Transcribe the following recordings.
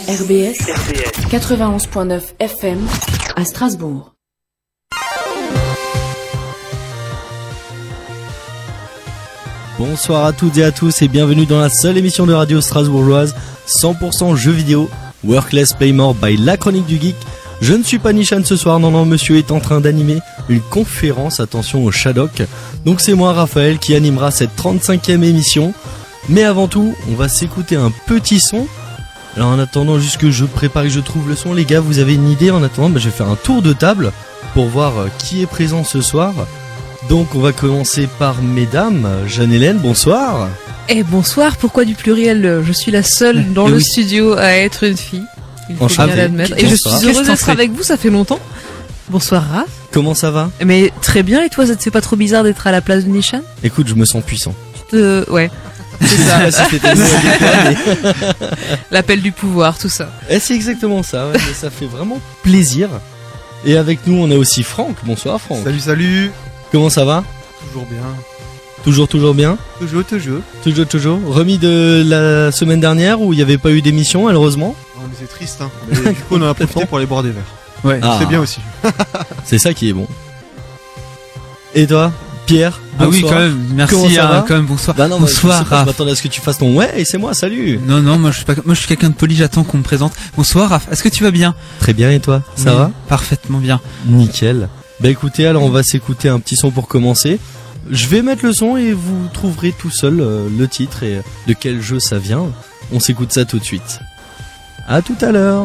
RBS 91.9 FM à Strasbourg. Bonsoir à toutes et à tous et bienvenue dans la seule émission de radio strasbourgeoise 100% jeux vidéo, Work Less Play More by La Chronique du Geek. Je ne suis pas Nishan ce soir, non, monsieur est en train d'animer une conférence, attention au Shadok. Donc c'est moi, Raphaël, qui animera cette 35e émission. Mais avant tout, on va s'écouter un petit son. Alors en attendant, juste que je prépare et que je trouve le son, les gars, vous avez une idée? En attendant, je vais faire un tour de table pour voir qui est présent ce soir. Donc on va commencer par mesdames. Jeanne-Hélène, bonsoir. Et bonsoir, pourquoi du pluriel? Je suis la seule dans le studio à être une fille. Il faut bien l'admettre. Et je suis heureuse d'être avec vous, ça fait longtemps. Bonsoir Raph. Comment ça va? Mais très bien, et toi, ça te fait pas trop bizarre d'être à la place de Nishan? Écoute, je me sens puissant. Ouais. C'est ça. L'appel du pouvoir, tout ça. Et c'est exactement ça, ouais, mais ça fait vraiment plaisir. Et avec nous, on a aussi Franck. Bonsoir Franck. Salut. Comment ça va? Toujours bien. Toujours bien. Toujours. Remis de la semaine dernière où il n'y avait pas eu d'émission, malheureusement. Non, mais c'est triste, hein. Mais du coup, on en a profité pour aller boire des verres. Ouais. C'est bien aussi. C'est ça qui est bon. Et toi, Pierre? Bonsoir. Ah oui, quand même. Merci. Quand même, bonsoir. Bah non, bonsoir. Je m'attendais à ce que tu fasses ton ouais et c'est moi. Salut. Non, moi je suis quelqu'un de poli. J'attends qu'on me présente. Bonsoir, Raph. Est-ce que tu vas bien? Très bien. Et toi? Ça va? Parfaitement bien. Nickel. Bah écoutez, alors on va s'écouter un petit son pour commencer. Je vais mettre le son et vous trouverez tout seul le titre et de quel jeu ça vient. On s'écoute ça tout de suite. À tout à l'heure.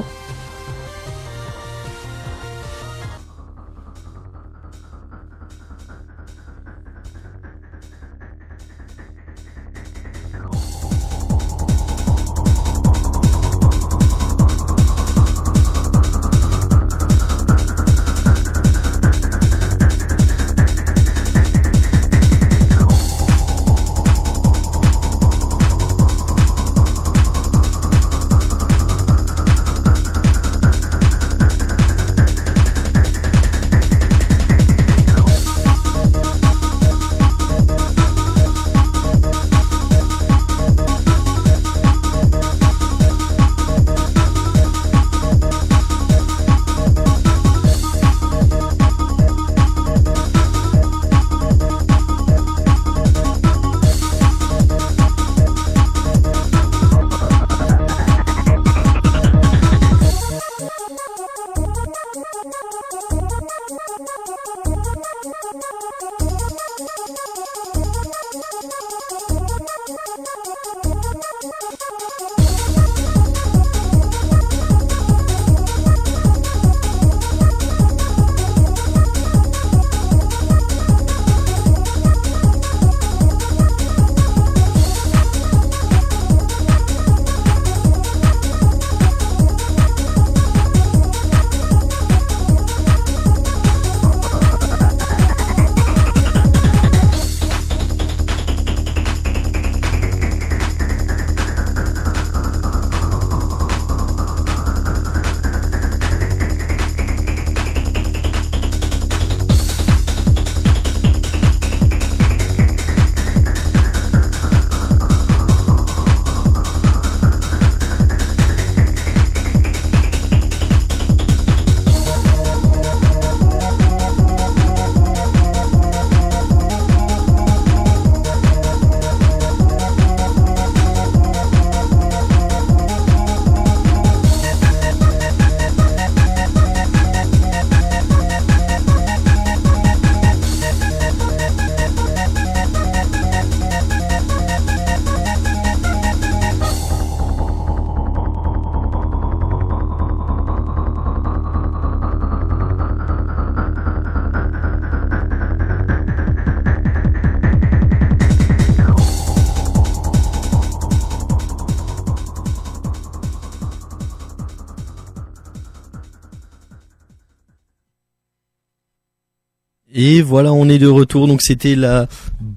Et voilà, on est de retour. Donc c'était la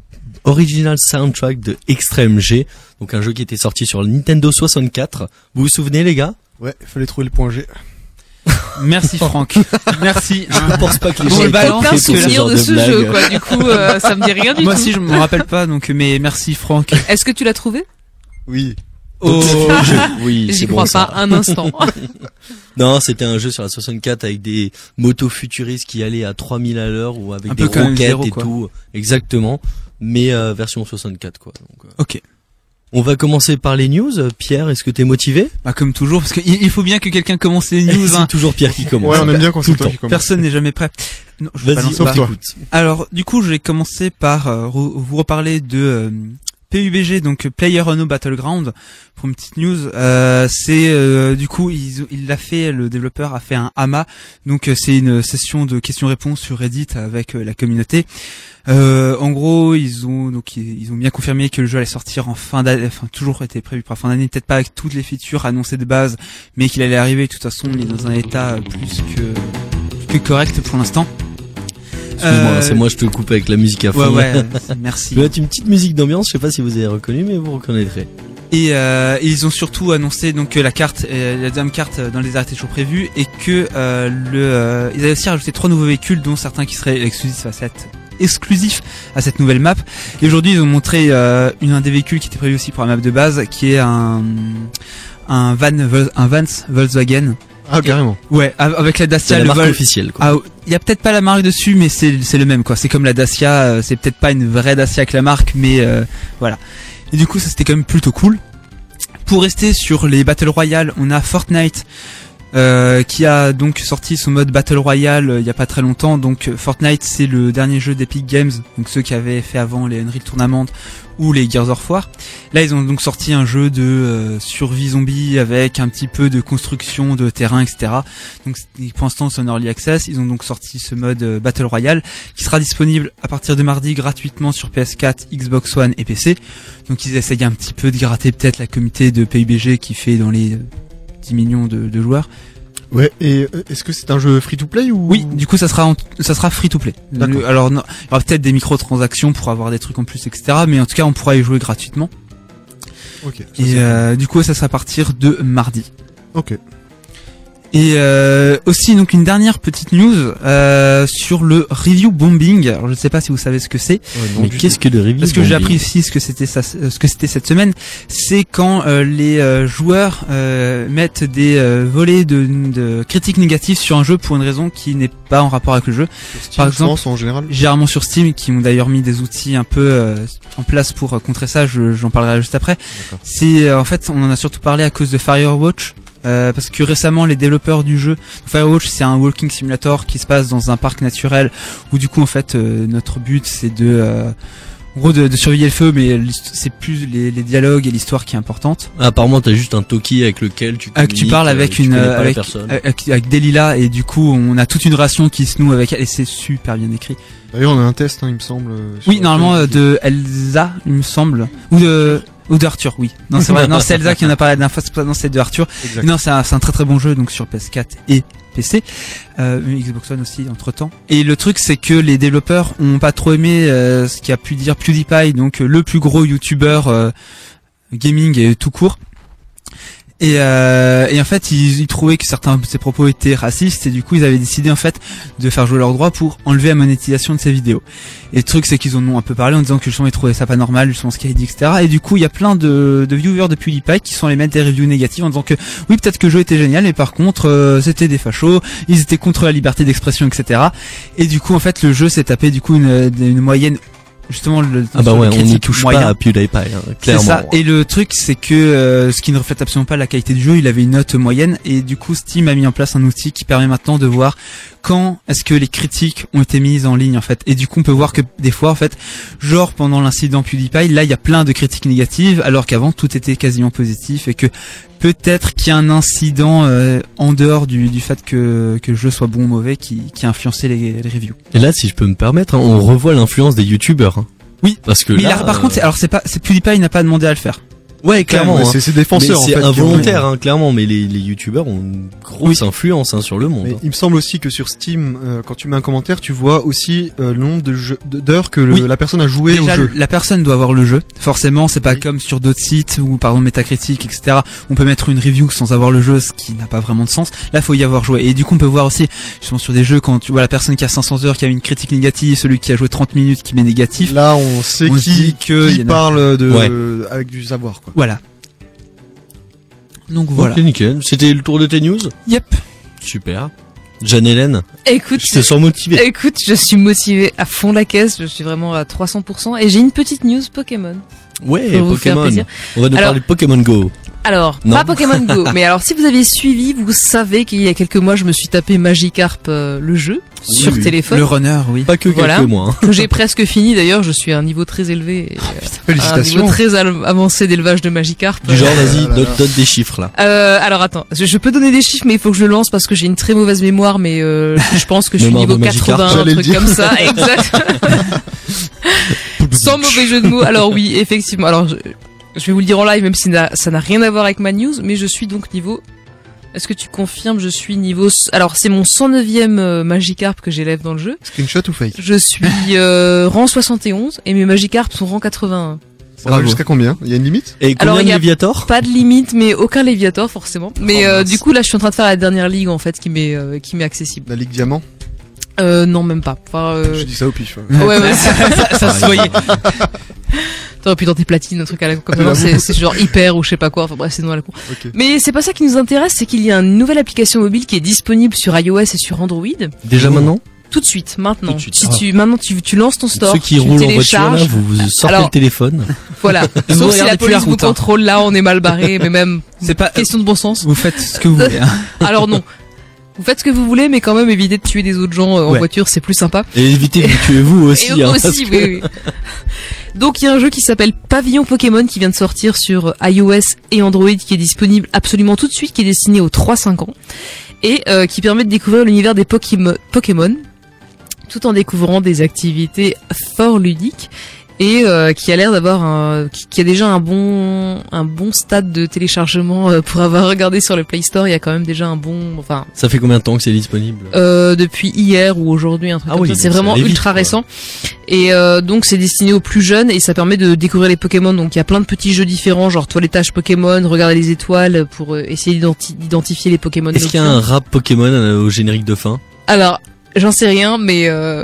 original soundtrack de Extreme G, donc un jeu qui était sorti sur le Nintendo 64. Vous vous souvenez, les gars? Ouais, il fallait trouver le point G. Merci Franck. Merci. Je ne pense pas que les gens aient aucun souvenir de ce jeu, quoi. Du coup, ça me dit rien du tout. Moi aussi, je me rappelle pas, donc mais merci Franck. Est-ce que tu l'as trouvé? Oui. Oh, oui, j'y crois pas un instant. Non, c'était un jeu sur la 64 avec des motos futuristes qui allaient à 3000 à l'heure ou avec des roquettes et tout. Exactement. Mais version 64 quoi. Donc, ok. On va commencer par les news. Pierre, est-ce que t'es motivé? Bah comme toujours, parce qu'il faut bien que quelqu'un commence les news. C'est toujours Pierre qui commence. Ouais, on aime bien quand c'est toi qui commence. Personne n'est jamais prêt. Non, vas-y, sauf toi. Alors, du coup, je vais commencer par vous reparler de PUBG, donc PlayerUnknown's Battleground. Pour une petite news, c'est du coup le développeur a fait un AMA, donc c'est une session de questions-réponses sur Reddit avec la communauté. En gros, ils ont bien confirmé que le jeu allait sortir en fin d'année, enfin toujours été prévu pour la fin d'année, peut-être pas avec toutes les features annoncées de base, mais qu'il allait arriver. De toute façon, il est dans un état plus que correct pour l'instant. Excuse-moi, c'est moi je te coupe avec la musique à fond. Ouais, merci. Je vais mettre une petite musique d'ambiance, je sais pas si vous avez reconnu, mais vous reconnaîtrez. Et ils ont surtout annoncé donc que la deuxième carte dans les arrêtés toujours prévus, et que ils avaient aussi rajouté 3 nouveaux véhicules, dont certains qui seraient exclusifs à cette nouvelle map. Et aujourd'hui ils ont montré un des véhicules qui était prévu aussi pour la map de base, qui est un Vance Volkswagen. Ah, carrément. Ouais, avec la Dacia. C'est la marque officielle, quoi. Ah, il y a peut-être pas la marque dessus, mais c'est le même, quoi. C'est comme la Dacia, c'est peut-être pas une vraie Dacia avec la marque, mais voilà. Et du coup, ça c'était quand même plutôt cool. Pour rester sur les Battle Royale, on a Fortnite, qui a donc sorti son mode Battle Royale il y a pas très longtemps. Donc Fortnite, c'est le dernier jeu d'Epic Games, donc ceux qui avaient fait avant les Unreal Tournament ou les Gears of War. Là, ils ont donc sorti un jeu de survie zombie avec un petit peu de construction de terrain, etc. Donc pour l'instant, c'est en early access. Ils ont donc sorti ce mode Battle Royale qui sera disponible à partir de mardi gratuitement sur PS4, Xbox One et PC. Donc ils essayent un petit peu de gratter peut-être la communauté de PUBG qui fait dans les 10 millions de joueurs. Ouais, et est-ce que c'est un jeu free-to-play ou... Oui, du coup ça sera free-to-play. Alors non, il y aura peut-être des microtransactions pour avoir des trucs en plus, etc. Mais en tout cas, on pourra y jouer gratuitement. Ok. Et du coup, ça sera à partir de mardi. Ok. Et aussi donc une dernière petite news sur le review bombing. Alors je ne sais pas si vous savez ce que c'est. Mais qu'est-ce que le review bombing? Parce que j'ai appris ici ce que c'était cette semaine. C'est quand les joueurs mettent des volets de critiques négatives sur un jeu pour une raison qui n'est pas en rapport avec le jeu. Steam, par exemple, en général. Généralement sur Steam, qui ont d'ailleurs mis des outils un peu en place pour contrer ça. J'en parlerai juste après. D'accord. C'est en fait, on en a surtout parlé à cause de Firewatch. Parce que récemment les développeurs du jeu, Firewatch, c'est un walking simulator qui se passe dans un parc naturel où du coup en fait notre but c'est de surveiller le feu, mais c'est plus les dialogues et l'histoire qui est importante. Apparemment t'as juste un talkie avec lequel tu parles avec avec Delilah, et du coup on a toute une relation qui se noue avec elle et c'est super bien écrit. D'ailleurs on a un test, il me semble. Oui, normalement de Elsa, il me semble, ou de Arthur, oui. Non, c'est vrai. Non, c'est Elsa qui en a parlé la dernière fois. Non, c'est de Arthur. Exact. Non, c'est un très très bon jeu, donc sur PS4 et PC. Xbox One aussi, entre temps. Et le truc, c'est que les développeurs ont pas trop aimé ce qu'a pu dire PewDiePie, donc le plus gros YouTuber gaming et tout court. Et en fait, ils trouvaient que certains de ses propos étaient racistes, et du coup, ils avaient décidé en fait de faire jouer leurs droits pour enlever la monétisation de ces vidéos. Et le truc, c'est qu'ils en ont un peu parlé en disant que justement ils trouvaient ça pas normal, justement ce qu'il a dit, etc. Et du coup, il y a plein de viewers de PewDiePie qui sont allés mettre des reviews négatives en disant que oui, peut-être que le jeu était génial, mais par contre, c'était des fachos, ils étaient contre la liberté d'expression, etc. Et du coup, en fait, le jeu s'est tapé du coup une moyenne. Justement, on n'y touche moyen. pas à PewDiePie, clairement. C'est ça. Et le truc, c'est que ce qui ne reflète absolument pas la qualité du jeu, il avait une note moyenne, et du coup, Steam a mis en place un outil qui permet maintenant de voir quand est-ce que les critiques ont été mises en ligne, en fait. Et du coup, on peut voir que des fois, en fait, genre pendant l'incident PewDiePie, là, il y a plein de critiques négatives, alors qu'avant, tout était quasiment positif, et que peut-être qu'il y a un incident en dehors du fait que le jeu soit bon ou mauvais qui a influencé les reviews. Et là, si je peux me permettre, on revoit l'influence des youtubeurs. Oui, parce que mais là, par contre, c'est PewDiePie n'a pas demandé à le faire. Ouais, clairement. C'est ses défenseurs, mais en fait. C'est involontaire, clairement, mais les youtubeurs ont une grosse influence sur le monde. Mais il me semble aussi que sur Steam, quand tu mets un commentaire, tu vois aussi le nombre d'heures que la personne a joué déjà, au jeu. La personne doit avoir le jeu. Forcément, c'est pas comme sur d'autres sites où, par exemple, Metacritic, etc. On peut mettre une review sans avoir le jeu, ce qui n'a pas vraiment de sens. Là, faut y avoir joué. Et du coup, on peut voir aussi, justement, sur des jeux, quand tu vois la personne qui a 500 heures, qui a une critique négative, celui qui a joué 30 minutes, qui met négatif. Là, on sait qui parle avec du savoir, quoi. Voilà. Donc voilà. Ok, nickel. C'était le tour de tes news? Yep. Super. Jeanne-Hélène, Écoute, je te sens motivée. Écoute, je suis motivée à fond la caisse, je suis vraiment à 300%, et j'ai une petite news Pokémon. Ouais, Pour vous faire Pokémon. plaisir. On va nous Alors- parler de Pokémon Go. Alors, Non. pas Pokémon Go, mais alors si vous aviez suivi, vous savez qu'il y a quelques mois, je me suis tapé Magikarp, le jeu, Oui, sur oui. téléphone, Le runner, oui. Pas que Voilà. quelques mois. Hein. que j'ai presque fini d'ailleurs, je suis à un niveau très élevé, et, un niveau Félicitations. très avancé d'élevage de Magikarp. Du genre, vas-y, là, là. donne des chiffres là. Alors attends, je peux donner des chiffres, mais il faut que je le lance parce que j'ai une très mauvaise mémoire, mais je pense que je suis Mémoire de niveau Magikarp, 80, un j'allais le truc dire. comme ça, exact. Sans mauvais jeu de mots. Alors oui, effectivement. Alors je vais vous le dire en live, même si ça n'a rien à voir avec ma news, mais je suis donc niveau. Est-ce que tu confirmes? Je suis niveau. Alors c'est mon 109e Magikarp que j'élève dans le jeu. Screenshot ou fake? Je suis rang 71 et mes Magikarp sont rang 81. Ça va jusqu'à combien? Il y a une limite? Et combien Alors, il de y a Léviator? Pas de limite, mais aucun Léviator forcément. Mais mince. du coup là, je suis en train de faire la dernière ligue en fait qui m'est accessible. La Ligue Diamant? Non, même pas. Enfin, Je dis ça au pif. Ouais. ouais, Ça se voyait. t'aurais pu tenter platine, un truc à la con, comme non, c'est genre hyper ou je sais pas quoi. Enfin bref, c'est non à la con. Ok. Mais c'est pas ça qui nous intéresse, c'est qu'il y a une nouvelle application mobile qui est disponible sur iOS et sur Android. Déjà maintenant? Tout de suite, maintenant. Tout de suite. Si maintenant tu lances ton store, Ceux qui tu roulent en voiture télécharges. là, vous sortez Alors- le téléphone. Voilà. Vous Sauf si regardez la plus la police vous route, hein. contrôle, là, on est mal barré, mais même C'est pas. question de bon sens. Vous faites ce que vous voulez. Hein. Alors non. Vous faites ce que vous voulez, mais quand même évitez de tuer des autres gens en Ouais. voiture, c'est plus sympa. Et évitez de vous tuer vous aussi. Et eux hein, aussi, parce que- oui, oui. Donc il y a un jeu qui s'appelle Pavillon Pokémon qui vient de sortir sur iOS et Android, qui est disponible absolument tout de suite, qui est destiné aux 3-5 ans et qui permet de découvrir l'univers des Pokémon tout en découvrant des activités fort ludiques et qui a l'air d'avoir qui a déjà un bon stade de téléchargement pour avoir regardé sur le Play Store. Il y a quand même déjà un bon, enfin Ça fait combien de temps que c'est disponible? depuis hier ou aujourd'hui, un truc Ah comme oui, ça. C'est donc ça vraiment allait vite, ultra quoi. récent. Et donc c'est destiné aux plus jeunes et ça permet de découvrir les Pokémon. Donc il y a plein de petits jeux différents, genre toilettage Pokémon, regarder les étoiles pour essayer d'identifier les Pokémon. Est-ce qu'il y a un nocturnes. rap Pokémon au générique de fin? Alors, j'en sais rien, mais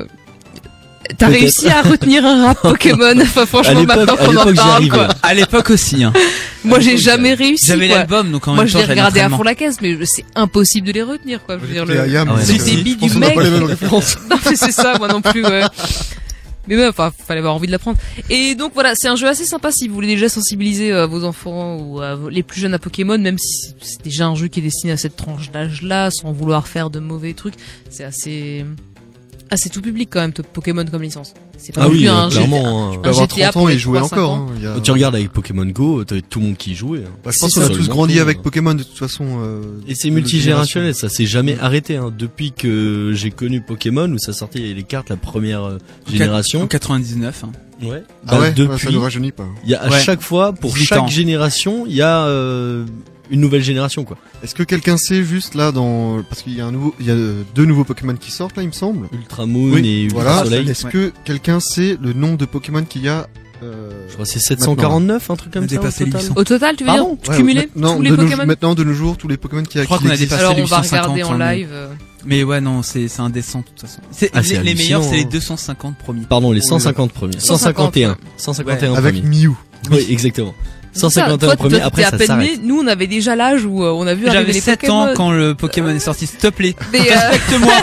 t'as Peut-être. réussi à retenir un rap Pokémon. Enfin franchement, maintenant qu'on en j'y parle, arrivais. quoi. À l'époque aussi. Hein. Moi j'ai jamais réussi. J'avais quoi. l'album, donc en Moi même je temps l'ai j'avais regardé à l'entraînement. fond la caisse, mais c'est impossible de les retenir, quoi. Je veux dire, J'étais à Yam, Ah ouais, mais c'est les billes je pense du qu'on n'a mec. pas les mêmes références. Non mais c'est ça, moi non plus, ouais. Mais même, enfin, fallait avoir envie de l'apprendre. Et donc voilà, c'est un jeu assez sympa si vous voulez déjà sensibiliser vos enfants ou les plus jeunes à Pokémon, même si c'est déjà un jeu qui est destiné à cette tranche d'âge-là, sans vouloir faire de mauvais trucs. C'est assez tout public quand même, Pokémon comme licence. C'est pas Ah non oui, plus un clairement. Tu hein. peux avoir GTA 30 ans pour et les jouer 3-5 encore. ans. Hein. Il y a- Tu regardes avec Pokémon Go, t'avais tout le monde qui y jouait. hein. Bah, je pense C'est qu'on a ça. tous grandi Absolument avec tout. Pokémon de toute façon. Et c'est multigénérationnel, ça s'est jamais arrêté. Hein. Depuis que j'ai connu Pokémon, où ça sortait les cartes la première En génération. 99. Hein. Ouais. Ah ouais, ça depuis, ne rajeunit pas. il y a à Ouais. chaque fois, pour 18 chaque ans. génération, il y a une nouvelle génération, quoi. Est-ce que quelqu'un sait juste là dans parce qu'il y a il y a deux nouveaux Pokémon qui sortent là, il me semble. Ultramoon et Ultra Voilà. Soleil. Est-ce que quelqu'un sait le nombre de Pokémon qu'il y a Je crois que c'est 749, un truc comme On a ça. au dépassé les total. 800. Au total, tu veux Pardon dire cumuler non, tous les de nos- Pokémon. maintenant de nos jours tous les Pokémon qu'il y a. Je crois qui qu'on a existent. dépassé Alors les on va 850, regarder en hein, mais- live. Mais ouais, non, c'est indécent de toute façon. Ah, c'est Les meilleurs, hallucinant, c'est les hein. 250 premiers. Pardon, les Oui, 150 premiers. 150, 151. 151 Avec premiers. Mew. Oui, exactement. C'est ça, 151 toi, premiers, toi, après t'es ça à peine s'arrête. né. Nous, on avait déjà l'âge où on a vu arriver J'avais les 7 Pokémon. ans quand le Pokémon est sorti, s'il te plaît. Mais, Respecte-moi.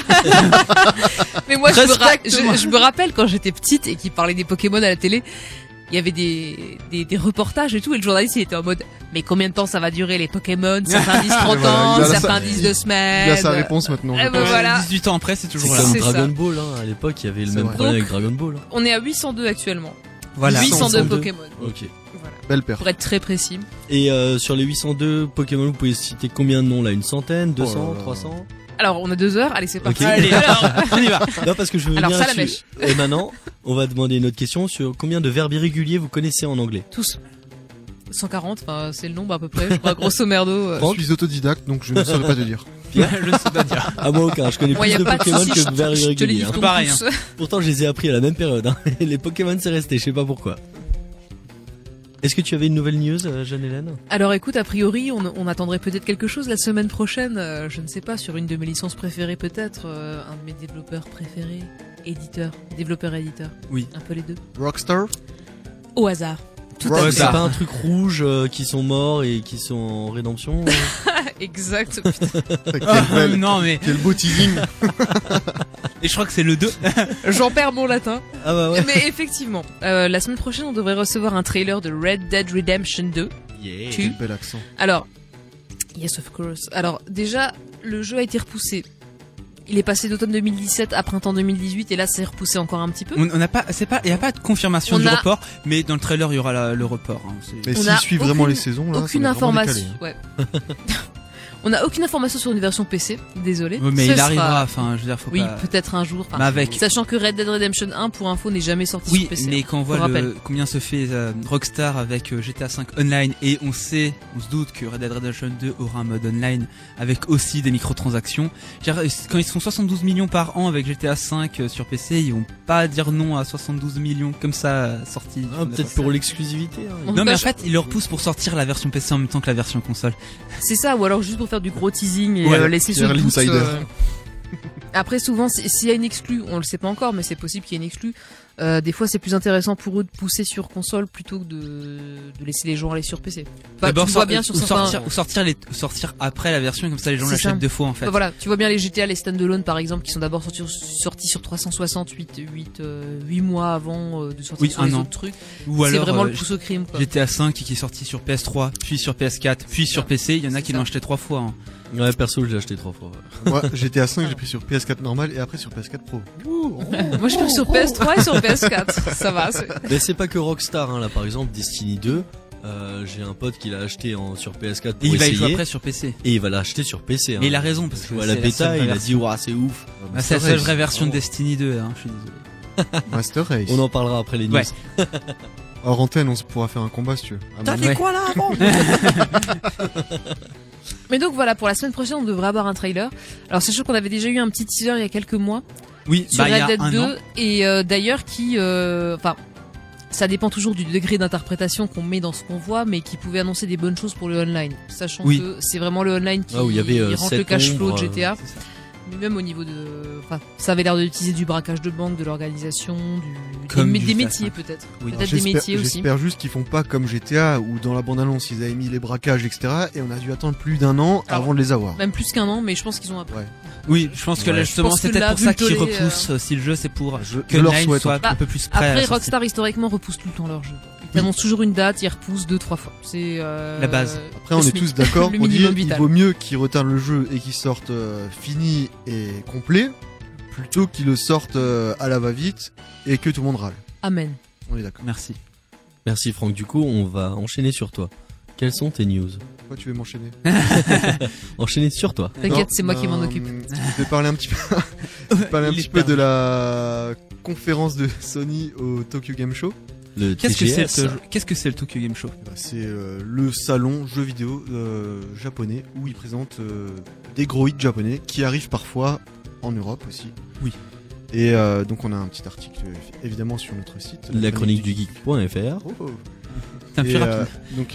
mais moi, Respecte-moi. je me rappelle quand j'étais petite et qu'ils parlaient des Pokémon à la télé, il y avait des reportages et tout, et le journaliste il était en mode mais combien de temps ça va durer les Pokémon? Certains disent 30 Voilà, ans, il a certains sa- disent 2 semaines. Il a sa réponse maintenant. Eh je ben pense. voilà. 18 ans après, c'est C'est toujours là. comme C'est Dragon ça. Ball, hein. À l'époque, il y avait le C'est même vrai. problème Donc, avec Dragon Ball. hein. On est à 802 actuellement. Voilà. 802 802. Pokémon. Ok. Voilà. Belle perte. Pour être très précis. Et sur les 802 Pokémon, vous pouvez citer combien de noms là? Une centaine, 200, Oh là là. 300? Alors, on a 2 heures. Allez, c'est parti. Ok. Allez, alors, on y va. Non, parce que je veux Alors, venir ça, la là-dessus. Et maintenant, on va demander une autre question sur combien de verbes irréguliers vous connaissez en anglais. Tous. 140, enfin, c'est le nombre à peu près, je crois, grosso merdo. Je suis autodidacte donc je ne saurais pas te dire. Je sais pas dire. Ah, moi aucun, je connais Moi, y plus a de pas de Pokémon soucis, que de verbes je te les irréguliers. livre hein. ton Pareil, pouce. Pourtant, je les ai appris à la même période. Hein. Et les Pokémon, c'est resté, je sais pas pourquoi. Est-ce que tu avais une nouvelle news, Jeanne-Hélène? Alors écoute, a priori, on attendrait peut-être quelque chose la semaine prochaine, je ne sais pas, sur une de mes licences préférées peut-être, un de mes développeurs préférés, développeur-éditeur. Oui. Un peu les deux. Rockstar. Au hasard. Tout à Ouais, fait. c'est pas un truc rouge qui sont morts et qui sont en rédemption. Exact. Non mais Quel beau teasing. et je crois que c'est le 2. J'en perds mon latin. Ah bah ouais. Mais effectivement, la semaine prochaine, on devrait recevoir un trailer de Red Dead Redemption 2. Yeah. Tu- Quel bel accent. Alors, yes of course. Alors déjà, le jeu a été repoussé. Il est passé d'automne 2017 à printemps 2018 et là c'est repoussé encore un petit peu. On n'a pas, il y a pas de confirmation On du a- report, mais dans le trailer il y aura le report. Hein, Mais On s'ils a suivent vraiment aucune- les saisons, là, Aucune ça va vraiment information. décaler, Ouais. On n'a aucune information sur une version PC, désolé. Ouais, mais Ce il sera- arrivera, enfin, je veux dire, faut Oui, pas. peut-être un jour. Enfin, Mais avec. Sachant que Red Dead Redemption 1, pour info, n'est jamais sorti Oui, sur PC. mais quand on Je voit rappelle. combien se fait Rockstar avec GTA 5 Online et on se doute que Red Dead Redemption 2 aura un mode online avec aussi des microtransactions. Je veux dire, quand ils se font 72 millions par an avec GTA 5 sur PC, ils vont pas dire non à 72 millions comme ça sortis. Ah, peut-être pour l'exclusivité. Hein. On Non mais en cache- fait, ils leur poussent pour sortir la version PC en même temps que la version console. C'est ça, ou alors juste pour faire du gros teasing et Ouais, laisser faire ce doute. l'insider. Après, souvent, s'il y a une exclue, on le sait pas encore, mais c'est possible qu'il y ait une exclue. Des fois, c'est plus intéressant pour eux de pousser sur console plutôt que de laisser les gens aller sur PC. Enfin, D'abord, tu vois bien sur certains. sortir après la version comme ça les gens C'est l'achètent ça. deux fois en fait. Bah voilà, tu vois bien les GTA, les standalone par exemple, qui sont d'abord sortis sur 368, 8 mois avant de sortir Oui, sur un les an. autres trucs. Ou C'est alors vraiment le pouce au crime, quoi. GTA 5 qui est sorti sur PS3, puis sur PS4, puis sur PC. Il y en a C'est qui ça. l'ont acheté 3 fois. Hein. Ouais, perso, je l'ai acheté 3 fois. Ouais. Moi, GTA 5, j'ai pris sur PS4 normal et après sur PS4 Pro. Moi, je pris sur PS3 et sur PS4. Ça va. Mais c'est pas que Rockstar, hein. Là, par exemple, Destiny 2, j'ai un pote qui l'a acheté sur PS4 pour Et il va y essayer. jouer après sur PC. Et il va l'acheter sur PC. Mais hein. il a raison parce Je que vois c'est la bêta, seule il a vraie dit, ouah, c'est ouf. Ah, c'est la seule vraie Race. version de Destiny 2, hein, je suis désolé. Master Race. On en parlera après les news. Ouais. Hors antenne, on pourra faire un combat si tu veux. T'as fait Ouais. quoi là avant Mais donc voilà, pour la semaine prochaine, on devrait avoir un trailer. Alors sachant qu'on avait déjà eu un petit teaser il y a quelques mois Oui, sur il y a Red Dead un 2 an. et d'ailleurs qui, enfin, ça dépend toujours du degré d'interprétation qu'on met dans ce qu'on voit, mais qui pouvait annoncer des bonnes choses pour le online, sachant Oui. que c'est vraiment le online qui Ah, où il y avait, rentre sept le cash flow ombres, de GTA. C'est ça. Mais même au niveau de, enfin, ça avait l'air d'utiliser du braquage de banque, de l'organisation, Comme des du métiers GTA. peut-être, Oui. peut-être des métiers aussi. J'espère juste qu'ils font pas comme GTA où dans la bande-annonce ils avaient mis les braquages, etc. Et on a dû attendre plus d'un an Alors, avant de les avoir. Même plus qu'un an, mais je pense qu'ils ont appris. Ouais. Oui, je pense que Ouais. là justement Je pense c'est que peut-être là, pour vu ça le qu'ils tollé, repoussent si le jeu c'est pour Je que leur Online souhaite. soit Bah, un peu plus prêt à Après, sortir. Rockstar historiquement repousse tout le temps leur jeu. Ils annoncent toujours une date, ils repoussent 2-3 fois. C'est La base. Après, on est tous d'accord le pour dire minimum il vital. vaut mieux qu'ils retardent le jeu et qu'ils sortent fini et complet plutôt qu'ils le sortent à la va-vite et que tout le monde râle. Amen. On est d'accord. Merci. Merci Franck, du coup, on va enchaîner sur toi. Quelles sont tes news? Pourquoi tu veux m'enchaîner? Enchaîner sur toi. T'inquiète, Non, c'est moi qui m'en occupe. Je vais parler un petit peu, Il est perdu. de la conférence de Sony au Tokyo Game Show. Le Qu'est-ce que TGS. c'est le Tokyo Game Show? C'est le salon jeux vidéo japonais où ils présentent des gros hits japonais qui arrivent parfois en Europe aussi. Oui. Et donc on a un petit article évidemment sur notre site. La chronique du geek.fr. Oh. C'est un Et, plus rapide. donc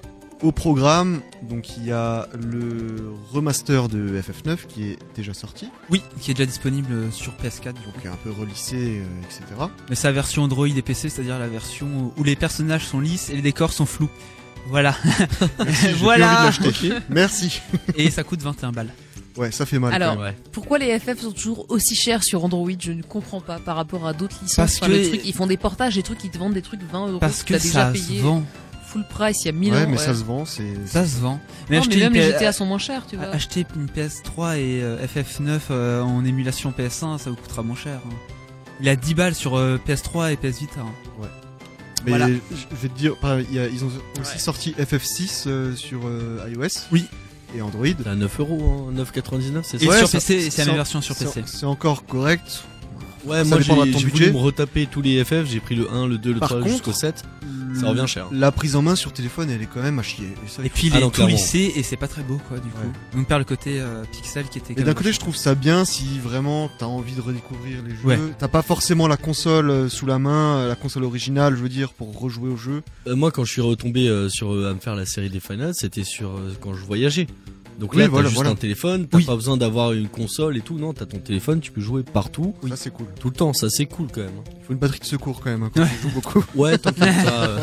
au programme, donc il y a le remaster de FF9 qui est déjà sorti, Oui, qui est déjà disponible sur PS4. donc un peu relissé, etc. Mais c'est la version Android et PC, c'est-à-dire la version où les personnages sont lisses et les décors sont flous. Voilà. J'ai Voilà. plus envie de l'acheter. Merci. Et ça coûte 21 balles. Ouais, ça fait mal. Alors, quand même. Ouais. Pourquoi les FF sont toujours aussi chers sur Android? Je ne comprends pas par rapport à d'autres licences. Parce Enfin, le que- truc, ils font des portages, des trucs, ils te vendent des trucs 20 euros. Parce que t'as déjà ça payé se vend. full price il y a 1000 Ouais, ans. mais ouais. ça se vend, c'est. Ça se vend. Non, mais acheter même une les P- GTA sont moins chers, tu vois. Acheter une PS3 et FF9 en émulation PS1, ça vous coûtera moins cher. Hein. Il a 10 balles sur PS3 et PS Vita. Hein. Mais Voilà. je vais te dire, pareil, ils ont aussi sorti FF6 sur iOS. Oui. Et Android. C'est à 9 euros, hein, 9,99, c'est Et ça? Ouais, sur ça- PC, c'est la même c'est- version sur PC. C'est encore correct. Ouais, Ça moi dépendra de j'ai ton voulu budget. me retaper tous les FF, j'ai pris le 1, le 2, le Par 3 contre, jusqu'au 7. Ça revient cher. La prise en main sur téléphone, elle est quand même à chier. Et, ça, Et il faut- puis il Ah est non, tout clairement. lissé et c'est pas très beau quoi du coup. Ouais. On perd le côté pixel qui était. Et d'un côté, je trouve ça bien si vraiment t'as envie de redécouvrir les jeux. Ouais. T'as pas forcément la console sous la main, la console originale, je veux dire, pour rejouer au jeu. Moi, quand je suis retombé à me faire la série des Finals, c'était sur quand je voyageais. Donc Oui, là, voilà, t'as juste voilà. un téléphone, t'as pas besoin d'avoir une console et tout. Non, t'as ton téléphone, tu peux jouer partout, Ça c'est cool. tout le temps. Ça, c'est cool quand même. Il faut une batterie de secours quand même, hein, quand on joue beaucoup. Ouais, t'inquiète ça.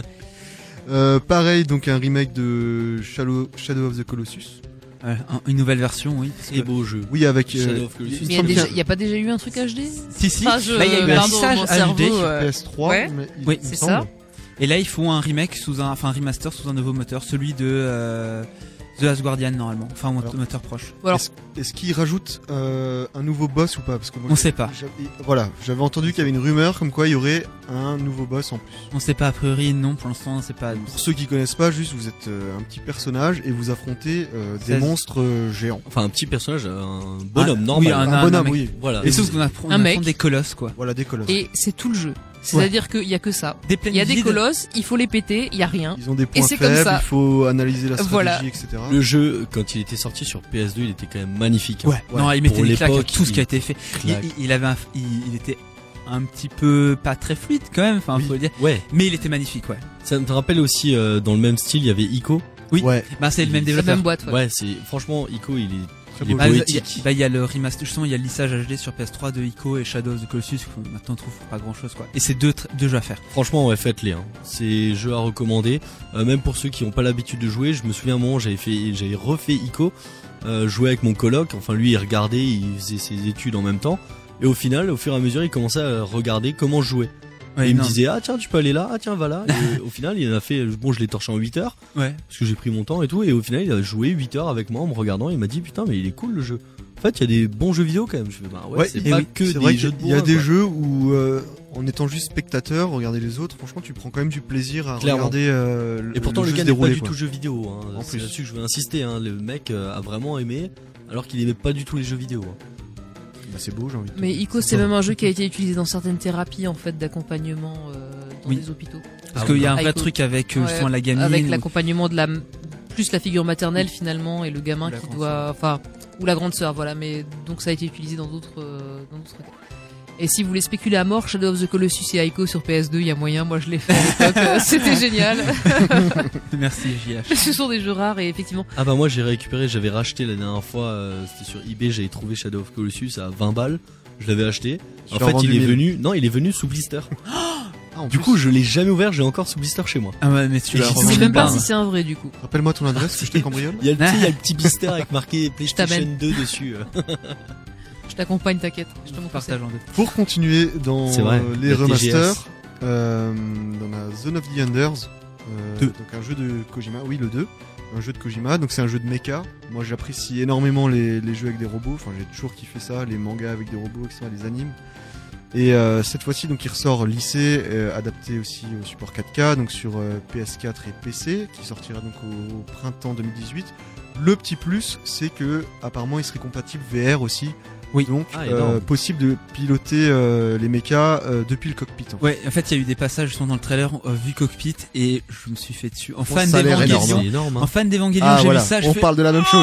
Pareil, donc un remake de Shadow of the Colossus. Une nouvelle version, oui. parce Très que- beau jeu. Oui, avec Shadow of Colossus. Mais il me semble qu'il y a- il y a pas déjà eu un truc HD? Si. Enfin, Là, il y a eu un pardon, lissage mon HD. cerveau, PS3. Ouais. Mais Oui, il me c'est semble. ça. Et là, ils font un remake un remaster sous un nouveau moteur, celui de The Last Guardian normalement. Enfin, un Alors. moteur proche. Alors, Est-ce qu'il rajoute un nouveau boss ou pas? Parce que moi, On sait pas. j'avais entendu qu'il y avait une rumeur comme quoi il y aurait un nouveau boss en plus. On sait pas a priori, non, pour l'instant, c'est pas. Pour ceux qui connaissent pas, juste vous êtes un petit personnage et vous affrontez des 16. monstres géants. Enfin, un petit personnage, un bonhomme Ah, normal. oui, Un bonhomme, mec. oui. Voilà. Et sauf qu'on apprend Un mec. des colosses, quoi. Voilà, des colosses. et c'est tout le jeu. C'est-à-dire qu'il y a que ça. Des plaines Il y a des vides. colosses, il faut les péter, il y a rien. Ils ont des points c'est comme faibles, ça. il faut analyser la stratégie, Voilà. etc. Le jeu, quand il était sorti sur PS2, il était quand même magnifique. hein. Ouais. Non, il mettait Pour des claques à l'époque, tout ce qui a été fait. Claque. Il avait il était un petit peu pas très fluide quand même, enfin, Oui. faut le dire. Ouais. Mais il était magnifique, ouais. Ça me rappelle aussi, dans le même style, il y avait Ico. Oui. Ouais, Bah, c'est le même C'est la développeur. même boîte. Ouais. Ouais, c'est, franchement, Ico, il est très Il est beau. Bah, beau. il y a- Poétique. bah, il y a le remaster, justement, il y a le lissage HD sur PS3 de Ico et Shadow of the Colossus. Maintenant, on trouve pas grand chose, quoi. Et c'est deux jeux à faire. Franchement, ouais, faites-les. Hein. C'est jeu à recommander. Même pour ceux qui n'ont pas l'habitude de jouer. Je me souviens un moment, j'avais refait Ico, jouer avec mon coloc. Enfin, lui, il regardait, il faisait ses études en même temps. Et au final, au fur et à mesure, il commençait à regarder comment je jouais. Ouais, et il non. me disait, ah tiens, tu peux aller là, ah tiens, va là. Et au final, il en a fait, bon, je l'ai torché en 8 heures. Ouais. Parce que j'ai pris mon temps et tout. Et au final, il a joué 8 heures avec moi en me regardant. Il m'a dit, putain, mais il est cool le jeu. En fait, il y a des bons jeux vidéo quand même. Je fais, bah ouais, c'est et pas oui, que c'est des vrai jeux de qu'il y a bourrin, des quoi. jeux où, en étant juste spectateur, regarder les autres, franchement, tu prends quand même du plaisir à Clairement. regarder. Et pourtant, le jeu gars se n'est pas dérouler, du quoi. tout jeu vidéo. Hein. En C'est plus. là-dessus que je veux insister. Hein. Le mec a vraiment aimé, alors qu'il aimait pas du tout les jeux vidéo. Hein. Bah, c'est beau, j'ai envie de te Mais dire. Ico, c'est même un jeu qui a été utilisé dans certaines thérapies en fait d'accompagnement dans Oui. des hôpitaux. Parce Ah qu'il y a un oui. vrai Ico. truc avec Ouais, justement la gamine. Avec ou- l'accompagnement de plus la figure maternelle finalement et le gamin Ou la qui grande doit, enfin, ou la grande sœur, voilà. Mais donc ça a été utilisé dans d'autres cas. Et si vous voulez spéculer à mort, Shadow of the Colossus et Ico sur PS2, il y a moyen. Moi, je l'ai fait à l'époque. C'était génial. Merci, JH. Ce sont des jeux rares et effectivement. Ah bah moi j'ai récupéré, j'avais racheté la dernière fois, c'était sur eBay, j'avais trouvé Shadow of Colossus à 20 balles. Je l'avais acheté. Tu En l'as fait, vendu il est 1000. venu, non, il est venu sous blister. Ah, en Du plus, coup, je l'ai jamais ouvert, j'ai encore sous blister chez moi. Ah ouais, mais tu Et l'as j'y Je suis sais revendu même pas pas, si hein. c'est un vrai du coup. rappelle-moi ton adresse, que je te cambriole. Il y a le, tu sais, il y a le petit blister avec marqué PlayStation t'amène. 2 dessus. Je t'accompagne, t'inquiète. Je te montre ça. Partage en deux. Pour continuer dans C'est vrai, les la remasters, TGS. on a Zone of the Enders, Deux. donc un jeu de Kojima, oui le 2, un jeu de Kojima, donc c'est un jeu de mecha. Moi j'apprécie énormément les jeux avec des robots, enfin j'ai toujours kiffé ça, les mangas avec des robots, etc., les animes. Et cette fois-ci donc il ressort lycée, adapté aussi au support 4K, donc sur PS4 et PC, qui sortira donc au printemps 2018. Le petit plus, c'est que apparemment il serait compatible VR aussi. Oui. Donc Ah, énorme. possible de piloter les mechas depuis le cockpit. En fait. Ouais, en fait, il y a eu des passages justement dans le trailer vu cockpit et je me suis fait dessus. En Oh, fan ça a l'air d'Evangelion, énorme, C'est énorme. en Hein. fan d'Evangelion, Ah j'ai voilà, vu ça. on parle de la même chose.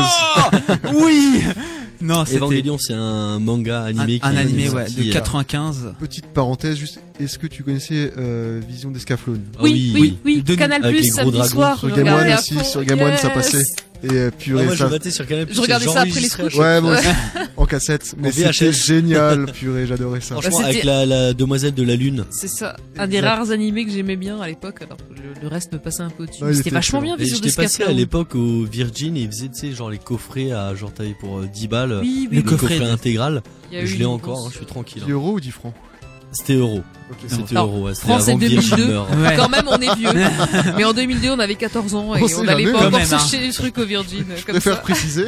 Oui. Non, c'était Evangelion, c'est un manga animé un qui est animé sorti, de 95. Petite parenthèse, juste, est-ce que tu connaissais Vision d'Escaflowne Ah Oui, De- Canal avec les Plus gros samedi dragons. soir. Sur je Game One regardais à aussi, fond. sur Game One ça Yes. passait. Et Ah, purée, moi, je ça, battais sur Canal+. Je regardais ça après les j'enregistrais à scouts. ouais, moi Ouais. aussi, en cassette, mais En VHS. c'était génial, purée, j'adorais ça. Franchement, Bah, avec c'était- la demoiselle de la lune. C'est ça, un des Exact. rares animés que j'aimais bien à l'époque, alors que le reste me passait un peu au-dessus. Ouais, Mais il C'était était vachement excellent. bien, Et Vision j'étais passé à d'Escaflowne. l'époque au Virgin et ils faisaient, tu sais, genre les coffrets à, genre t'avais pour 10 balles. Oui, Le oui, coffret intégral. il y a eu Je l'ai une encore, grosse- hein, je suis tranquille. 10 euros ou 10 francs? C'était euro. Ok, C'était Alors, euro, ouais. C'était France, avant c'est que Virgin 2002. meure. Ouais. Quand même, on est vieux. Mais en 2002, on avait 14 ans et On sait on n'allait jamais, pas quand encore même, hein. s'acheter des trucs au Virgin Je comme préfère ça. préciser.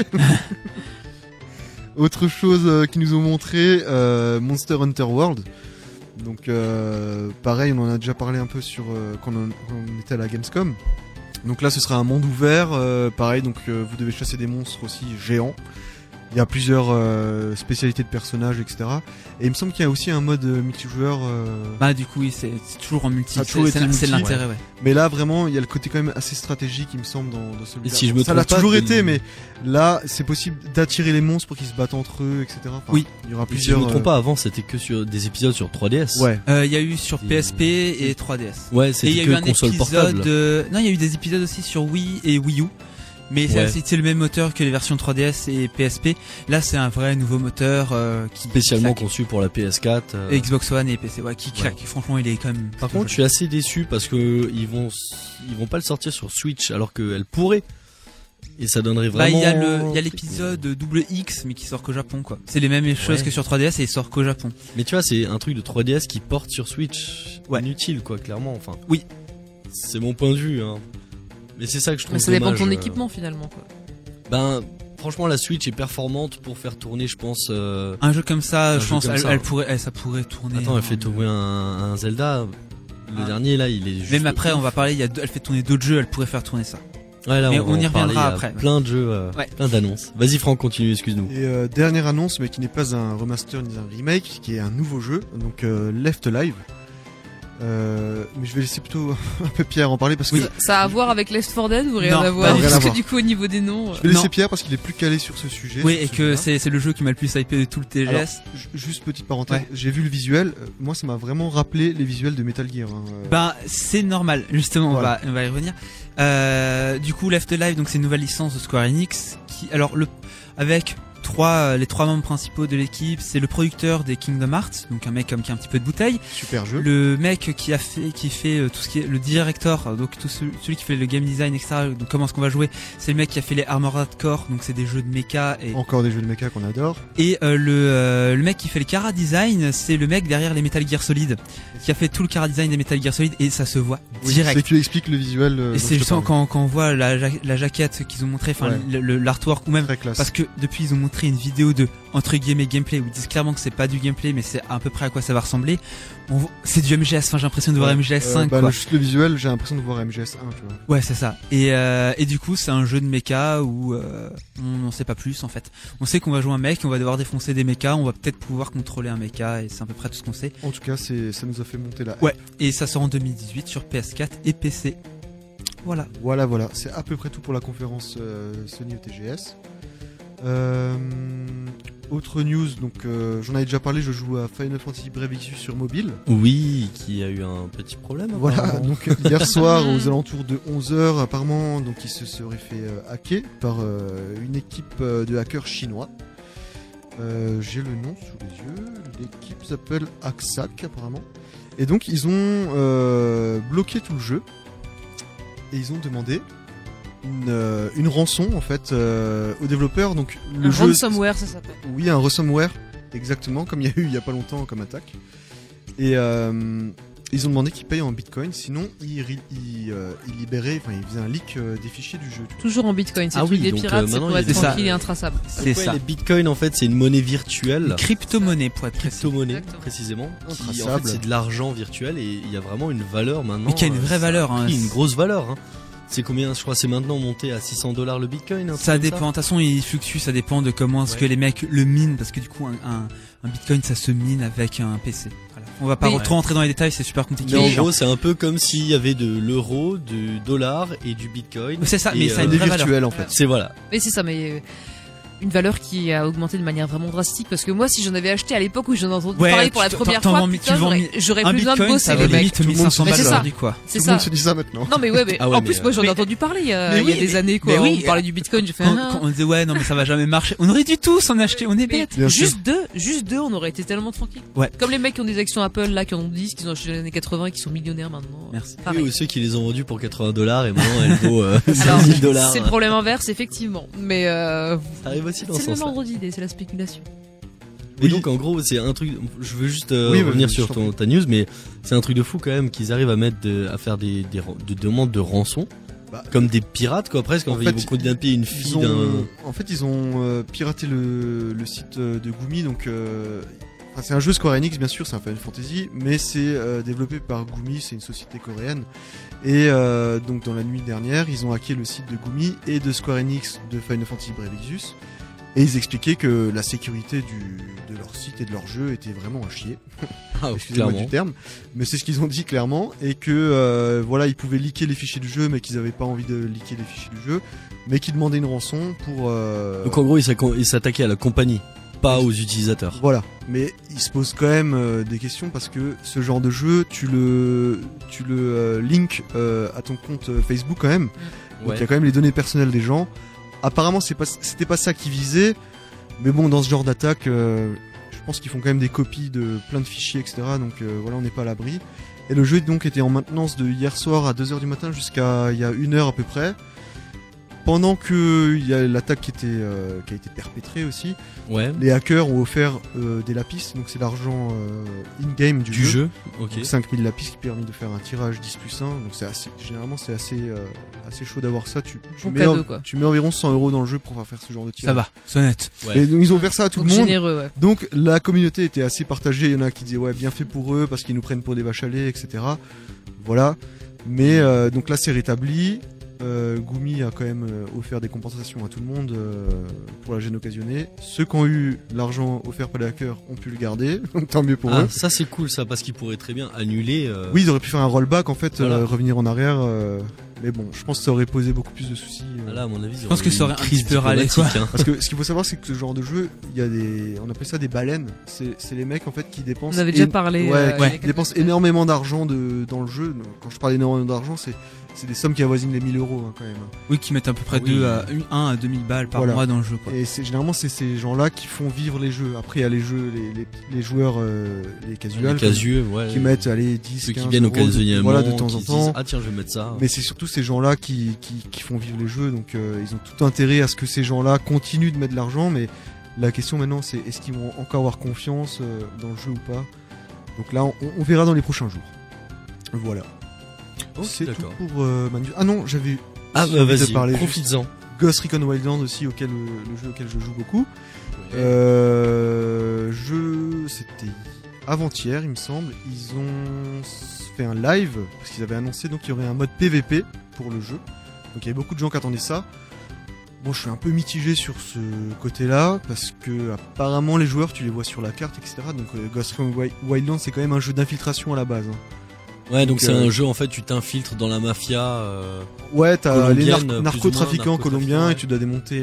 Autre chose qu'ils nous ont montré, Monster Hunter World. Donc pareil, on en a déjà parlé un peu sur quand on était à la Gamescom. Donc là, ce sera un monde ouvert, pareil. Donc vous devez chasser des monstres aussi géants. Il y a plusieurs spécialités de personnages, etc. Et il me semble qu'il y a aussi un mode multijoueur. Bah du coup, oui, c'est toujours en multi. Ça a toujours été C'est multi, l'intérêt, ouais. Mais là, vraiment, il y a le côté quand même assez stratégique, il me semble, dans celui-là. Et si je me Ça l'a trompe pas, toujours de- été, mais là, c'est possible d'attirer les monstres pour qu'ils se battent entre eux, etc. Enfin, Oui. Il y aura Et si je plusieurs. me trompe pas, avant c'était que sur des épisodes sur 3DS. Ouais. Il y a eu sur PSP et 3DS. Ouais, Et il y c'était a eu que un console épisode. portable. Non, il y a eu des épisodes aussi sur Wii et Wii U. Mais Ouais. c'est le même moteur que les versions 3DS et PSP. Là, c'est un vrai nouveau moteur qui Spécialement claque. conçu pour la PS4. Et Xbox One et PC, ouais, qui claque. Franchement, il est quand même. Par contre, je suis assez déçu parce que ils vont pas le sortir sur Switch alors qu'elle pourrait. Et ça donnerait Bah, vraiment. il y a l'épisode double X, mais qui sort qu'au Japon, quoi. C'est les mêmes choses Ouais. que sur 3DS et il sort qu'au Japon. Mais tu vois, c'est un truc de 3DS qui porte sur Switch. Ouais. Inutile, quoi, clairement. Enfin. Oui. C'est mon point de vue, hein. Mais c'est ça que je trouve Mais ça dépend de ton dommage, équipement finalement, quoi. Ben, franchement, la Switch est performante pour faire tourner, je pense. Un jeu comme ça, Un je jeu pense, comme ça. ça pourrait tourner. Attends, elle fait tourner un Zelda. Le Ah. dernier, là, il est juste. Même après, on va parler, elle fait tourner d'autres jeux, elle pourrait faire tourner ça. Ouais, là, Mais va on y en parler, reviendra il y a après. Plein de jeux, Ouais. plein d'annonces. Vas-y, Franck, continue, excuse-nous. Et dernière annonce, mais qui n'est pas un remaster ni un remake, qui est un nouveau jeu, donc Left Alive. Mais je vais laisser plutôt un peu Pierre en parler parce que Ça a à voir avec Left 4 Dead ou rien Non, à voir? rien à Parce que voir. du coup, au niveau des noms. je vais laisser Non. Pierre parce qu'il est plus calé sur ce sujet. Oui, sur et ce que jeu-là. c'est le jeu qui m'a le plus hypé de tout le TGS. Alors, juste petite parenthèse, Ouais. j'ai vu le visuel, moi ça m'a vraiment rappelé les visuels de Metal Gear. Hein. Ben, c'est normal, justement, Voilà. on va y revenir. Du coup, Left Alive, donc c'est une nouvelle licence de Square Enix, avec les trois membres principaux de l'équipe, c'est le producteur des Kingdom Hearts, donc un mec comme qui a un petit peu de bouteille, Super jeu. le mec qui fait tout ce qui est le director, donc celui qui fait le game design, etc. Donc comment est-ce qu'on va jouer, c'est le mec qui a fait les Armored Core, donc c'est des jeux de mecha Encore des jeux de mecha qu'on adore. et le mec qui fait le Chara Design, c'est le mec derrière les Metal Gear Solid, qui a fait tout le Chara Design des Metal Gear Solid et ça se voit Oui, direct. c'est qu'il explique le visuel. Et dont c'est je te justement parle. quand on voit la jaquette qu'ils ont montré, enfin Ouais. l'artwork ou même Très classe. parce que depuis ils ont montré une vidéo de entre guillemets gameplay où ils disent clairement que c'est pas du gameplay mais c'est à peu près à quoi ça va ressembler. C'est du MGS, enfin j'ai l'impression de voir MGS 5 quoi. Juste le visuel, j'ai l'impression de voir MGS 1, tu vois. Ouais, c'est ça. Et du coup, c'est un jeu de mecha où on n'en sait pas plus en fait. On sait qu'on va jouer un mec, on va devoir défoncer des mechas, on va peut-être pouvoir contrôler un mecha et c'est à peu près tout ce qu'on sait. En tout cas, ça nous a fait monter la. Ouais. Et ça sort en 2018 sur PS4 et PC. Voilà. Voilà. C'est à peu près tout pour la conférence Sony au TGS. Autre news, donc j'en avais déjà parlé, je joue à Final Fantasy Brave Exvius sur mobile. Oui, qui a eu un petit problème. Voilà, apparemment. donc hier soir aux alentours de 11h, apparemment, donc il se serait fait hacker par une équipe de hackers chinois. J'ai le nom sous les yeux, l'équipe s'appelle Axac apparemment. Et donc ils ont bloqué tout le jeu et ils ont demandé une rançon en fait aux développeurs. Donc le Un jeu, ransomware, ça s'appelle. oui, un ransomware, exactement, comme il y a eu il y a pas longtemps comme attaque. Et ils ont demandé qu'ils payent en bitcoin, sinon ils libéraient, enfin ils faisaient un leak des fichiers du jeu. tu vois. Toujours en bitcoin, c'est Ah le truc oui, des donc, pirates, c'est maintenant, pour il y a être des- c'est ça. tranquille et intraçable. C'est Ouais, ça. les bitcoins, en fait, c'est une monnaie virtuelle. Crypto-monnaie pour être précis. Crypto-monnaie, Exactement. précisément. Qui, en fait, Intraçable. c'est de l'argent virtuel et il y a vraiment une valeur maintenant. Mais qui a une vraie ça a valeur, hein. pris une grosse valeur, hein. C'est combien? Je crois que c'est maintenant monté à $600 le bitcoin. un truc Ça comme dépend, de toute façon il fluctue, ça dépend de comment est-ce Ouais. que les mecs le minent, parce que du coup un bitcoin ça se mine avec un PC. Voilà. On va pas Mais- trop rentrer dans les détails, c'est super compliqué. Mais en Genre- gros, c'est un peu comme s'il y avait de l'euro, du dollar et du bitcoin. C'est ça, Et, mais ça a une Des vraie valeur. virtuels en fait. C'est voilà. Mais c'est ça, mais une valeur qui a augmenté de manière vraiment drastique parce que moi si j'en avais acheté à l'époque où j'en ai entendu Ouais, parler pour la tu- première t'en fois, vends- putain, tu vends j'aurais Un plus besoin de bitcoin bosser ça les vaut mecs. limite Tout le monde 1500 Mais balles c'est ça. aujourd'hui quoi. C'est Tout le monde ça. se dit ça maintenant. Non mais ouais, mais Ah ouais, en mais, plus moi j'en ai mais- entendu parler mais il y a oui, des années quoi. mais oui, On parlait du bitcoin, j'ai fait Quand on disait ouais non mais ça va jamais marcher, on aurait dû tous en acheter, on est mais bête. Bien sûr. juste deux, on aurait été tellement tranquille. Ouais. Comme les mecs qui ont des actions Apple là, qui en ont 10, qui ont acheté dans les années 80 et qui sont millionnaires maintenant. Merci. Pareil. Oui, ou ceux qui les ont vendus pour $80 et maintenant elle vaut Alors, 5000 $. c'est le problème inverse effectivement, mais Ça arrive aussi dans ce c'est le même sens-là. ordre d'idée, c'est la spéculation. Et Oui. donc en gros c'est un truc. Je veux juste Oui, revenir vas-y, sur je t'en ta news, mais c'est un truc de fou quand même qu'ils arrivent à mettre à faire des demandes de rançon, Bah, comme des pirates quoi presque. en Ils fait, vont kidnapper une fille ils ont piraté le site de Gumi, donc enfin, c'est un jeu Square Enix bien sûr, c'est un Final Fantasy, mais c'est développé par Gumi, c'est une société coréenne. Et donc dans la nuit dernière, ils ont hacké le site de Gumi et de Square Enix de Final Fantasy Brave Exvius. Et ils expliquaient que la sécurité de leur site et de leur jeu était vraiment à chier. Ah, Excusez-moi clairement. du terme, mais c'est ce qu'ils ont dit clairement, et que voilà, ils pouvaient leaker les fichiers du jeu, mais qu'ils avaient pas envie de leaker les fichiers du jeu, mais qu'ils demandaient une rançon pour. Donc en gros ils s'attaquaient à la compagnie, pas aux utilisateurs. Voilà, mais ils se posent quand même des questions parce que ce genre de jeu, tu le link à ton compte Facebook quand même. Donc il y a quand même les données personnelles des gens. Apparemment c'était pas ça qu'ils visaient, mais bon, dans ce genre d'attaque, je pense qu'ils font quand même des copies de plein de fichiers, etc. Donc voilà, on n'est pas à l'abri. Et le jeu donc était en maintenance de hier soir à 2h du matin jusqu'à il y a 1h à peu près. Pendant que il y a l'attaque qui a été perpétrée aussi, les hackers ont offert des lapis, donc c'est l'argent in-game du jeu. Okay. Donc 5000 lapis qui permet de faire un tirage 10+1, donc généralement c'est assez chaud d'avoir ça. Tu mets environ 100 € dans le jeu pour faire ce genre de tirage. Ça va, c'est honnête. Ouais. Et donc ils ont offert ça à tout le monde. Généreux, ouais. Donc la communauté était assez partagée, il y en a qui disaient ouais bien fait pour eux parce qu'ils nous prennent pour des vaches à lait, etc. Voilà. Mais donc là c'est rétabli. Gumi a quand même offert des compensations à tout le monde pour la gêne occasionnée. Ceux qui ont eu l'argent offert par les hackers ont pu le garder, donc tant mieux pour eux. Ça c'est cool ça, parce qu'ils pourraient très bien annuler. Oui, ils auraient pu faire un rollback en fait, revenir en arrière. Mais bon, je pense que ça aurait posé beaucoup plus de soucis. Là, à mon avis, je pense que ça aurait un petit peu râlé quoi. Parce que ce qu'il faut savoir, c'est que ce genre de jeu, il y a on appelle ça des baleines. C'est les mecs en fait qui dépensent. Vous avez déjà parlé. Qui dépensent énormément d'argent dans le jeu. Quand je parle énormément d'argent, c'est des sommes qui avoisinent les 1000 € quand même. Oui, qui mettent à peu près 1 à 2000 balles par mois dans le jeu quoi. Et généralement c'est ces gens-là qui font vivre les jeux. Après il y a les jeux, les joueurs, les casuals, qui mettent 10, ceux 15 qui viennent occasionnellement, de temps en temps. Ah tiens, je vais mettre ça. Mais c'est surtout ces gens-là qui font vivre les jeux, donc ils ont tout intérêt à ce que ces gens-là continuent de mettre de l'argent. Mais la question maintenant c'est est-ce qu'ils vont encore avoir confiance dans le jeu ou pas. Donc là on verra dans les prochains jours. Voilà. C'est tout pour Manu. Ah non, j'avais vas-y, profites-en. Ghost Recon Wildlands aussi, le jeu auquel je joue beaucoup. Ouais. C'était avant-hier, il me semble. Ils ont fait un live parce qu'ils avaient annoncé donc qu'il y aurait un mode PVP pour le jeu. Donc il y avait beaucoup de gens qui attendaient ça. Bon, je suis un peu mitigé sur ce côté-là parce que apparemment les joueurs, tu les vois sur la carte, etc. Donc Ghost Recon Wildlands, c'est quand même un jeu d'infiltration à la base. Ouais, donc c'est un jeu en fait, tu t'infiltres dans la mafia. Ouais, t'as les narcotrafiquants colombiens et tu dois démonter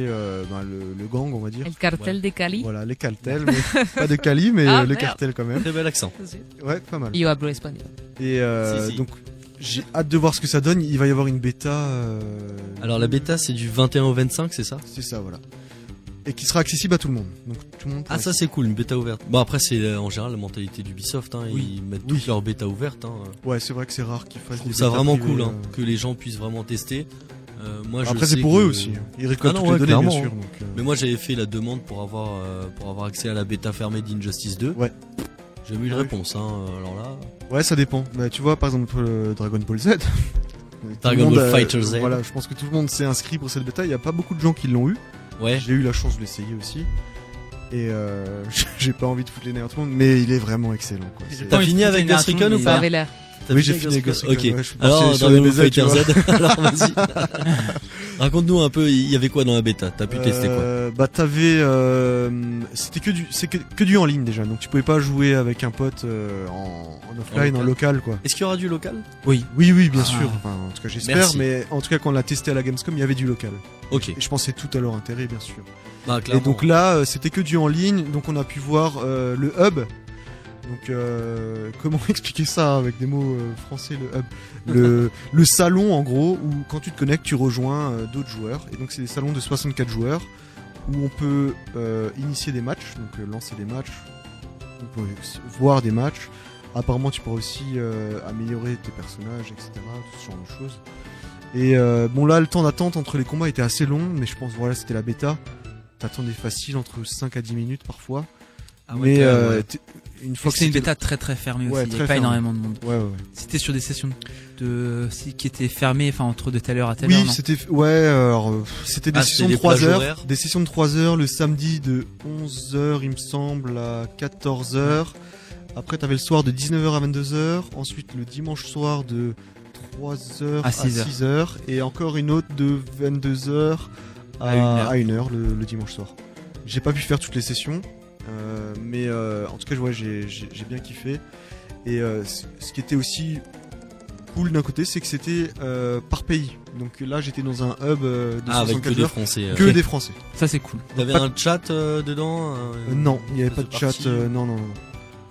le gang, on va dire. Le cartel de Cali. Voilà, les cartels, mais pas de Cali, mais le cartel quand même. Très bel accent. Ouais, pas mal. Yo hablo espagnol. Et donc j'ai hâte de voir ce que ça donne. Il va y avoir une bêta. Alors la bêta c'est du 21 au 25, c'est ça ? C'est ça, voilà. Et qui sera accessible à tout le monde. Donc tout le monde. Ça c'est cool, une bêta ouverte. Bon après c'est en général la mentalité d'Ubisoft, ils mettent toutes leurs bêtas ouvertes. Ouais, c'est vrai que c'est rare qu'ils fassent. Je trouve ça vraiment cool que les gens puissent vraiment tester. Moi, après c'est pour eux aussi. Ils récoltent toutes les données bien sûr. Donc, Mais moi j'avais fait la demande pour avoir accès à la bêta fermée d'Injustice 2. Ouais. J'ai eu une réponse. Alors là. Ouais, ça dépend. Bah, tu vois par exemple Dragon Ball Z. Dragon Ball Fighter Z. Voilà, je pense que tout le monde s'est inscrit pour cette bêta. Il y a pas beaucoup de gens qui l'ont eu. Ouais. J'ai eu la chance de l'essayer aussi. Et j'ai pas envie de foutre les nerfs à tout le monde, mais il est vraiment excellent. T'as fini avec Ghost Recon ou pas ? Oui, j'ai fini avec Ghost Recon. Ok. Alors, Dragon Ball Fighter Z, alors vas-y. Raconte-nous un peu, il y avait quoi dans la bêta ? T'as pu tester quoi ? Bah t'avais, c'était que du en ligne déjà, donc tu pouvais pas jouer avec un pote en offline, en local quoi. Est-ce qu'il y aura du local ? Oui, bien sûr. Enfin, en tout cas j'espère, Merci. mais en tout cas quand on l'a testé à la Gamescom, il y avait du local. Ok. Et je pense que c'est tout à leur intérêt bien sûr. Bah, et donc là, c'était que du en ligne, donc on a pu voir le hub. Donc comment expliquer ça avec des mots français, le hub, le salon en gros où quand tu te connectes tu rejoins d'autres joueurs, et donc c'est des salons de 64 joueurs où on peut initier des matchs, donc lancer des matchs, on peut voir des matchs. Apparemment tu pourras aussi améliorer tes personnages, etc., tout ce genre de choses. Et bon là le temps d'attente entre les combats était assez long, mais je pense voilà c'était la bêta, t'attendais facile entre 5 à 10 minutes parfois. Ah ouais, mais une fois que c'est une bêta très très fermée aussi, il n'y a pas énormément de monde. Ouais. C'était sur des sessions qui étaient fermées, enfin entre de telle heure à telle heure. Oui, c'était des sessions de 3 heures, des sessions de 3 heures le samedi de 11h il me semble à 14h. Après t'avais le soir de 19h à 22h, ensuite le dimanche soir de 3h à 6h et encore une autre de 22h à 1h le dimanche soir. J'ai pas pu faire toutes les sessions. Mais en tout cas j'ai bien kiffé. Et ce qui était aussi cool d'un côté, c'est que c'était par pays. Donc là j'étais dans un hub de 64 des Français. Que des Français. Ça c'est cool. T'avais un chat dedans Non, il n'y avait pas de chat. Non.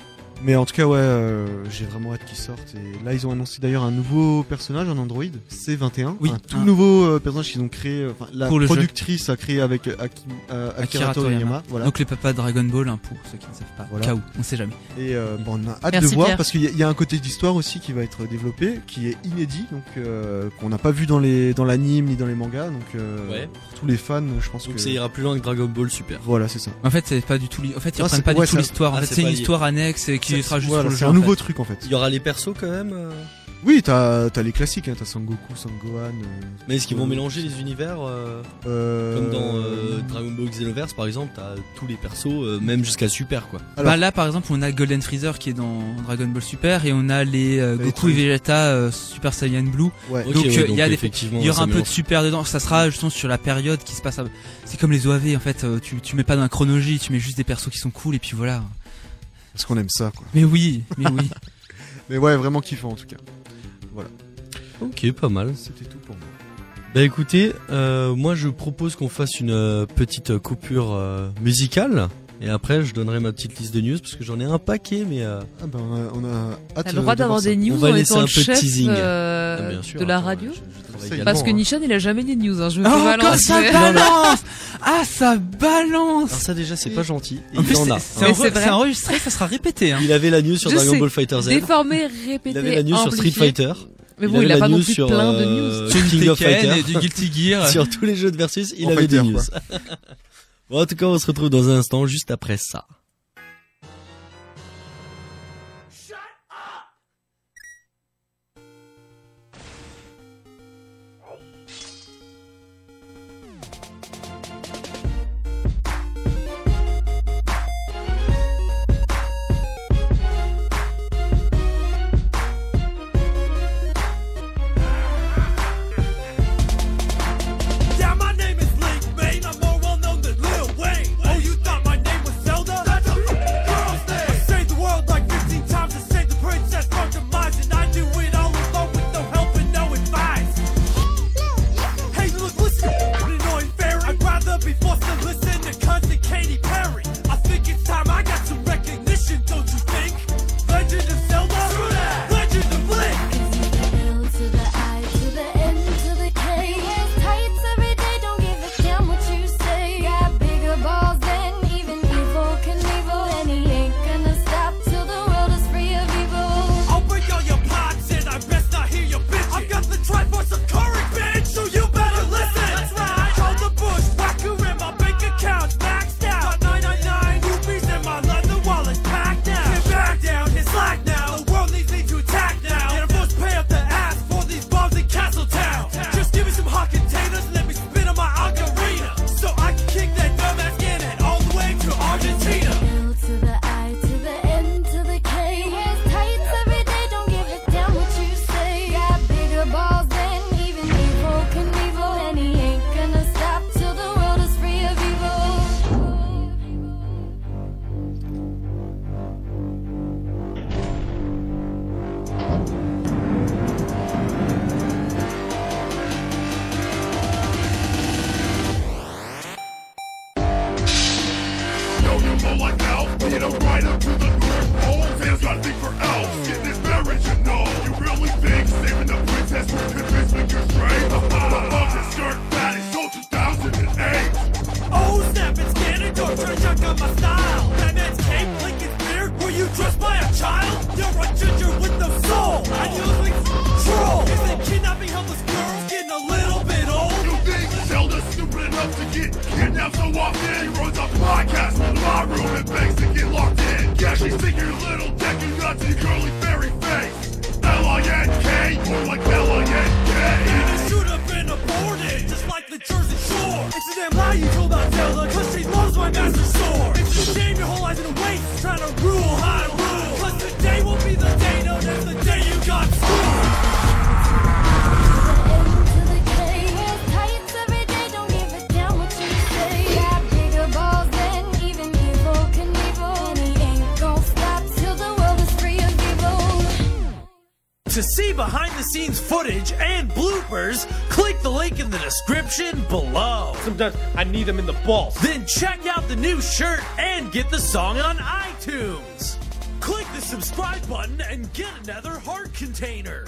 Mais en tout cas, j'ai vraiment hâte qu'ils sortent. Et là, ils ont annoncé d'ailleurs un nouveau personnage en Android, C21. Oui. Un tout nouveau personnage qu'ils ont créé. Enfin, la Pour le productrice a créé avec Akira Toriyama. Voilà. Donc les papas Dragon Ball, hein, pour ceux qui ne savent pas. Voilà. Cas où, on sait jamais. Et on a hâte Merci, de voir Pierre. parce qu'il y a un côté d'histoire aussi qui va être développé, qui est inédit, donc qu'on n'a pas vu dans l'anime ni dans les mangas. Donc pour tous les fans, je pense Donc que ça ira plus loin que Dragon Ball Super. voilà, c'est ça. En fait, c'est pas du tout. En fait, ils Non, reprennent c'est- pas ouais, du tout ça- l'histoire. En ah, fait, c'est c'est une pas lié. histoire annexe qui sera juste Voilà, pour le c'est jeu. un en nouveau fait. truc en fait. Il y aura les persos quand même. Oui, t'as les classiques, hein, t'as Sangoku, Sangohan. Mais est-ce qu'ils vont mélanger les univers comme dans Dragon Ball Xenoverse par exemple, t'as tous les persos, même jusqu'à Super quoi. Alors- Bah là, par exemple, on a Golden Freezer qui est dans Dragon Ball Super et on a les Goku et trucs. Vegeta Super Saiyan Blue. Ouais. Ok, Donc, ouais, il y a des- effectivement, Il y aura ça un peu de mélange. Super dedans. Ça sera justement sur la période qui se passe. C'est comme les OAV en fait. Tu mets pas dans la chronologie, tu mets juste des persos qui sont cool et puis voilà. Parce qu'on aime ça, quoi. Mais oui. Mais ouais, vraiment kiffant en tout cas. Ok, pas mal. C'était tout pour moi. Bah écoutez, moi je propose qu'on fasse une petite coupure musicale. Et après je donnerai ma petite liste de news parce que j'en ai un paquet mais Ah ben, on a hâte T'as le droit de d'avoir voir ça. des news On va en laisser étant un le peu de chef teasing. Ah, bien sûr, de la attends, radio. je travaille Ça, également, Parce que hein. Nishan il a jamais des news, hein. Je me fais Oh, balancer. quand ça balance. Ah, ça balance. Alors ça déjà c'est pas gentil. Et En il plus, en a. c'est Mais c'est vrai. enregistré, ça sera répété. Hein. Il avait la news sur Je Dragon sais. Ball Fighter Z. Déformé, répété, Il avait la news sur Street amplifié. Fighter. Mais bon, il a avait pas la non news plus sur, plein de news. Sur King of Tekken Fighter. et du Guilty Gear. Sur tous les jeux de versus, il En avait des fighter, news. quoi. Bon, en tout cas, on se retrouve dans un instant, juste après ça. Yeah, my name is Link, man. I'm more well known than Lil Wayne. Oh, you thought my name was Zelda? That's a girl's name. I saved the world like 15 times and saved the princess from demise, and I do it all alone with no help and no advice. Hey, look, listen, an annoying fairy. I'd rather be forced to listen to cousin Katy Perry. I think it's time I got some recognition, don't you think? Legend of Zelda, Legend of Link. L to the I to the N to the K. Wear tights every day, don't give a damn what you say. Got bigger balls than even Evil Knievel, and he ain't gonna stop till the world is free of evil. I'll break all your pots and I best not hear your bitch. I've got the Triforce of courage, bitch, so you better listen. That's right. Call the bush, whacker in my bank account's maxed out. Got 999 rupees in my leather wallet's packed out. Get back down, hit slack now. The world needs me to attack now. And I must pay up the ass for these bombs in Castletown. Just give me some hot containers, let me spin on my ocarina, so I can kick that dumbass cannon all the way to Argentina. L to the I to the N to the K. Wear tights every day, don't give a damn what you say. Got bigger balls than even Evil Knievel, and he ain't gonna stop till the world is free of evil. Know you more like Alf, you know right up to the North Pole. Fans got a thing for elves, get this marriage and all. You really think saving the princess will convince me you're straight? The bugs that skirt that is so 2008. Oh snap, it's Ganondorf, trying to check out my style. Batman's cape, Lincoln's beard, were you dressed by a child? You're a ginger with no soul, and you look like troll. Isn't kidnapping helpless girls getting a little bit old? You think Zelda's stupid enough to get kidnapped so often? He runs off the podcast in my room and begs to get locked in. Yeah, she's thinking your little deck and got to your curly fairy face. L-I-N-K, more like L-I-N-K. And it should have been aborted, just like the Jersey Shore. It's a damn lie you told about Zelda, cause she loves my master sword. It's a shame your whole life's in a waste, trying to rule Hyrule. Cause today will be the day known as the day you got screwed. N to the K. Wear tights every day, don't give a damn what you say. Got bigger balls than even Evil Knievel, and he ain't gonna stop till the world is free of evil. To see behind the scenes footage and bloopers, click the link in the description below. Sometimes I need them in the balls. Then check out the new shirt and get the song on iTunes. Click the subscribe button and get another heart container.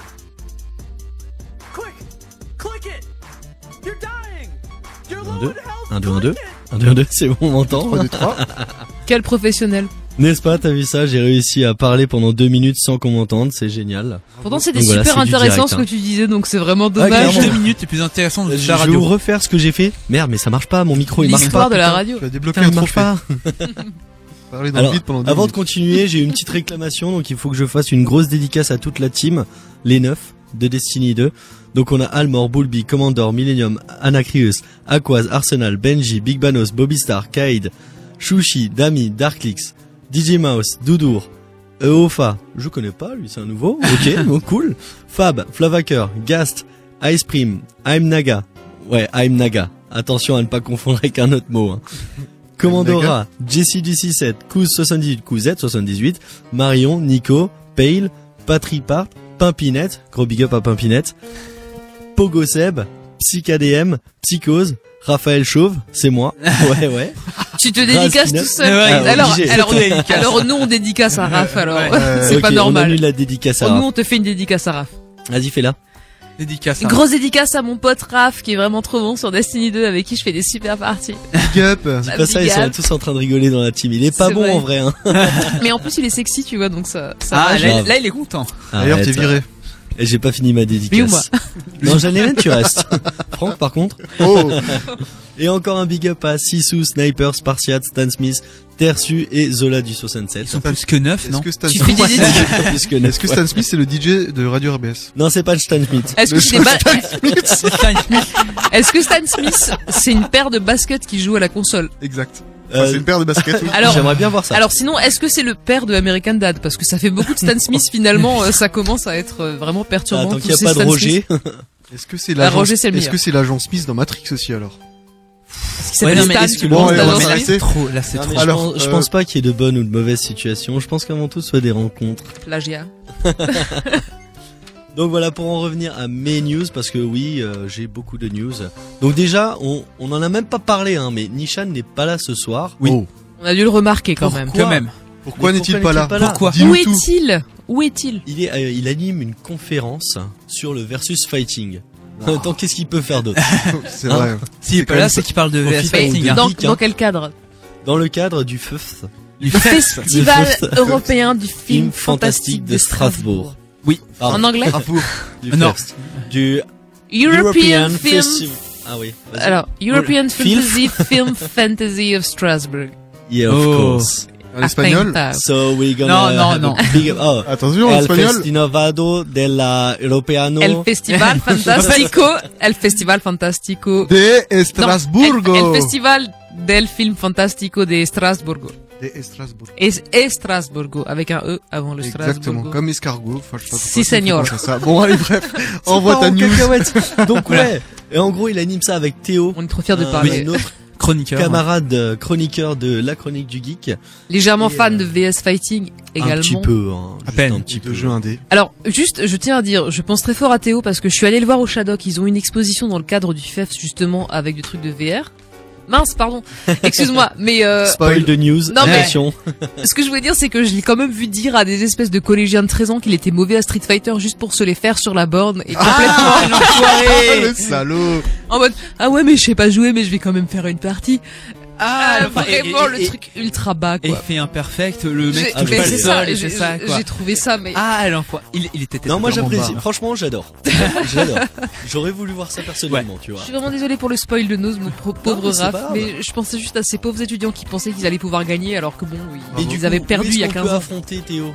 Quick, click it. You're dying. You're low 2, in health. 1, 2, 1, 2. Click it. 1, 2, 1, 2, c'est bon, on m'entend. 3, 2, 3. Quel professionnel. N'est-ce pas, t'as vu ça? J'ai réussi à parler pendant 2 minutes sans qu'on m'entende, c'est génial. Pourtant c'était Donc voilà, super c'est du intéressant direct, ce que hein. tu disais, donc c'est vraiment Ah, dommage. clairement. 2 minutes, c'est plus intéressant de Je la vais radio. vous refaire ce que j'ai fait. Merde, mais ça marche pas, mon micro il marche pas. L'histoire de la putain. radio. Tu as débloqué Putain, un il marche trophée. pas. Parler dans Alors, le vide pendant 2 avant de minutes. continuer, j'ai une petite réclamation, donc il faut que je fasse une grosse dédicace à toute la team, les 9 de Destiny 2. Donc on a Almor, Bulby, Commander, Millennium, Anacreus, Aquaz, Arsenal, Benji, Big Banos, Bobby Star, Kaid, Shushi, Dami, Darklix, DJ Mouse, Doudour, Eofa, je connais pas lui, c'est un nouveau, ok, bon cool, Fab, Flavaker, Gast, Ice Cream, I'm Naga, ouais, I'm Naga, attention à ne pas confondre avec un autre mot, hein. Commandora, Jessie GC7, Kouz78, Kouzette78, Marion, Nico, Pale, Patripart, Pimpinette, gros big up à Pimpinette, Pogo Seb, Psychadm, Psychose, Raphaël Chauve, c'est moi, ouais. Tu te dédicaces Raspina. tout seul. Ouais, obligé. Alors nous on dédicace à Raph alors. Ouais. C'est Ok, pas on normal. annule la dédicace à Nous Raph. on te fait une dédicace à Raph. Vas-y, fais-la. Dédicace. Une grosse dédicace à mon pote Raph qui est vraiment trop bon sur Destiny 2 avec qui je fais des super parties. Big up. Dis pas ça, ils sont tous en train de rigoler dans la team. Il est pas C'est bon vrai. en vrai, hein. Mais en plus il est sexy tu vois donc ça Ah, rajoute. là, là, il est content. D'ailleurs, t'es Arrête. viré. Et j'ai pas fini ma dédicace. Mais ou moi. Non, j'en ai même, tu restes. Franck, par contre. Oh. Et encore un big up à Sisu, Sniper, Spartiate, Stan Smith, Tersu et Zola du 67. Ils sont plus que 9, Est-ce non que Stan Tu fais Smith, des dédicaces. Plus que neuf. est-ce que Stan Smith c'est le DJ de Radio RBS? Non, c'est pas Stan Smith. Est-ce que c'est C'est Stan Smith. Est-ce que Stan Smith c'est une paire de baskets qui joue à la console? Exact. Euh, Enfin, c'est une paire de baskets. Oui. Alors J'aimerais bien voir ça. Alors sinon, est-ce que c'est le père de American Dad? Parce que ça fait beaucoup de Stan Smith finalement, ça commence à être vraiment perturbant. Attends tous qu'il n'y a ces pas de Stan Roger. Smith. Est-ce que c'est Bah, l'agent Roger, c'est le Est-ce meilleur. que c'est l'agent Smith dans Matrix aussi alors? Parce qu'il s'appelle Ouais, non, mais Stan, est-ce que tu bon, penses, ouais, t'as ouais, dans mais ce là, film C'est trop, là, c'est Non, trop. mais Alors, je pense pas qu'il y ait de bonnes ou de mauvaises situations. Je pense qu'avant tout, ce soit des rencontres. Plagiat. Donc voilà, pour en revenir à mes news, parce que oui, j'ai beaucoup de news. Donc déjà, on en a même pas parlé, hein, mais Nishan n'est pas là ce soir. Oui. Oh. On a dû le remarquer quand Pourquoi même. Quand même. Pourquoi Mais n'est-il pourquoi pas là? n'est-il pas là Pourquoi? Dis-nous Où tout. est-il? Où est-il? Il anime une conférence sur le versus fighting. En même temps, qu'est-ce qu'il peut faire d'autre? C'est Hein vrai. S'il est C'est pas quand là, même c'est qu'il parle de Au VS FIFA ou Fighting. de hein. Dans, geek, dans hein. quel cadre? Dans le cadre du FEF, Du Le Festival européen du film fantastique de Strasbourg. Oui. Pardon. En anglais? du Non. FEF, du European Film. Ah oui. vas-y. Alors, European Film. Film Fantasy of Strasbourg. Yeah, of Oh. course. En espagnol? So we're gonna Non, have non. a big oh. Attention, en El espagnol. Festinovado de la Europeano. El Festival Fantastico. El Festival Fantastico. De Non, Estrasburgo. El Festival del Film Fantastico de Strasburgo. De Estrasburgo. Et Strasburgo, avec un E avant le Exactement. Strasburgo. Comme escargot. Enfin, je sais pas pourquoi Si, ça me fait señor. penser à ça. Bon, allez, bref. Envoie part ta en news. cacahuète. Donc ouais. Et en gros, il anime ça avec Théo. On est trop fiers de un parler. autre Chroniqueur. camarade chroniqueur de la chronique du geek. Légèrement Et, fan de VS Fighting également. Un petit peu, hein. À Juste peine. un petit peu. De jeu indé. Alors, juste, je tiens à dire, je pense très fort à Théo parce que je suis allé le voir au Shadok. Ils ont une exposition dans le cadre du FEF justement avec des trucs de VR. Mince, pardon. Excuse-moi, mais Spoil de news. Non, mais- Attention. ce que je voulais dire, c'est que je l'ai quand même vu dire à des espèces de collégiens de 13 ans qu'il était mauvais à Street Fighter juste pour se les faire sur la borne et complètement Ah, l'enfoiré. le salaud. en mode ah ouais mais je sais pas jouer mais je vais quand même faire une partie. Ah, Vraiment le truc ultra bas quoi. Effet imperfect, le mec J'ai- touche mais pas c'est le ça, sol et c'est ça, quoi. j'ai trouvé ça mais Ah, l'enfoiré. Il était Non, moi totalement j'apprécie. bas. Franchement, j'adore. J'adore. J'aurais voulu voir ça personnellement, tu vois. je suis vraiment désolée pour le spoil de Nose, mon pauvre mais c'est Raph, pas grave. mais je pensais juste à ces pauvres étudiants qui pensaient qu'ils allaient pouvoir gagner alors que bon, Et ils, du ils coup, avaient où perdu est-ce il y a qu'on 15 peut ans. affronter Théo.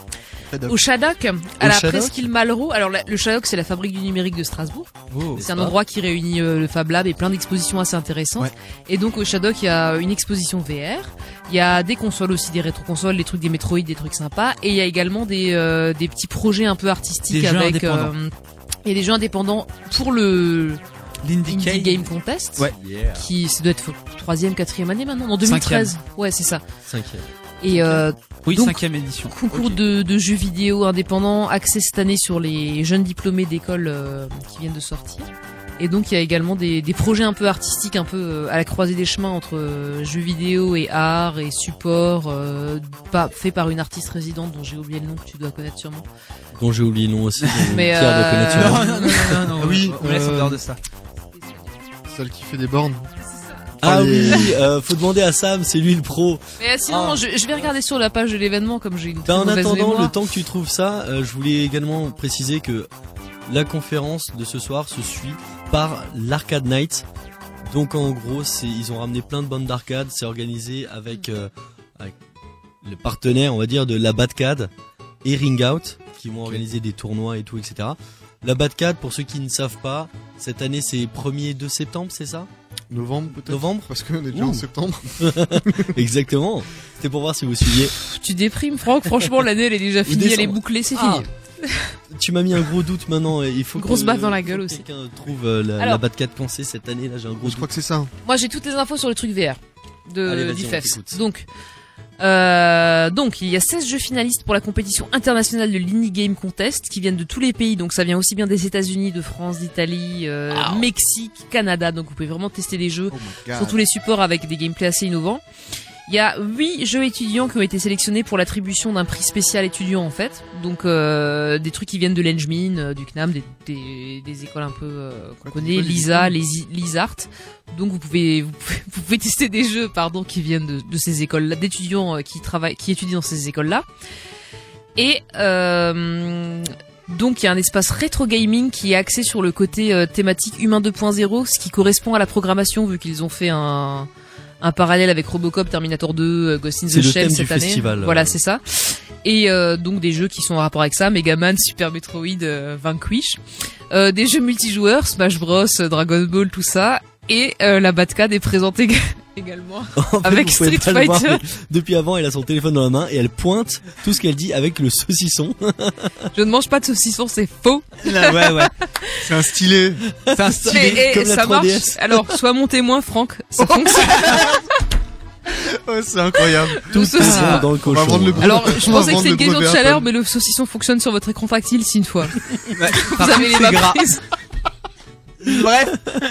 Au Shadok, à la Shadok presqu'île Malraux. Alors le Shadok, c'est la fabrique du numérique de Strasbourg. Oh. C'est un pas endroit qui réunit le Fab Lab et plein d'expositions assez intéressantes. Ouais. Et donc au Shadok, il y a une exposition VR. Il y a des consoles aussi, des rétro-consoles, des trucs des Metroid, des trucs sympas. Et il y a également des petits projets un peu artistiques Des jeux avec indépendants. et des jeux indépendants pour le L'Indie Indie Game Contest. Ouais. Yeah. Qui ça doit être 3e, 4e année maintenant, en 2013. Ouais, c'est ça. 5e. Et Oui, Donc, 5e édition. concours Ok. de jeux vidéo indépendants axé cette année sur les jeunes diplômés d'écoles qui viennent de sortir. Et donc il y a également des projets un peu artistiques, un peu à la croisée des chemins entre jeux vidéo et art et support, fait par une artiste résidente dont j'ai oublié le nom, que tu dois connaître sûrement. Dont j'ai oublié le nom aussi. Mais, Pierre doit connaître sûrement. Non, Oui, on laisse en dehors de ça. Celle qui fait des bornes. Ah les- oui, faut demander à Sam, c'est lui le pro. Mais sinon, je vais regarder sur la page de l'événement comme j'ai une très En mauvaise attendant, mémoire. le temps que tu trouves ça, je voulais également préciser que la conférence de ce soir se suit par l'Arcade Night. Donc en gros, ils ont ramené plein de bandes d'arcade, c'est organisé avec le partenaire, on va dire, de la Batcade et Ring Out, qui vont organiser des tournois et tout, etc. La Batcade, pour ceux qui ne savent pas, cette année c'est 1er et 2 septembre, c'est ça? Novembre peut-être. Novembre? Parce qu'on est déjà Ouh. en septembre. Exactement. C'était pour voir si vous suiviez. Tu déprimes, Franck. Franchement, l'année elle est déjà finie, elle est décembre. bouclée, c'est Ah. fini. Tu m'as mis un gros doute maintenant. Il faut Grosse que- baffe dans la faut gueule que aussi. Quelqu'un trouve la Alors. Batcade quand c'est cette année. Là, j'ai un gros Je doute. crois que c'est ça. Moi, j'ai toutes les infos sur le truc VR Allez, vas-y, on d'IFEFS. t'écoute. Donc, il y a 16 jeux finalistes pour la compétition internationale de l'Indie Game Contest qui viennent de tous les pays. Donc, ça vient aussi bien des États-Unis, de France, d'Italie, Mexique, Canada. Donc, vous pouvez vraiment tester des jeux Oh my god. sur tous les supports avec des gameplays assez innovants. Il y a 8 jeux étudiants qui ont été sélectionnés pour l'attribution d'un prix spécial étudiant en fait. Donc des trucs qui viennent de l'Engmin, du CNAM, des écoles un peu qu'on connaît, qu'on connaît, Lisa, Lisart. Donc vous pouvez tester des jeux qui viennent de ces écoles là, d'étudiants qui étudient dans ces écoles là. Et donc il y a un espace rétro gaming qui est axé sur le côté thématique humain 2.0, ce qui correspond à la programmation vu qu'ils ont fait un parallèle avec Robocop, Terminator 2, Ghost in C'est the le Shell thème cette du année. festival. Voilà, c'est ça. Et donc des jeux qui sont en rapport avec ça, Megaman, Super Metroid, Vanquish, des jeux multijoueurs, Smash Bros, Dragon Ball, tout ça. Et la Batcade est présentée également En fait, avec vous pouvez Street pas le voir, Fighter. mais depuis avant, elle a son téléphone dans la main et elle pointe tout ce qu'elle dit avec le saucisson. Je ne mange pas de saucisson, c'est faux. Ouais. C'est un stylet. C'est un stylé. Et comme la ça 3DS. marche. Alors, sois mon témoin, Franck. Ça fonctionne. Ouais, c'est incroyable. Tout saucisson. est bon dans le On va cochon. vendre le gros- Alors, je on va pensais que vendre c'était le une question de brevet chaleur, Apple. mais le saucisson fonctionne sur votre écran tactile si une fois. Ouais. Vous Par avez les contre, c'est mains gras. prises. Bref.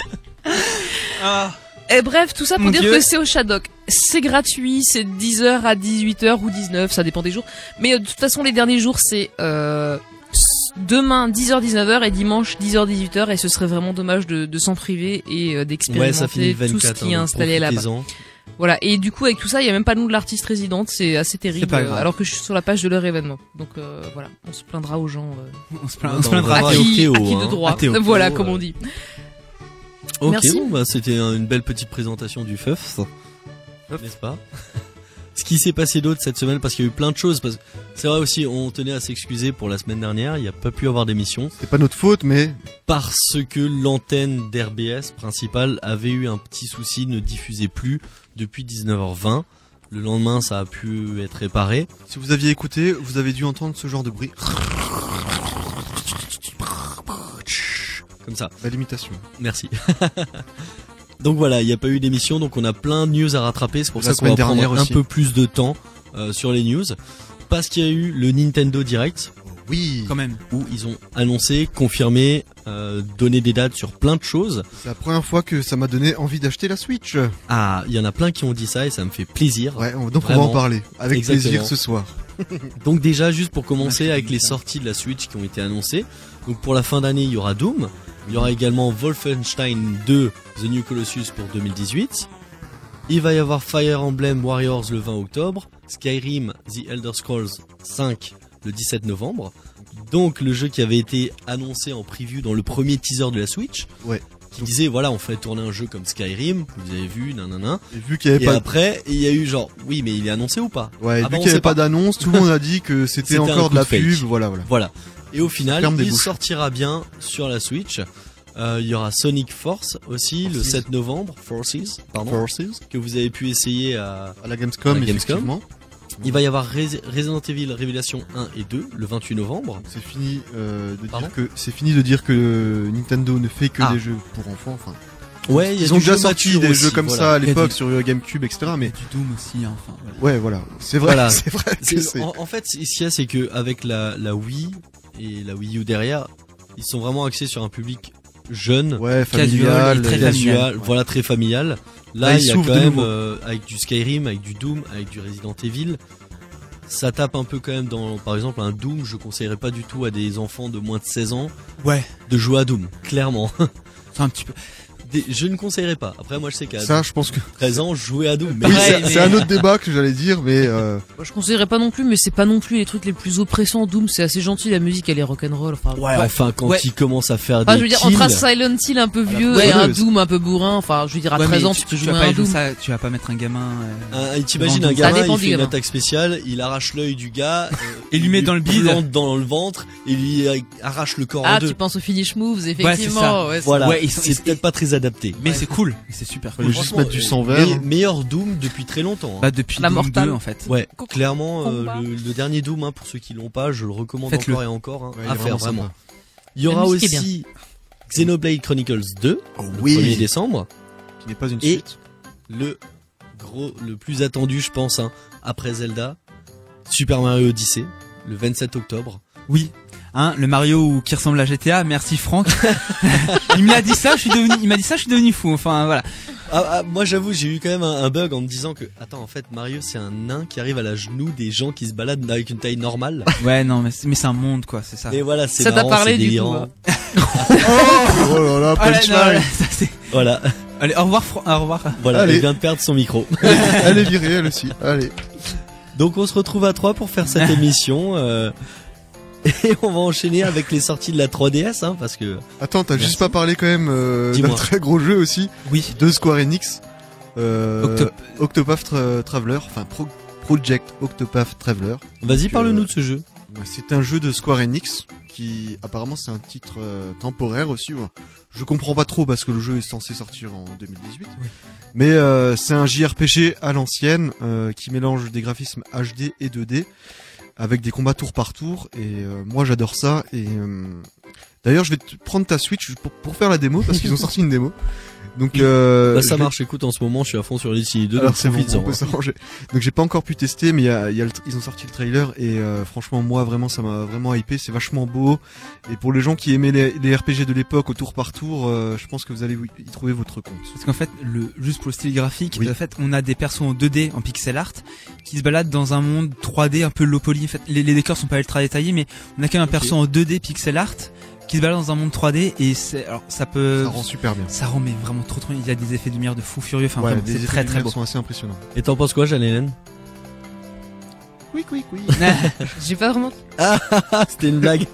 Ah. Et bref, tout ça pour Mon dire Dieu. que c'est au Shadok. C'est gratuit, c'est de 10h à 18h ou 19, ça dépend des jours. Mais de toute façon, les derniers jours, c'est demain 10h 19h et dimanche 10h 18h, et ce serait vraiment dommage de s'en priver et Ouais, ça finit d'expérimenter le 24. tout ce qui est donc installé là-bas. profitez-en. Voilà, et du coup avec tout ça, il y a même pas le nom de l'artiste résidente, c'est assez terrible, C'est pas grave. alors que je suis sur la page de leur événement. Donc voilà, on se plaindra aux gens On se Non, plaindra. on va à voir qui, Théo, à qui de hein. droit. À Théo. Voilà, Théo, comme on dit. Ok, Merci. bon, bah, c'était une belle petite présentation du FEF, n'est-ce pas? Ce qui s'est passé d'autre cette semaine, parce qu'il y a eu plein de choses, parce que c'est vrai aussi, on tenait à s'excuser pour la semaine dernière, il n'y a pas pu avoir d'émission, C'est pas notre faute, mais parce que l'antenne d'RBS principale avait eu un petit souci, ne diffusait plus depuis 19h20. Le lendemain, ça a pu être réparé. si vous aviez écouté, vous avez dû entendre ce genre de bruit. Comme ça. La limitation. Merci. Donc voilà, il n'y a pas eu d'émission, donc on a plein de news à rattraper. C'est pour La ça qu'on va semaine prendre dernière un aussi. peu plus de temps sur les news. Parce qu'il y a eu le Nintendo Direct, Oui. Quand même. où ils ont annoncé, confirmé, donné des dates sur plein de choses. C'est la première fois que ça m'a donné envie d'acheter la Switch. Ah, il y en a plein qui ont dit ça et ça me fait plaisir. Ouais, donc Vraiment. on va en parler. Avec Exactement. plaisir ce soir. Donc déjà, juste pour commencer Merci, avec les ça. sorties de la Switch qui ont été annoncées. Donc pour la fin d'année, il y aura Doom. Il y aura également Wolfenstein 2 The New Colossus pour 2018. Il va y avoir Fire Emblem Warriors le 20 octobre. Skyrim The Elder Scrolls 5 le 17 novembre. Donc le jeu qui avait été annoncé en preview dans le premier teaser de la Switch. Ouais. Qui disait voilà, on fait tourner un jeu comme Skyrim, vous avez vu, nanana. Et vu qu'il y avait Et pas, après, il y a eu genre oui, mais il est annoncé ou pas? ouais, Ah bah, vu on qu'il y sait avait pas pas. d'annonce, tout le monde a dit que c'était C'était un encore coup de la de fake. pub. Voilà. Voilà. Et au final, Ferme des il bouches. sortira bien sur la Switch. Il y aura Sonic Force aussi le Forces. 7 novembre. Forces, pardon. Forces. Que vous avez pu essayer à... À la Gamescom, À la Gamescom. effectivement. Il va y avoir Resident Evil Révélation 1 et 2 le 28 novembre. C'est fini Pardon de dire que Nintendo ne fait que Ah. des jeux pour enfants. Enfin, Ouais, il y a ils ont du déjà jeu sorti mature des aussi, jeux comme voilà. ça à Il y a l'époque du- sur GameCube, etc. Mais Du Doom aussi, hein, enfin. Voilà. ouais, voilà, c'est vrai, Voilà. c'est vrai que c'est. En fait, ce qu'il y a, c'est que avec la Wii et la Wii U derrière, ils sont vraiment axés sur un public jeune, Ouais, Casual, familial. très et- familial. casual, voilà très familial. Là, Là, il il y a s'ouvre quand de même nouveau. avec du Skyrim, avec du Doom, avec du Resident Evil. Ça tape un peu quand même dans, par exemple, un Doom. Je conseillerais pas du tout à des enfants de moins de 16 ans Ouais, de jouer à Doom, clairement. c'est un petit peu. Je ne conseillerais pas. Après, moi, je sais qu'à Ça, je pense que. 13 ans, je jouais à Doom. Mais Oui, Ouais, c'est un autre débat que j'allais dire, mais Moi, je conseillerais pas non plus, mais c'est pas non plus les trucs les plus oppressants. Doom, c'est assez gentil, la musique elle est rock'n'roll. Enfin, ouais, enfin, quand Ouais. il commence à faire Enfin, des je veux dire, kills, entre un Silent Hill un peu vieux ouais, et un ouais, Doom un peu bourrin, enfin, je veux dire, à Ouais, 13 mais ans, tu peux jouer vas à pas un jouer Doom. ça, tu vas pas mettre un gamin. t'imagines un Ça gamin, dépend il du fait une gamin. attaque spéciale, il arrache l'œil du gars, Et lui met dans le bide. plante dans le ventre, et lui arrache le corps en Ah, deux. tu penses aux finish moves, ça. effectivement. Ouais, c'est- Voilà, Ouais, c'est peut-être pas très adapté. Mais c'est cool, c'est super cool. Fallait juste Franchement, mettre du sang vert. Meilleur Doom depuis très longtemps. hein. Bah, depuis La Doom Mortal. 2 en fait. Ouais, clairement, Combat. le dernier Doom, hein, pour ceux qui l'ont pas, je le recommande Faites-le. encore et encore hein, Ouais, il à est faire vraiment vraiment. sympa. Il y aura La musique est aussi Xenoblade Chronicles 2, Oh le 1er décembre, Qui n'est pas une Et- suite. le plus attendu, je pense, hein, après Zelda, Super Mario Odyssey, le 27 octobre. Oui. Hein, le Mario qui ressemble à GTA, merci Franck. Il m'a dit ça, je suis devenu fou. Enfin voilà. Moi j'avoue, j'ai eu quand même un bug en me disant que, attends, en fait, Mario c'est un nain qui arrive à la genou des gens qui se baladent avec une taille normale. Ouais, non, mais c'est un monde quoi, c'est ça. Et voilà, c'est Ça t'a marrant, parlé, c'est du délirant. coup, Oh là là, Ah, là, punchline. non, là, ça, c'est- Voilà, Allez, au revoir, au revoir. voilà, Allez. elle vient de perdre son micro. Elle est virée, elle aussi. Allez. Donc on se retrouve à 3 pour faire cette émission. Et on va enchaîner avec les sorties de la 3DS, hein, parce que Attends, t'as Merci. juste pas parlé quand même d'un Dis-moi. très gros jeu aussi Oui. de Square Enix. Octop- Octopath Traveler, enfin Project Octopath Traveler. vas-y, Donc, parle-nous de ce jeu. Ouais, c'est un jeu de Square Enix qui apparemment c'est un titre temporaire aussi. Ouais. Je comprends pas trop parce que le jeu est censé sortir en 2018. Oui. Mais c'est un JRPG à l'ancienne qui mélange des graphismes HD et 2D avec des combats tour par tour. Et moi j'adore ça. Et d'ailleurs je vais prendre ta Switch pour faire la démo parce qu'ils ont sorti une démo. Donc Bah, ça je vais- marche, écoute, en ce moment je suis à fond sur Destiny 2, Alors donc c'est bon, profites-en, on peut hein. s'arranger. Donc j'ai pas encore pu tester, mais ils ont sorti le trailer et franchement moi vraiment ça m'a vraiment hypé. C'est vachement beau et pour les gens qui aimaient les RPG de l'époque au tour par tour, je pense que vous allez y trouver votre compte. Parce qu'en fait, juste pour le style graphique, Oui. en fait, on a des persos en 2D, en pixel art, qui se baladent dans un monde 3D un peu low poly. En fait, les décors sont pas ultra détaillés, mais on a quand même un Ok. perso en 2D pixel art qui se balade dans un monde 3D et alors ça peut, Ça rend super bien. ça rend mais vraiment trop trop. Il y a des effets de lumière de fou furieux. Enfin, Ouais, vraiment, des c'est effets très de très lumière beau. sont assez impressionnants. Et t'en penses quoi, Jeanne-Hélène? Oui. J'ai pas vraiment. Ah, c'était une blague.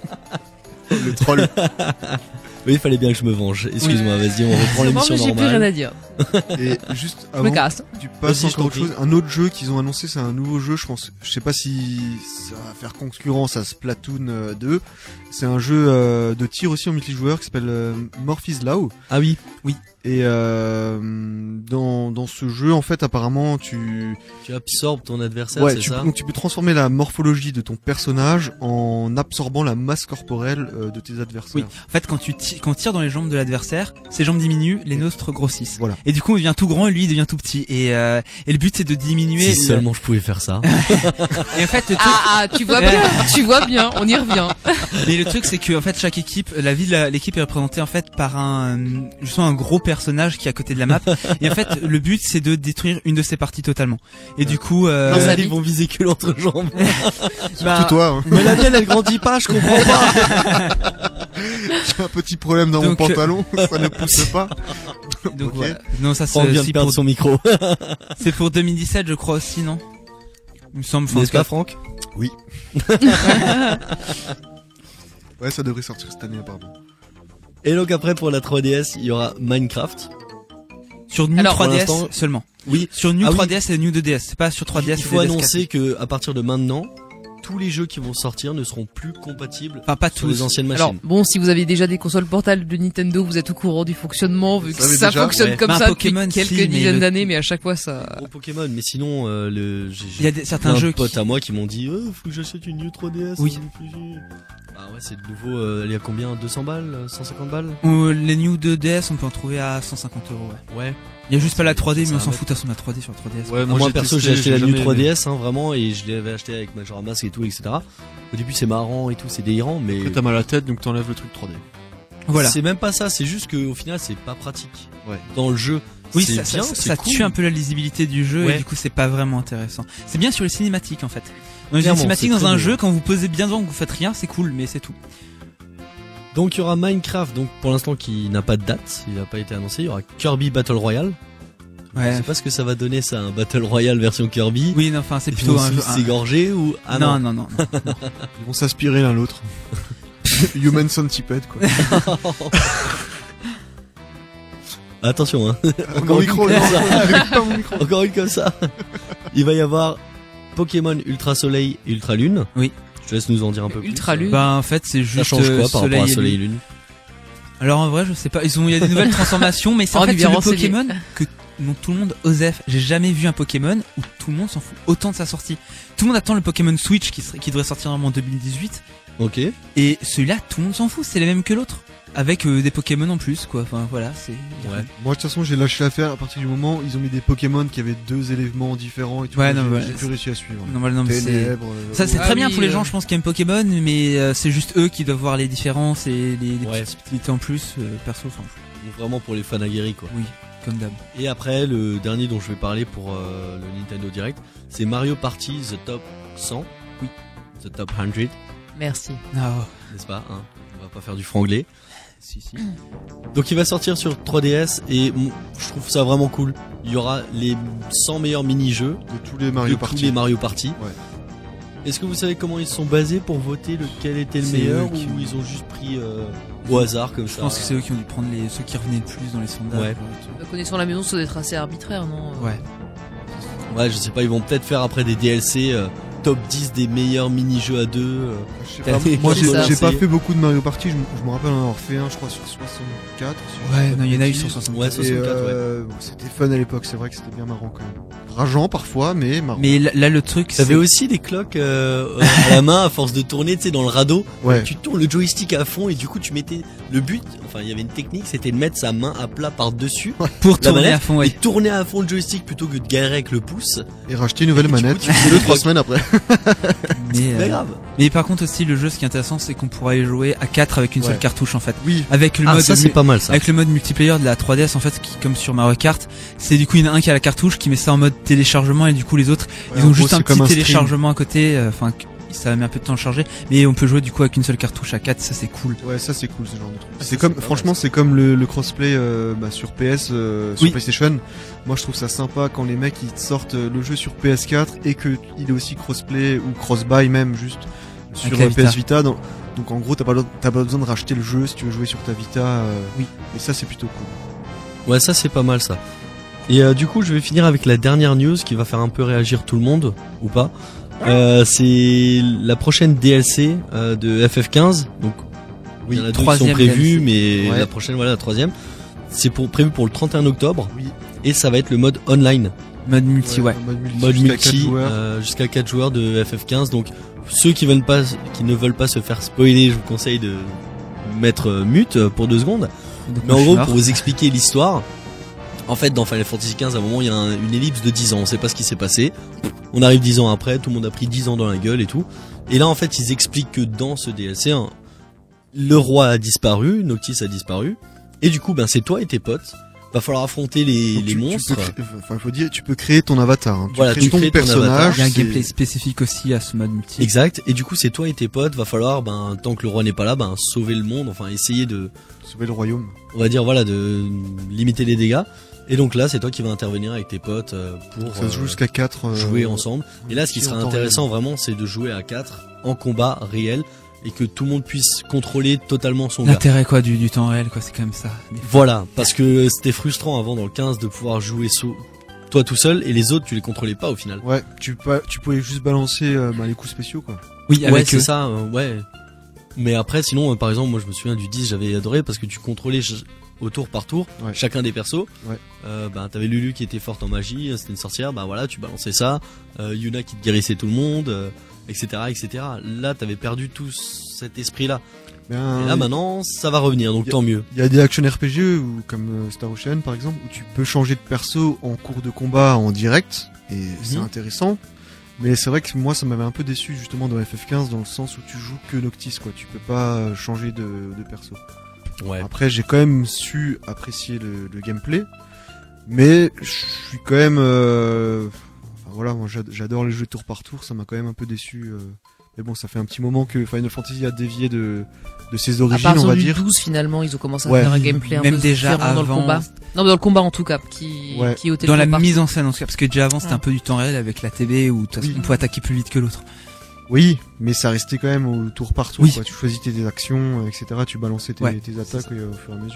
Le troll. Oui, il fallait bien que je me venge. Excuse-moi, vas-y, on reprend Non, l'émission mais j'ai plus rien normale. à dire. Et juste Je me avant casse. que tu passes Vas-y, je encore t'en autre chose, un autre jeu qu'ils ont annoncé, c'est un nouveau jeu, je pense. Je sais pas si ça va faire concurrence à Splatoon 2. C'est un jeu de tir aussi en multijoueur qui s'appelle Morphe's Law. Ah oui, Et dans ce jeu, en fait, apparemment, tu absorbes ton adversaire, ouais, c'est ça? donc tu peux transformer la morphologie de ton personnage en absorbant la masse corporelle de tes adversaires. Oui. En fait, quand on tire dans les jambes de l'adversaire, ses jambes diminuent, les nôtres grossissent. Voilà. Et du coup, on devient tout grand et lui, il devient tout petit. Et le but, c'est de diminuer. Si seulement je pouvais faire ça. Et en fait, le truc, Tu vois bien, on y revient. mais le truc, c'est que en fait, chaque équipe, l'équipe est représentée en fait par justement un gros personnage qui est à côté de la map. Et en fait, le but, c'est de détruire une de ses parties totalement. Et du coup, Dans sa vie. Ils vont viser que l'entre jambe. bah, Tout toi, hein. Mais la mienne, elle grandit pas, je comprends pas. J'ai un petit problème dans mon Donc, pantalon, ça ne pousse pas. donc Ok. voilà. Non, ça Franck vient de c'est perdre pour, son micro. c'est pour 2017, je crois aussi, non? Il me semble. Enfin, N'est-ce pas, Franck? Ouais, ça devrait sortir cette année, pardon. Et donc après, pour la 3DS, il y aura Minecraft. sur New Alors, pour 3DS l'instant- seulement. Oui. Sur New Ah oui. 3DS et New 2DS, c'est pas sur 3DS. Il faut et DS4. annoncer que à partir de maintenant, tous les jeux qui vont sortir ne seront plus compatibles Enfin, pas sur les tous. anciennes machines. Alors, bon, si vous avez déjà des consoles portables de Nintendo, vous êtes au courant du fonctionnement, vu que Vous savez ça déjà fonctionne Ouais. comme Bah, ça Pokémon, depuis quelques si, mais dizaines le- d'années, mais à chaque fois ça... Gros Pokémon, mais sinon, j'ai Il y a certains plein jeux de potes qui- à moi qui m'ont dit, faut que j'achète une New 3DS. Oui. Ah ouais, c'est de nouveau, il y a combien? 200 balles? 150 balles? Les New 2DS, on peut en trouver à 150 €. Ouais. Ouais. Il y a juste pas la 3D, Ça mais on va s'en mettre. fout à son la 3D sur 3DS. Ouais, Moi, perso, j'ai acheté la New jamais aimé. 3DS, hein, vraiment, et je l'avais acheté avec Majora Mask et tout, etc. Au début, c'est marrant et tout, c'est délirant, mais Après, t'as mal à la tête, donc t'enlèves le truc 3D. Voilà. C'est même pas ça, c'est juste que au final c'est pas pratique. Ouais. Dans le jeu, Oui, c'est ça, bien, ça, c'est ça cool. tue un peu la lisibilité du jeu Ouais. et du coup c'est pas vraiment intéressant. C'est bien sur les cinématiques en fait. Dans les Clairement, cinématiques c'est dans très un bien. jeu, quand vous posez bien devant que vous faites rien, c'est cool, mais c'est tout. Donc il y aura Minecraft, donc pour l'instant qui n'a pas de date, il n'a pas été annoncé. Il y aura Kirby Battle Royale. Je Ouais. sais pas ce que ça va donner ça, un Battle Royale version Kirby. Oui, non, enfin c'est Ils plutôt vont un jeu. s'égorger ou ah non, non, non. Ils vont s'inspirer l'un l'autre. Human Centipede, quoi. Attention hein. Mon micro, une non, comme ça. j'écoute pas mon micro. Encore une comme ça. Il va y avoir Pokémon Ultra Soleil et Ultra Lune. Oui. Je te laisse nous en dire un peu Ultra plus. Lune. Bah en fait c'est juste Ça change quoi par rapport à et Soleil et Lune. Lune? Alors en vrai je sais pas, il y a des nouvelles transformations, mais c'est en Oh, fait du c'est le bien renseigné. Pokémon que dont tout le monde osef. J'ai jamais vu un Pokémon où tout le monde s'en fout autant de sa sortie. Tout le monde attend le Pokémon Switch qui devrait sortir en 2018. Ok. Et celui-là, tout le monde s'en fout, c'est le même que l'autre. Avec des Pokémon en plus, quoi. Enfin, voilà, c'est... Ouais. Moi, de toute façon, j'ai lâché l'affaire à partir du moment où ils ont mis des Pokémon qui avaient 2 éléments différents et tout. Ouais, J'ai- non, mais j'ai ouais, plus réussi à suivre. Non, voilà, non, mais c'est... Ténèbres, Ça, c'est Ah très bien oui, pour les gens, je pense, qui aiment Pokémon, mais c'est juste eux qui doivent voir les différences et les Ouais. petites subtilités en plus, perso, enfin, Donc vraiment pour les fans aguerris quoi. oui, comme d'hab. Et après, le dernier dont je vais parler pour le Nintendo Direct, c'est Mario Party The Top 100. Oui. The Top 100, Merci. Ah, n'est-ce pas hein. On va pas faire du franglais. si, si. Donc il va sortir sur 3DS et je trouve ça vraiment cool. Il y aura les 100 meilleurs mini-jeux de tous les de Mario tous Party. les Mario Party. Ouais. Est-ce que vous savez comment ils se sont basés pour voter lequel était le C'est meilleur eux qui- ou ils ont juste pris au hasard comme Je ça? pense que c'est eux qui ont dû prendre ceux qui revenaient le plus dans les sondages. Ouais. Connaissant la maison, ça doit être assez arbitraire, non? Ouais. Ouais, je sais pas, ils vont peut-être faire après des DLC top 10 des meilleurs mini-jeux à deux. Je sais pas, Allez, moi, c'est ça. j'ai pas fait beaucoup de Mario Party. Je me rappelle en avoir fait un, je crois, sur 64. si je Ouais, dis pas non, de il y en a eu bêtises. sur 64. Ouais, Et 64, bon, c'était fun à l'époque. C'est vrai que c'était bien marrant quand même. Rageant parfois, mais marrant. Mais là, le truc, c'est... T'avais aussi des cloques à la main à force de tourner, tu sais, dans le radeau. Ouais. Tu tournes le joystick à fond et du coup tu mettais le but. Enfin, il y avait une technique, c'était de mettre sa main à plat par dessus pour la tourner manette à fond, et ouais. tourner à fond le joystick plutôt que de galérer avec le pouce. Et racheter une nouvelle Et du coup, manette. tu fais 2-3 semaines après. Mais, Pas grave. mais par contre aussi, le jeu, ce qui est intéressant, c'est qu'on pourra y jouer à 4 avec une Ouais. seule cartouche, en fait. Oui. Avec le Ah, mode ça c'est pas mal ça. avec le mode multiplayer de la 3DS en fait qui comme sur Mario Kart, c'est du coup il y en a un qui a la cartouche qui met ça en mode téléchargement et du coup les autres Ouais, ils en ont gros, juste un c'est petit comme un stream. téléchargement à côté enfin ça met un peu de temps à charger mais on peut jouer du coup avec une seule cartouche à 4, ça c'est cool. Ouais, ça c'est cool ce genre de truc. Ah, C'est ça, comme, c'est pas franchement, mal, c'est comme le crossplay sur PS, sur Oui. PlayStation. Moi, je trouve ça sympa quand les mecs ils te sortent le jeu sur PS4 et que il est aussi crossplay ou cross-buy même juste sur Avec la Vita. PS Vita. Donc en gros, t'as pas besoin de racheter le jeu si tu veux jouer sur ta Vita. Oui. Et ça c'est plutôt cool. Ouais, ça c'est pas mal ça. Et du coup, je vais finir avec la dernière news qui va faire un peu réagir tout le monde ou pas. C'est la prochaine DLC de FF15. Donc, il y en a deux qui sont troisième prévus, DLC. mais Ouais. la prochaine, voilà, la troisième. C'est prévu pour le 31 octobre. Oui. Et ça va être le mode online. Mode multi ouais. Mode jusqu'à 4 multi joueurs. jusqu'à 4 joueurs de FF15. Donc, ceux qui ne veulent pas se faire spoiler, je vous conseille de mettre mute pour 2 secondes. Donc, Mais moi, en je gros, suis mort. pour vous expliquer l'histoire, en fait, dans Final Fantasy XV, à un moment, il y a une ellipse de 10 ans. On sait pas ce qui s'est passé. On arrive 10 ans après, tout le monde a pris 10 ans dans la gueule et tout. Et là, en fait, ils expliquent que dans ce DLC, le roi a disparu, Noctis a disparu. Et du coup, ben, c'est toi et tes potes. Va falloir affronter les Donc, monstres. Faut dire, tu peux créer ton avatar. Hein. Voilà, tu tu crées crées ton ton avatar. personnage. Il y a un c'est- gameplay spécifique aussi à ce mode multi. Exact. Et du coup, c'est toi et tes potes. Va falloir, ben, tant que le roi n'est pas là, ben, sauver le monde. Enfin, essayer de, Sauver le royaume. on va dire, voilà, de limiter les dégâts. Et donc là, c'est toi qui vas intervenir avec tes potes pour Ça se joue jusqu'à 4. jouer ensemble. Et là, ce qui en sera temps intéressant vraiment, c'est de jouer à 4 en combat réel et que tout le monde puisse contrôler totalement son gars. L'intérêt quoi du temps réel quoi, c'est quand même ça. Voilà, parce que c'était frustrant avant dans le 15 de pouvoir jouer toi tout seul et les autres tu les contrôlais pas au final. Ouais, tu pouvais juste balancer les coups spéciaux quoi. Oui, Ouais, avec c'est eux. ça, ouais. Mais après, sinon, par exemple, moi je me souviens du 10, j'avais adoré parce que tu contrôlais au tour par tour Ouais. chacun des persos. Ouais. Ben t'avais Lulu qui était forte en magie, c'était une sorcière, bah voilà, tu balançais ça. Yuna qui te guérissait tout le monde, etc., etc. Là, t'avais perdu tout cet esprit-là. Ben, Et là, maintenant, ça va revenir, donc y a- tant mieux. Il y a des action RPG ou comme Star Ocean par exemple où tu peux changer de perso en cours de combat en direct et c'est intéressant. Mais c'est vrai que moi ça m'avait un peu déçu justement dans FF15 dans le sens où tu joues que Noctis quoi. Tu peux pas changer de perso. Ouais. Après, j'ai quand même su apprécier le gameplay, mais je suis quand même, enfin, voilà, moi j'adore les jeux tour par tour, ça m'a quand même un peu déçu. Mais bon, ça fait un petit moment que Final Fantasy a dévié de ses À origines, on partir va du dire. 12, finalement, ils ont commencé à Ouais. faire un gameplay un Même peu déjà différent dans le avant- combat. Non, mais dans le combat en tout cas, qui Ouais. ôtait Dans le la combat. mise en scène en tout cas, parce que déjà avant c'était Ouais. un peu du temps réel avec la TB où de toute façon, Oui. on pouvait attaquer plus vite que l'autre. Oui, mais ça restait quand même au tour par tour. Oui. Quoi. Tu choisis tes actions, etc. Tu balançais tes, Ouais, tes attaques au fur et à mesure.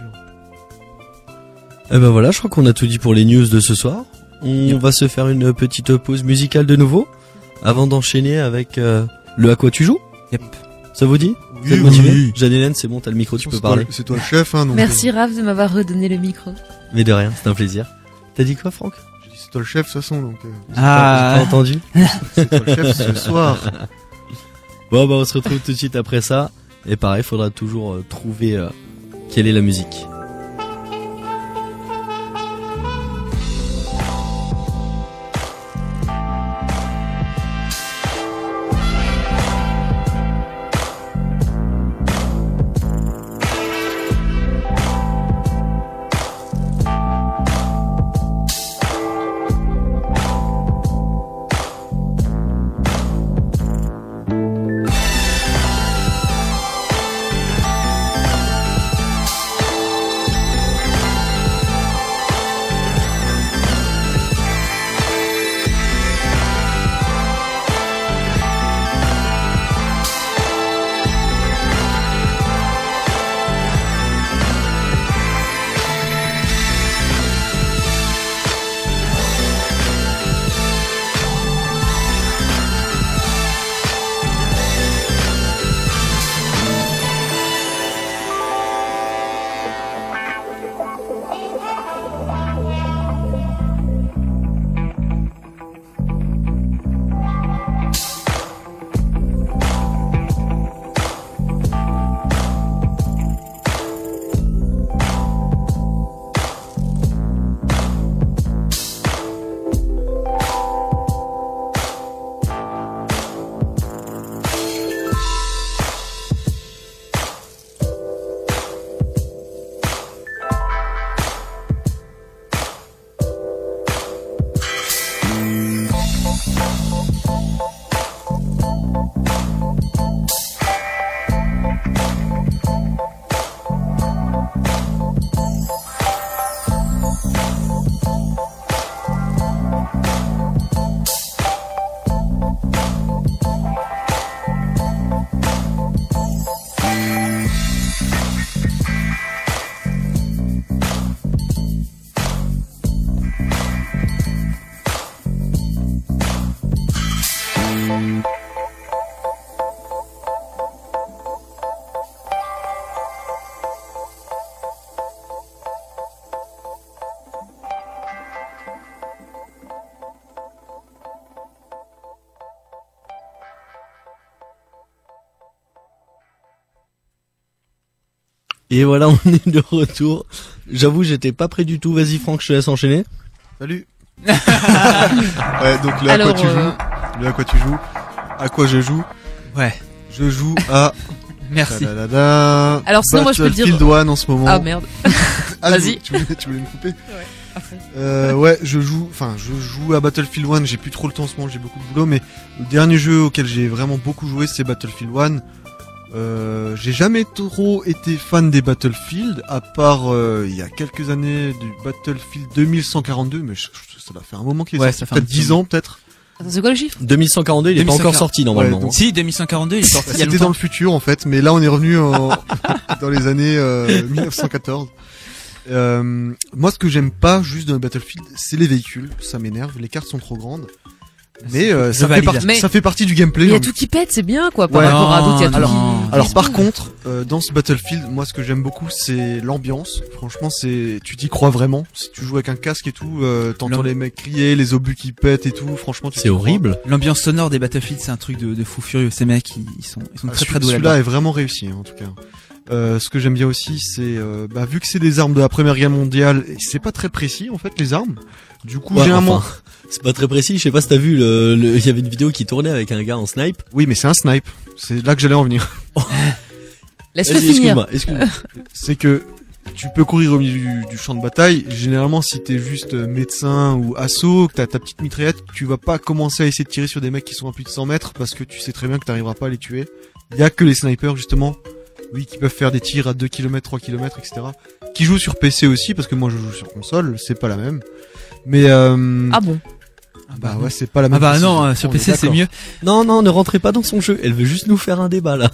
Eh ben voilà, je crois qu'on a tout dit pour les news de ce soir. On va se faire une petite pause musicale de nouveau, avant d'enchaîner avec le À quoi tu joues. Yep. Ça vous dit? Vous êtes Oui, motivé? oui. Jeanne-Hélène, c'est bon, t'as le micro, tu peux C'est toi parler. c'est toi le chef, hein. Donc, Merci Raph de m'avoir redonné le micro. Mais de rien, c'est un plaisir. T'as dit quoi, Franck? j'ai dit c'est toi le chef de toute façon, donc J'ai pas entendu. c'est toi le chef ce soir. Bon, bah on se retrouve tout de suite après ça. Et pareil, faudra toujours trouver quelle est la musique. Et voilà, on est de retour. J'avoue, j'étais pas prêt du tout. Vas-y, Franck, je te laisse enchaîner. Salut. Ouais, donc le à Alors, quoi tu joues. Le à quoi tu joues. À quoi je joue. Ouais. Je joue à. Merci. Ta-da-da-da. Alors, sinon, moi, je peux le dire- Battlefield 1 en ce moment. Ah merde. Ah, vas-y. Tu voulais me couper? Ouais, je joue à Battlefield 1, j'ai plus trop le temps en ce moment, j'ai beaucoup de boulot, mais le dernier jeu auquel j'ai vraiment beaucoup joué, c'est Battlefield 1. J'ai jamais trop été fan des Battlefield, à part il y a quelques années du Battlefield 2142, mais ça va faire un moment qu'il est Ouais, sorti, ça fait un peut-être petit 10 ans peut-être. Attends, c'est quoi le chiffre? 2142, il est pas 2140. encore sorti normalement. Ouais, donc- Si, 2142, il est sorti il y a C'était dans longtemps. le futur en fait, mais là on est revenu dans les années 1914. Moi, ce que j'aime pas juste dans Battlefield, c'est les véhicules. Ça m'énerve. Les cartes sont trop grandes. Mais Je ça, fait valide. partie, Mais- ça fait partie du gameplay. Il y a j'ai tout qui pète, c'est bien quoi. Par Ouais. rapport à d'autres, il y a tout Non, qui. non. Alors par contre, dans ce Battlefield, moi ce que j'aime beaucoup c'est l'ambiance. Franchement, tu t'y crois vraiment. Si tu joues avec un casque et tout, t'entends L'am- les mecs crier, les obus qui pètent et tout. Franchement, tu C'est t'y crois. horrible. L'ambiance sonore des Battlefield, c'est un truc de fou furieux. Ces mecs, ils sont Ah, très très doués Celui-là là-dedans. est vraiment réussi en tout cas. Ce que j'aime bien aussi, c'est vu que c'est des armes de la Première Guerre mondiale, et c'est pas très précis en fait les armes. Du coup, Ouais, généralement, enfin, c'est pas très précis. Je sais pas si t'as vu il y avait une vidéo qui tournait avec un gars en snipe. oui, mais c'est un snipe. C'est là que j'allais en venir. Laisse-le Vas-y, finir. excuse-moi. C'est que tu peux courir au milieu du champ de bataille. Généralement, si t'es juste médecin ou assaut, que t'as ta petite mitraillette, tu vas pas commencer à essayer de tirer sur des mecs qui sont à plus de 100 mètres parce que tu sais très bien que t'arriveras pas à les tuer. Il y a que les snipers, justement, oui, qui peuvent faire des tirs à 2 km, 3 km, etc. Qui jouent sur PC aussi, parce que moi je joue sur console, c'est pas la même. Mais Ah bon. bah ouais, c'est pas la même. Ah bah précision. non, sur On PC est c'est d'accord. mieux. Non, ne rentrez pas dans son jeu. Elle veut juste nous faire un débat là.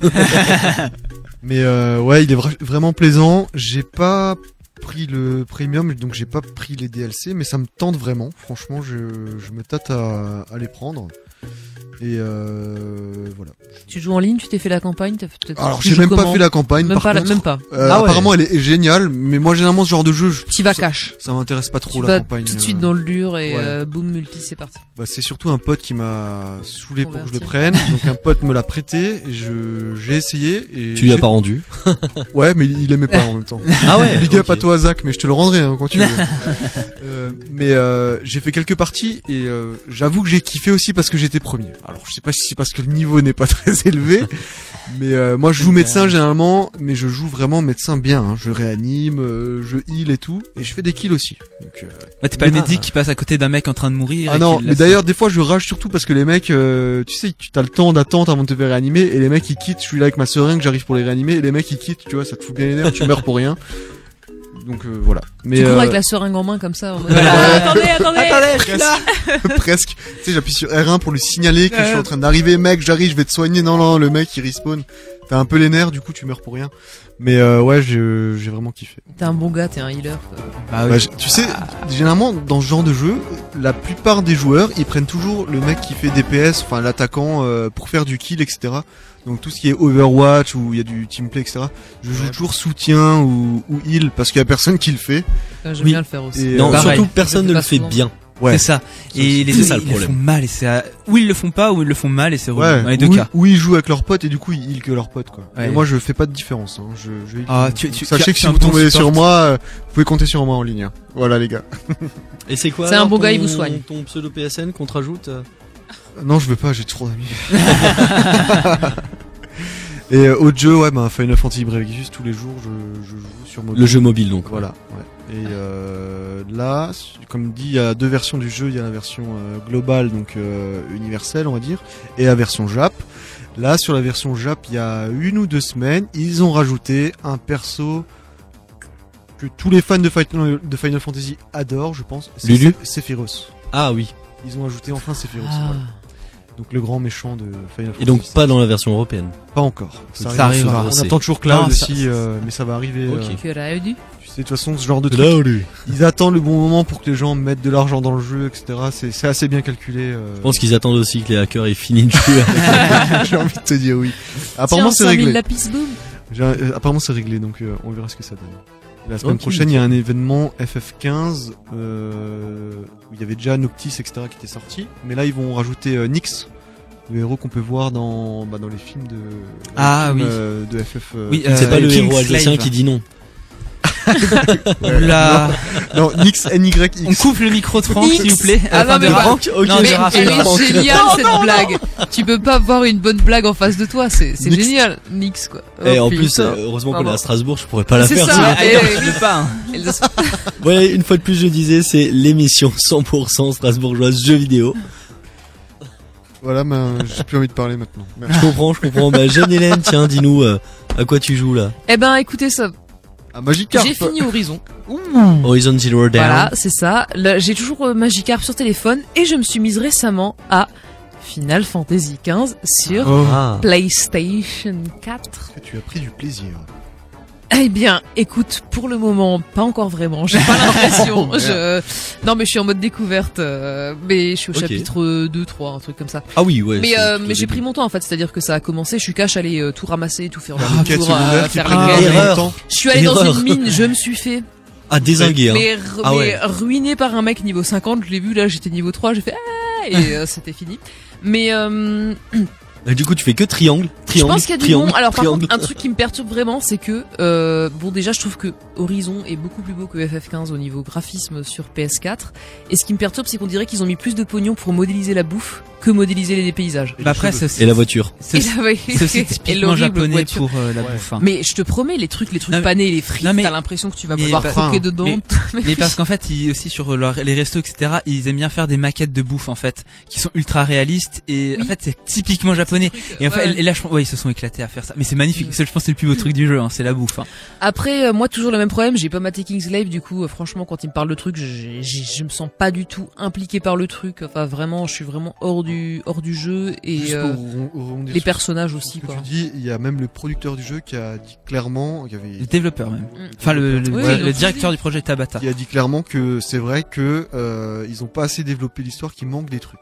Mais ouais, il est vraiment plaisant. J'ai pas pris le premium, donc j'ai pas pris les DLC, mais ça me tente vraiment. Franchement, je me tâte à les prendre. Et voilà. Tu joues en ligne, tu t'es fait la campagne, Alors j'ai même pas fait la campagne. Même par pas, contre. même pas. Ah ouais. Apparemment, elle est géniale, mais moi généralement ce genre de jeu, Tu vas cash. ça m'intéresse pas trop Tu la vas campagne. tout de suite dans le dur et ouais. boum multi, c'est parti. Bah, c'est surtout un pote qui m'a saoulé pour que je le Converti. prenne. Donc un pote me l'a prêté, et j'ai essayé et Tu lui as pas rendu. Ouais, mais il aimait pas en même temps. Ah ouais. Big up ok. à toi Zach, mais je te le rendrai quand tu veux. Mais j'ai fait quelques parties et j'avoue que j'ai kiffé aussi parce que j'étais premier. Alors je sais pas si c'est parce que le niveau n'est pas très élevé, mais moi je joue médecin généralement, mais je joue vraiment médecin bien. Hein. Je réanime, je heal et tout, et je fais des kills aussi. Donc, Bah, t'es pas le médic qui passe à côté d'un mec en train de mourir. ah et non, qui mais laisse- d'ailleurs des fois je rage surtout parce que les mecs, tu sais, tu as le temps d'attente avant de te faire réanimer, et les mecs ils quittent. Je suis là avec ma seringue, j'arrive pour les réanimer, et les mecs ils quittent. Tu vois, ça te fout bien les nerfs, tu meurs pour rien. Donc voilà. Mais Tu cours avec la seringue en main comme ça. En mode, Ouais. attendez. presque. Tu sais, j'appuie sur R1 pour lui signaler que je suis en train d'arriver, mec, j'arrive, je vais te soigner. Non, le mec il respawn. T'as un peu les nerfs, du coup tu meurs pour rien. Mais ouais, j'ai vraiment kiffé. T'es un bon gars, t'es un healer. quoi. Bah oui. Bah, tu sais, généralement dans ce genre de jeu, la plupart des joueurs ils prennent toujours le mec qui fait DPS, enfin l'attaquant, pour faire du kill, etc. Donc tout ce qui est Overwatch où il y a du teamplay, etc. Je joue toujours soutien ou heal parce qu'il y a personne qui le fait. J'aime Oui. bien le faire aussi. Et, Non, pareil. surtout personne Je ne le le fais fait pas souvent. bien. ouais. C'est ça. Et les c'est autres, ça le ils le problème. font mal et c'est ou ils le font pas ou ils le font mal et c'est relou. Ouais, Dans les deux ou, cas. ou ils jouent avec leurs potes et du coup ils heal que leurs potes quoi. Ouais. Et moi je fais pas de différence. Hein. Je heal Ah, tout le monde. tu Sachez que si es un vous bon tombez support. sur moi, vous pouvez compter sur moi en ligne. Hein. Voilà les gars. Et c'est quoi C'est un alors, bon gars, ton- il vous soigne. Ton pseudo PSN qu'on te rajoute Non je veux pas, j'ai trop d'amis. Et autre jeu, ouais, bah Final Fantasy Brevius tous les jours je joue sur mobile. Le jeu mobile donc. Voilà. Ouais. Et là, comme dit, il y a deux versions du jeu. Il y a la version globale, donc universelle, on va dire, et la version Jap. Là, sur la version Jap, il y a 1 ou 2 semaines, ils ont rajouté un perso que tous les fans de Final Fantasy adorent, je pense. C'est Lulu Sephiroth. Ah oui. Ils ont ajouté enfin Sephiroth. Ah. Voilà. Donc le grand méchant de Final Fantasy. Et donc pas dans la version européenne. Pas encore. Ça arrivera. On attend toujours Cloud Non, ça- aussi, mais ça va arriver. Ok. Que Raudu. Tu sais, de toute façon, ce genre de truc. Ils attendent le bon moment pour que les gens mettent de l'argent dans le jeu, etc. C'est assez bien calculé. Je pense qu'ils attendent aussi que les hackers aient fini de jouer. J'ai envie de te dire oui. Apparemment, c'est Tiens, 5000 réglé. lapis boom. Apparemment, c'est réglé, donc on verra ce que ça donne. La semaine Ok. prochaine, il y a un événement FF15 où il y avait déjà Noctis, etc. qui était sorti. Mais là, ils vont rajouter Nyx, le héros qu'on peut voir dans les films de Ah, oui. de FF. Oui, C'est pas le King héros alsacien Slave. qui dit non. Là, non, Nyx NYX. on coupe le micro de Franck, Nyx. s'il vous plaît. Ah non, de mais Raph. Franck, ok. Non, de Mais Raph, elle de Raph. est géniale cette blague. Tu peux pas avoir une bonne blague en face de toi, c'est Nix. génial. Nix quoi. Et Oh, en plus, putain. heureusement qu'on est Pardon. à Strasbourg, je pourrais pas la C'est faire. ça. sinon. Et- Je le pas. hein. Elle- Voilà, une fois de plus, je disais, c'est l'émission 100% strasbourgeoise jeux vidéo. Voilà, j'ai plus envie de parler maintenant. Merci. Je comprends. Bah, Jeanne Hélène, tiens, dis-nous, à quoi tu joues là? Eh ben écoutez ça, Ah, Magikarp. j'ai fini Horizon. Horizon Zero Dawn. Voilà, c'est ça. Là, j'ai toujours Magikarp sur téléphone et je me suis mise récemment à Final Fantasy XV sur Oh. Ah. PlayStation 4. Que tu as pris du plaisir. Eh bien, écoute, pour le moment, pas encore vraiment. J'ai pas l'impression. Oh, merde. Non, mais je suis en mode découverte. Mais je suis au Ok. chapitre 2, 3, un truc comme ça. Ah oui, ouais. Mais, c'est tout mais au j'ai début. pris mon temps en fait, c'est-à-dire que ça a commencé, je suis cash allé tout ramasser, tout faire le Les quêtes tour, secondaires qui faire prennent les Ah, quêtes. erreur. temps. Je suis allé dans Erreur. une mine, je me suis fait Ah, dézingué, hein. mais, Ah mais ouais. ruiné par un mec niveau 50, je l'ai vu là, j'étais niveau 3, j'ai fait ah et c'était fini. Mais Et du coup, tu fais que triangle. Triangle. Je pense qu'il y a du triangle, bon. Alors par triangle. contre, un truc qui me perturbe vraiment, c'est que bon déjà je trouve que Horizon est beaucoup plus beau que FF15 au niveau graphisme sur PS4. Et ce qui me perturbe, c'est qu'on dirait qu'ils ont mis plus de pognon pour modéliser la bouffe que modéliser les paysages. Bah après, c'est Et la voiture. c'est aussi C'est typiquement l'horrible japonais voiture. pour la Ouais. bouffe. hein. Mais je te promets, les trucs Non, mais- panés, les frites, non, mais- t'as l'impression que tu vas mais pouvoir bah, croquer enfin, dedans. Mais parce qu'en fait, ils aussi sur les restos, etc., ils aiment bien faire des maquettes de bouffe en fait, qui sont ultra réalistes et en Oui. fait c'est typiquement japonais. Et en fait, Ouais. et là, ils se sont éclatés à faire ça. Mais c'est magnifique. Ça, je pense que c'est le plus beau truc du jeu, hein, c'est la bouffe. hein. Après, moi toujours le même problème, j'ai pas maté Kingslave, du coup, franchement, quand il me parle de trucs, je me sens pas du tout impliqué par le truc. Enfin, vraiment, je suis vraiment hors du jeu et Juste pour rebondir les sur personnages ce aussi, que quoi. tu dis, il y a même le producteur du jeu qui a dit clairement, Le développeur même. Mm. Enfin, le Oui, ouais, ils l'ont le tous directeur dit. du projet Tabata. qui a dit clairement que c'est vrai que ils ont pas assez développé l'histoire, qu'il manque des trucs.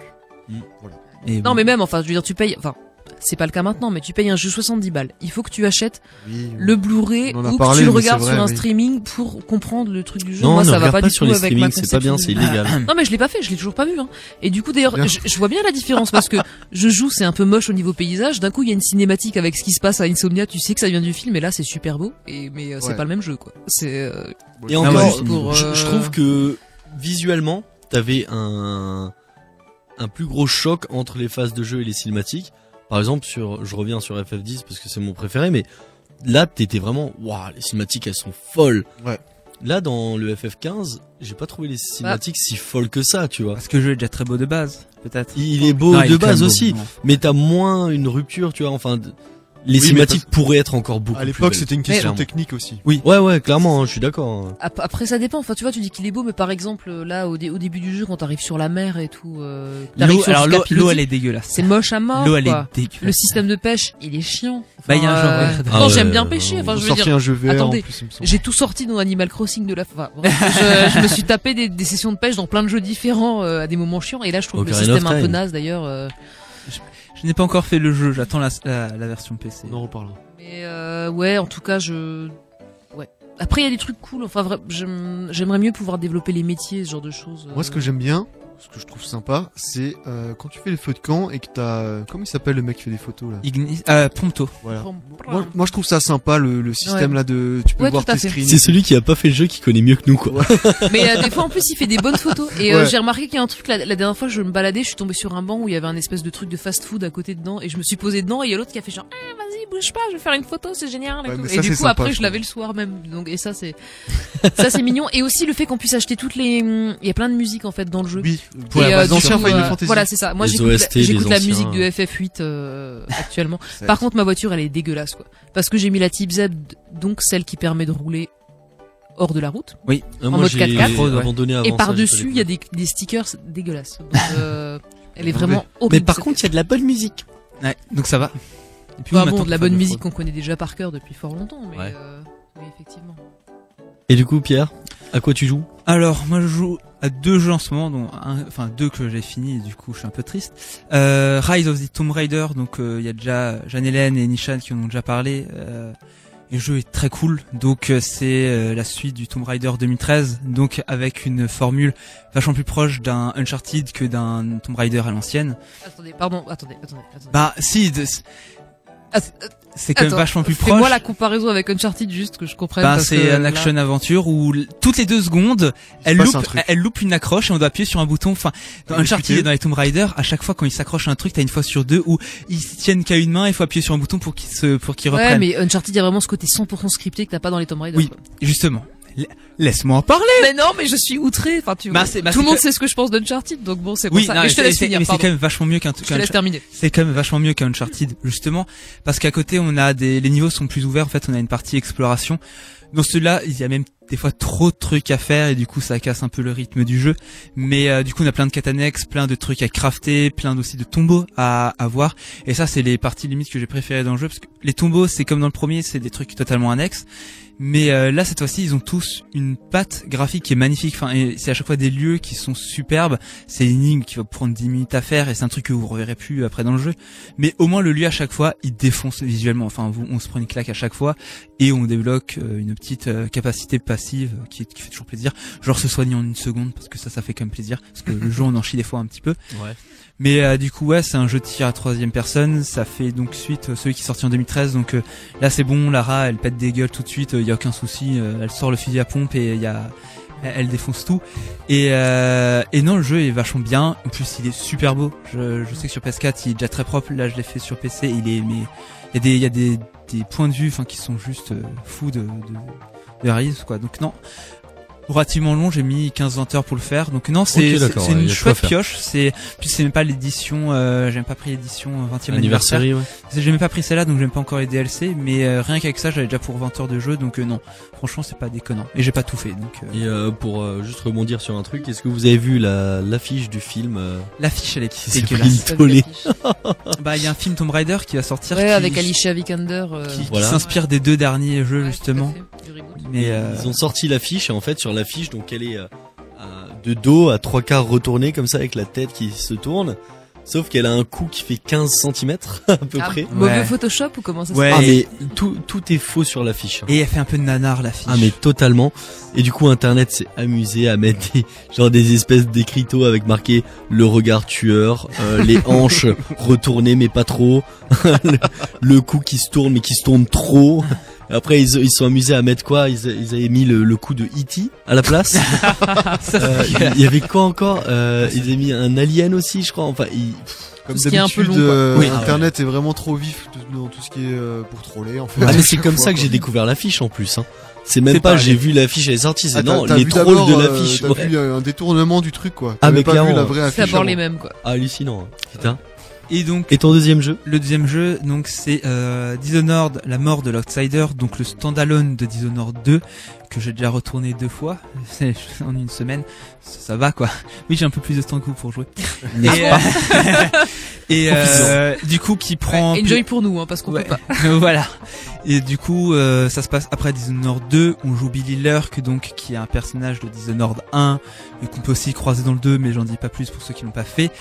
Et Non, bon. mais même, enfin, je veux dire, tu payes, enfin, c'est pas le cas maintenant, mais tu payes un jeu 70 balles. Il faut que tu achètes Oui, le Blu-ray On en a ou parlé, que tu le mais regardes c'est sur vrai, un oui. streaming pour comprendre le truc du jeu. Non, Moi, ne ça va regarde pas pas du sur tout les avec ma streamings, c'est pas bien, c'est conception. illégal. Non mais je l'ai pas fait, je l'ai toujours pas vu. Hein. Et du coup d'ailleurs, Bien. je vois bien la différence parce que je joue, c'est un peu moche au niveau paysage. D'un coup il y a une cinématique avec ce qui se passe à Insomnia, tu sais que ça vient du film, et là c'est super beau. Mais c'est Ouais. pas le même jeu quoi. C'est Et Ah, moi, encore, juste pour, je trouve que visuellement, t'avais un plus gros choc entre les phases de jeu et les cinématiques. Par exemple, je reviens sur FF10 parce que c'est mon préféré, mais là, t'étais vraiment, waouh, les cinématiques, elles sont folles. Ouais. Là, dans le FF15, j'ai pas trouvé les cinématiques si folles que ça, tu vois. Parce que le jeu est déjà très beau de base, peut-être. Il est beau Non, il de est quand même base beau, aussi, non. mais t'as moins une rupture, tu vois. Enfin, les Oui, cinématiques pourraient être encore beaucoup À plus l'époque, belles, c'était une question clairement. technique aussi. Ouais, clairement, hein, je suis d'accord. hein. après ça dépend. Enfin tu vois, tu dis qu'il est beau, mais par exemple là au début du jeu quand t'arrives sur la mer et tout, L'eau, alors l'eau, elle est dégueulasse. c'est moche à mort. L'eau, elle quoi. est dégueulasse. Le système de pêche, il est chiant. Bah, il y a un genre, ouais. pourtant, Ah ouais, j'aime bien pêcher. Enfin, Ils je ont veux sorti dire, un jeu VR attendez, en plus, il me semble. j'ai tout sorti dans Animal Crossing de la. Enfin, vraiment, je me suis tapé des sessions de pêche dans plein de jeux différents à des moments chiants. Et là, je trouve le Ocarina of système un peu Time. naze d'ailleurs. Je n'ai pas encore fait le jeu, j'attends la version PC. On en reparlera. Mais ouais, en tout cas, ouais. Après, il y a des trucs cool. Enfin, j'aimerais mieux pouvoir développer les métiers, ce genre de choses. Moi, ce que j'aime bien, ce que je trouve sympa, c'est quand tu fais les feux de camp et que t'as... comment il s'appelle le mec qui fait des photos là Prompto. Voilà. Moi, je trouve ça sympa le système là de... Tu peux Ouais, voir tout à tes fait. screens. C'est celui qui a pas fait le jeu qui connaît mieux que nous, quoi. Mais des fois en plus il fait des bonnes photos et Ouais. j'ai remarqué qu'il y a un truc la dernière fois je me baladais, je suis tombée sur un banc où il y avait un espèce de truc de fast food à côté dedans et je me suis posée dedans et il y a l'autre qui a fait genre vas-y bouge pas, je vais faire une photo, c'est génial et, Ouais, tout. mais Et ça, du c'est coup sympa, après je je l'avais trouve. le soir même donc et ça c'est mignon et aussi le fait qu'on puisse acheter toutes les il y a plein de musique en fait dans le jeu. Oui, Pour Et, la base du d'anciens coup, Final Fantasy. Voilà, c'est ça. Moi, Les j'écoute OST, j'écoute les la anciens. musique de FF8 actuellement. Par contre, ma voiture, elle est dégueulasse, quoi. Parce que j'ai mis la Type Z, donc celle qui permet de rouler hors de la route. Ah, moi, mode j'ai 4x4. abandonné avant Et ça, par-dessus, il y a j'ai des stickers dégueulasses. Donc, elle est Mauvais. vraiment pas découvert. horrible. Mais par contre, il y a de la bonne musique. Ouais, donc ça va. Et puis Bah on bon, attend de la pour faire bonne des musique fraudes. qu'on connaît déjà par cœur depuis fort longtemps, mais Ouais. oui, effectivement. Et du coup, Pierre, à quoi tu joues? Alors, moi je joue à 2 jeux en ce moment, dont enfin 2 que j'ai fini, et du coup je suis un peu triste. Rise of the Tomb Raider, donc il y a déjà Jeanne-Hélène et Nishan qui en ont déjà parlé. Et le jeu est très cool, donc c'est la suite du Tomb Raider 2013, donc avec une formule vachement plus proche d'un Uncharted que d'un Tomb Raider à l'ancienne. Attendez, pardon, attendez. Bah si, c'est quand même Attends, vachement plus Fais-moi proche. la comparaison avec Uncharted, juste que je comprenne. Ben, parce c'est que un là- action aventure où toutes les 2 secondes, elle passe un truc. loupe une accroche et on doit appuyer sur un bouton. Enfin, dans Ouais, Uncharted expliquez. et dans les Tomb Raider, à chaque fois quand ils s'accrochent à un truc, t'as une fois sur 2 où ils tiennent qu'à une main et il faut appuyer sur un bouton pour qu'ils Ouais, reprennent. mais Uncharted, il y a vraiment ce côté 100% scripté que t'as pas dans les Tomb Raider. Oui. quoi. Justement. Laisse-moi en parler. Mais non, mais je suis outré. Enfin, tu vois. Bah, Tout le c'est monde que- sait ce que je pense d'Uncharted, donc bon, c'est pour Oui, ça. non, Mais je te laisse finir. mais c'est Pardon. quand même vachement mieux qu'un Je te laisse terminer. C'est quand même vachement mieux qu'un Uncharted, justement, parce qu'à côté on a les niveaux sont plus ouverts. En fait, on a une partie exploration. Dans celui-là, il y a même des fois trop de trucs à faire et du coup ça casse un peu le rythme du jeu. Mais du coup, on a plein de quêtes annexes, plein de trucs à crafter, plein aussi de tombeaux à voir. Et ça, c'est les parties limites que j'ai préférées dans le jeu, parce que les tombeaux, c'est comme dans le premier, c'est des trucs totalement annexes. Mais là, cette fois-ci, ils ont tous une patte graphique qui est magnifique. Enfin, et c'est à chaque fois des lieux qui sont superbes. C'est une énigme qui va prendre 10 minutes à faire et c'est un truc que vous reverrez plus après dans le jeu. Mais au moins, le lieu à chaque fois, il défonce visuellement. Enfin, on se prend une claque à chaque fois et on débloque une petite capacité massive qui fait toujours plaisir. Genre se soigner en une seconde parce que ça fait quand même plaisir parce que le jeu on en chie des fois un petit peu. Ouais. Mais du coup ouais, c'est un jeu de tir à troisième personne. Ça fait donc suite celui qui est sorti en 2013. Donc là c'est bon, Lara elle pète des gueules tout de suite. Y a aucun souci. Elle sort le fusil à pompe et elle défonce tout. Et non, le jeu est vachement bien. En plus il est super beau. Je sais que sur PS4 il est déjà très propre. Là je l'ai fait sur PC. Il y a des points de vue enfin qui sont juste fous de réalisme quoi. Donc non. Relativement long, j'ai mis 15-20 heures pour le faire. Donc non, c'est une chouette pioche. Puis c'est même pas l'édition, j'ai même pas pris l'édition 20e anniversaire. Ouais. J'ai même pas pris celle-là, donc j'ai même pas encore les DLC, mais rien qu'avec ça, j'avais déjà pour 20 heures de jeu, donc non. Franchement, c'est pas déconnant. Et j'ai pas tout fait, donc. Et pour juste rebondir sur un truc, est-ce que vous avez vu l'affiche du film L'affiche, elle est s'est dégueulasse. pris tollé. Bah, il y a un film Tomb Raider qui va sortir. Ouais, avec Alicia Vikander. Qui Voilà. s'inspire des deux derniers jeux, justement. Mais Ils ont sorti l'affiche et en fait sur l'affiche donc elle est de dos à 3/4 retournée comme ça avec la tête qui se tourne. Sauf qu'elle a un cou qui fait 15 cm à peu près. Mauvais Ouais. Photoshop ou comment ça se Ouais. passe? Ah mais tout est faux sur l'affiche. et elle fait un peu de nanar, l'affiche. Ah mais totalement. Et du coup internet s'est amusé à mettre des espèces d'écriteaux avec marqué le regard tueur, les hanches retournées mais pas trop, le cou qui se tourne mais qui se tourne trop. Après ils sont amusés à mettre quoi, ils avaient mis le coup de E.T. à la place. Il y avait quoi encore, ils avaient mis un alien aussi je crois. Enfin Comme Tout ce qui est un peu d'habitude, long, quoi. Oui. Internet est vraiment trop vif dans tout ce qui est pour troller en fait. Ah mais c'est Chaque comme fois, ça que quoi. j'ai découvert l'affiche en plus hein. C'est même C'est pas pas j'ai les- vu l'affiche elle est sortie, c'est Ah, non t'as les vu trolls d'abord, de l'affiche. t'as Ouais. vu un détournement du truc quoi. Ah, T'avais mais pas vu clairement. la vraie C'est affiche. d'abord les avant. mêmes, quoi. Hallucinant. Putain. Et donc, Et ton deuxième jeu? le deuxième jeu, donc c'est Dishonored, la mort de l'Outsider, donc le standalone de Dishonored 2 que j'ai déjà retourné 2 fois en une semaine. Ça va quoi. Oui, j'ai un peu plus de temps que vous pour jouer. Et du coup, qui prend Ouais, enjoy pour nous, hein, parce qu'on Ouais. peut pas. voilà. Et du coup, ça se passe après Dishonored 2. On joue Billy Lurk, donc qui est un personnage de Dishonored 1 et qu'on peut aussi croiser dans le 2, mais j'en dis pas plus pour ceux qui l'ont pas fait.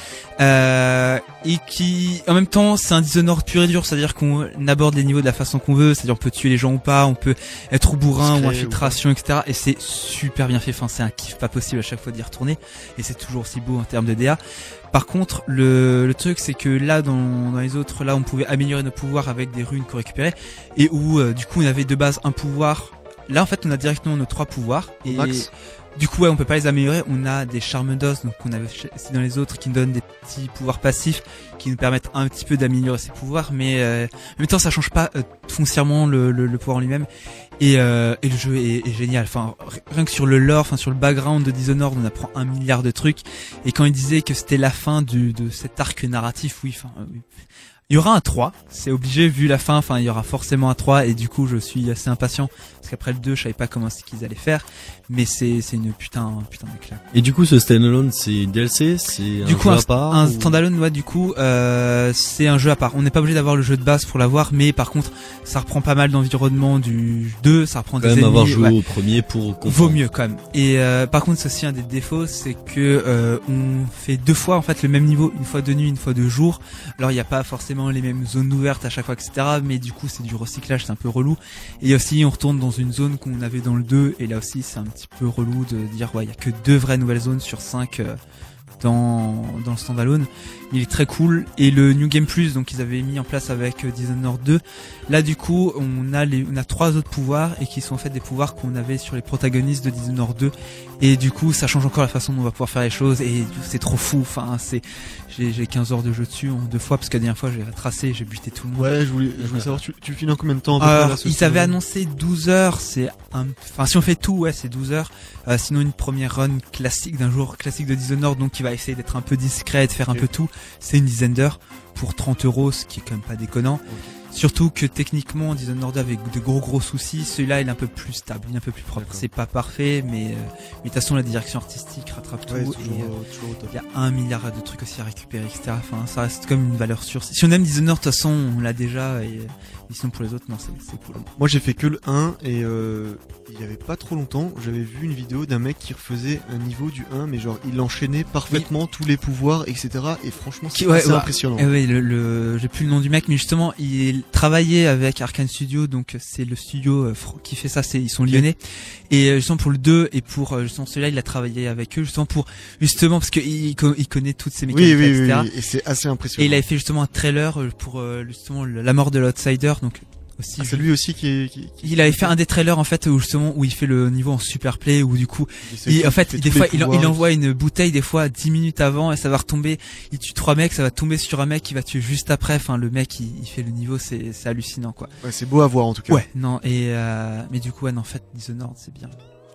Et qui, en même temps, c'est un Dishonored pur et dur, c'est-à-dire qu'on aborde les niveaux de la façon qu'on veut, c'est-à-dire on peut tuer les gens ou pas, on peut être au bourrin Discret ou infiltration, etc. Et c'est super bien fait. Enfin, c'est un kiff pas possible à chaque fois d'y retourner. Et c'est toujours aussi beau en termes de DA. Par contre, le truc, c'est que là, dans les autres, là, on pouvait améliorer nos pouvoirs avec des runes qu'on récupérait, et où, du coup, on avait de base un pouvoir. Là, en fait, on a directement nos 3 pouvoirs. Et Max. du coup, ouais, on peut pas les améliorer. On a des charmes d'os, donc qu'on avait c'est dans les autres, qui nous donnent des petits pouvoirs passifs, qui nous permettent un petit peu d'améliorer ces pouvoirs, mais en même temps, ça change pas foncièrement le pouvoir en lui-même. Et le jeu est génial. Enfin, rien que sur le lore, enfin sur le background de Dishonored, on apprend 1 milliard de trucs. Et quand il disait que c'était la fin de cet arc narratif, oui, enfin, oui. Il y aura un 3, c'est obligé vu la fin, enfin il y aura forcément un 3 et du coup je suis assez impatient parce qu'après le 2 je savais pas comment c'est qu'ils allaient faire, mais c'est une putain d'éclat. Et du coup, ce standalone, c'est DLC, c'est Du un coup jeu à part un ou- standalone, ouais, du coup c'est un jeu à part. On n'est pas obligé d'avoir le jeu de base pour l'avoir, mais par contre ça reprend pas mal d'environnement du 2, ça reprend quand des même avoir ennemis, joué ouais. au premier pour comprendre. Vaut mieux quand même. Et par contre, c'est aussi un des défauts, c'est que on fait 2 fois en fait le même niveau, une fois de nuit, une fois de jour. Alors il n'y a pas forcément les mêmes zones ouvertes à chaque fois, etc. Mais du coup, c'est du recyclage, c'est un peu relou. Et aussi, on retourne dans une zone qu'on avait dans le 2, et là aussi, c'est un petit peu relou de dire ouais, il y a que 2 vraies nouvelles zones sur 5 dans le standalone. Il est très cool. Et le New Game Plus, donc ils avaient mis en place avec Dishonored 2. Là du coup on a 3 autres pouvoirs, et qui sont en fait des pouvoirs qu'on avait sur les protagonistes de Dishonored 2. Et du coup ça change encore la façon dont on va pouvoir faire les choses, et c'est trop fou. Enfin j'ai 15 heures de jeu dessus en 2 fois, parce que la dernière fois j'ai retracé, j'ai buté tout le monde. Ouais, je voulais savoir, tu finis en combien de temps à peu près, Alors, là, ce ils avaient standalone annoncé 12 heures, enfin si on fait tout, ouais, c'est 12 heures. Sinon une première run classique d'un jour classique de Dishonored, donc qui va essayer d'être un peu discret, de faire un Ok. peu tout, c'est une dizaine d'heures pour 30 €, ce qui est quand même pas déconnant. Surtout que techniquement Dishonored avait de gros soucis, celui-là il est un peu plus stable, il est un peu plus propre. D'accord. C'est pas parfait, mais de toute façon la direction artistique rattrape tout. Ouais, Et, toujours au top. il y a 1 milliard de trucs aussi à récupérer, etc. Enfin, ça reste comme une valeur sûre. Si on aime Dishonored, de toute façon, on l'a déjà, et Et sinon pour les autres, non, c'est cool. Moi j'ai fait que le 1 et il y avait pas trop longtemps, j'avais vu une vidéo d'un mec qui refaisait un niveau du 1 mais genre il enchaînait parfaitement tous les pouvoirs etc. Et franchement c'est assez impressionnant. Oui, j'ai plus le nom du mec, mais justement il travaillait avec Arkane Studio, donc c'est le studio qui fait ça, ils sont lyonnais. Et justement pour le 2 et pour justement celui-là, il a travaillé avec eux justement parce que il connaît toutes ces mécaniques, etc. Oui, et c'est assez impressionnant. Et il avait fait justement un trailer pour justement la mort de l'Outsider, donc aussi. C'est lui aussi qui Il avait fait un des trailers en fait où il fait le niveau en super play, où du coup des fois il envoie une bouteille des fois 10 minutes avant et ça va retomber, il tue 3 mecs, ça va tomber sur un mec qui va tuer juste après, enfin le mec il fait le niveau, c'est hallucinant quoi. Ouais, c'est beau à voir en tout cas. Ouais, non et mais du coup en fait Dishonored c'est bien.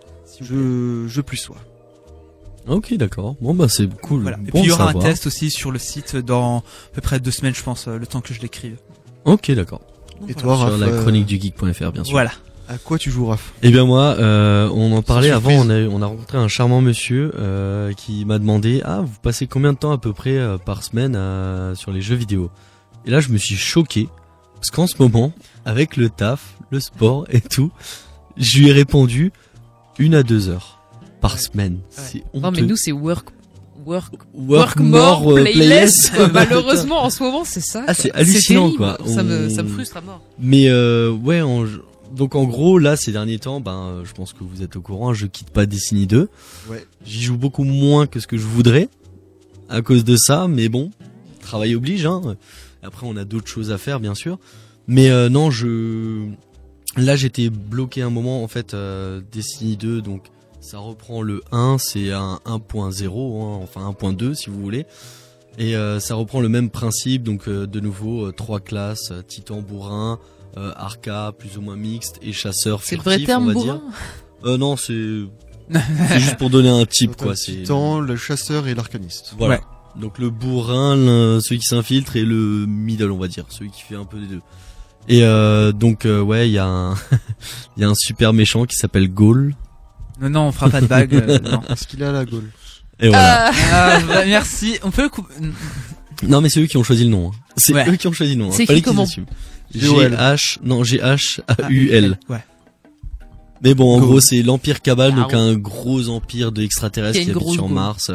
Je plus sois. Ok, d'accord. Bon bah c'est cool. Voilà. Et Bon puis il y aura savoir. un test aussi sur le site dans à peu près 2 semaines je pense, le temps que je l'écrive. Ok, d'accord. Et toi, Raph, Sur la chronique du geek.fr bien sûr. Voilà. À quoi tu joues, Raph? Eh bien moi, on en parlait avant, surprise. on a rencontré un charmant monsieur qui m'a demandé vous passez combien de temps à peu près par semaine sur les jeux vidéo? Et là je me suis choqué parce qu'en ce moment, avec le taf, le sport et tout, je lui ai répondu 1 à 2 heures par semaine. C'est honteux. Non, mais nous, c'est work Work more, more, playless. playless. Malheureusement, en ce moment, c'est ça. Ah, c'est hallucinant, terrible. quoi. Ça me frustre à mort. Mais ouais, donc en gros là ces derniers temps, je pense que vous êtes au courant, je quitte pas Destiny 2. Ouais. J'y joue beaucoup moins que ce que je voudrais à cause de ça, mais bon, travail oblige hein. Après on a d'autres choses à faire bien sûr. Mais non, là j'étais bloqué un moment en fait Destiny 2 donc ça reprend le 1, c'est un 1.0 hein, enfin 1.2 si vous voulez. Et ça reprend le même principe, donc de nouveau 3 classes, titan, bourrin, arca plus ou moins mixte et chasseur C'est furtif, le vrai terme, on va bourrin? dire. Non, c'est juste pour donner un type Donc, quoi. le C'est titan, le chasseur et l'arcaniste. voilà. Ouais. Donc le bourrin, celui qui s'infiltre et le middle on va dire, celui qui fait un peu des deux. Et donc ouais, il y a un il y a un super méchant qui s'appelle Gaul. Non, on fera pas de bague. Non. Est-ce qu'il a la Gaule? Et voilà. Merci. On peut le couper. Non mais c'est eux qui ont choisi le nom. Hein. C'est Ouais. eux qui ont choisi le nom. C'est hein. Fallait écrit comment? qu'ils assument. G-O-L. G-H-A-U-L. Ouais. Mais bon, en Go. gros, c'est l'Empire Cabal, donc Ah, un gros empire de extraterrestres Qui a qui une habite grosse sur go. Mars.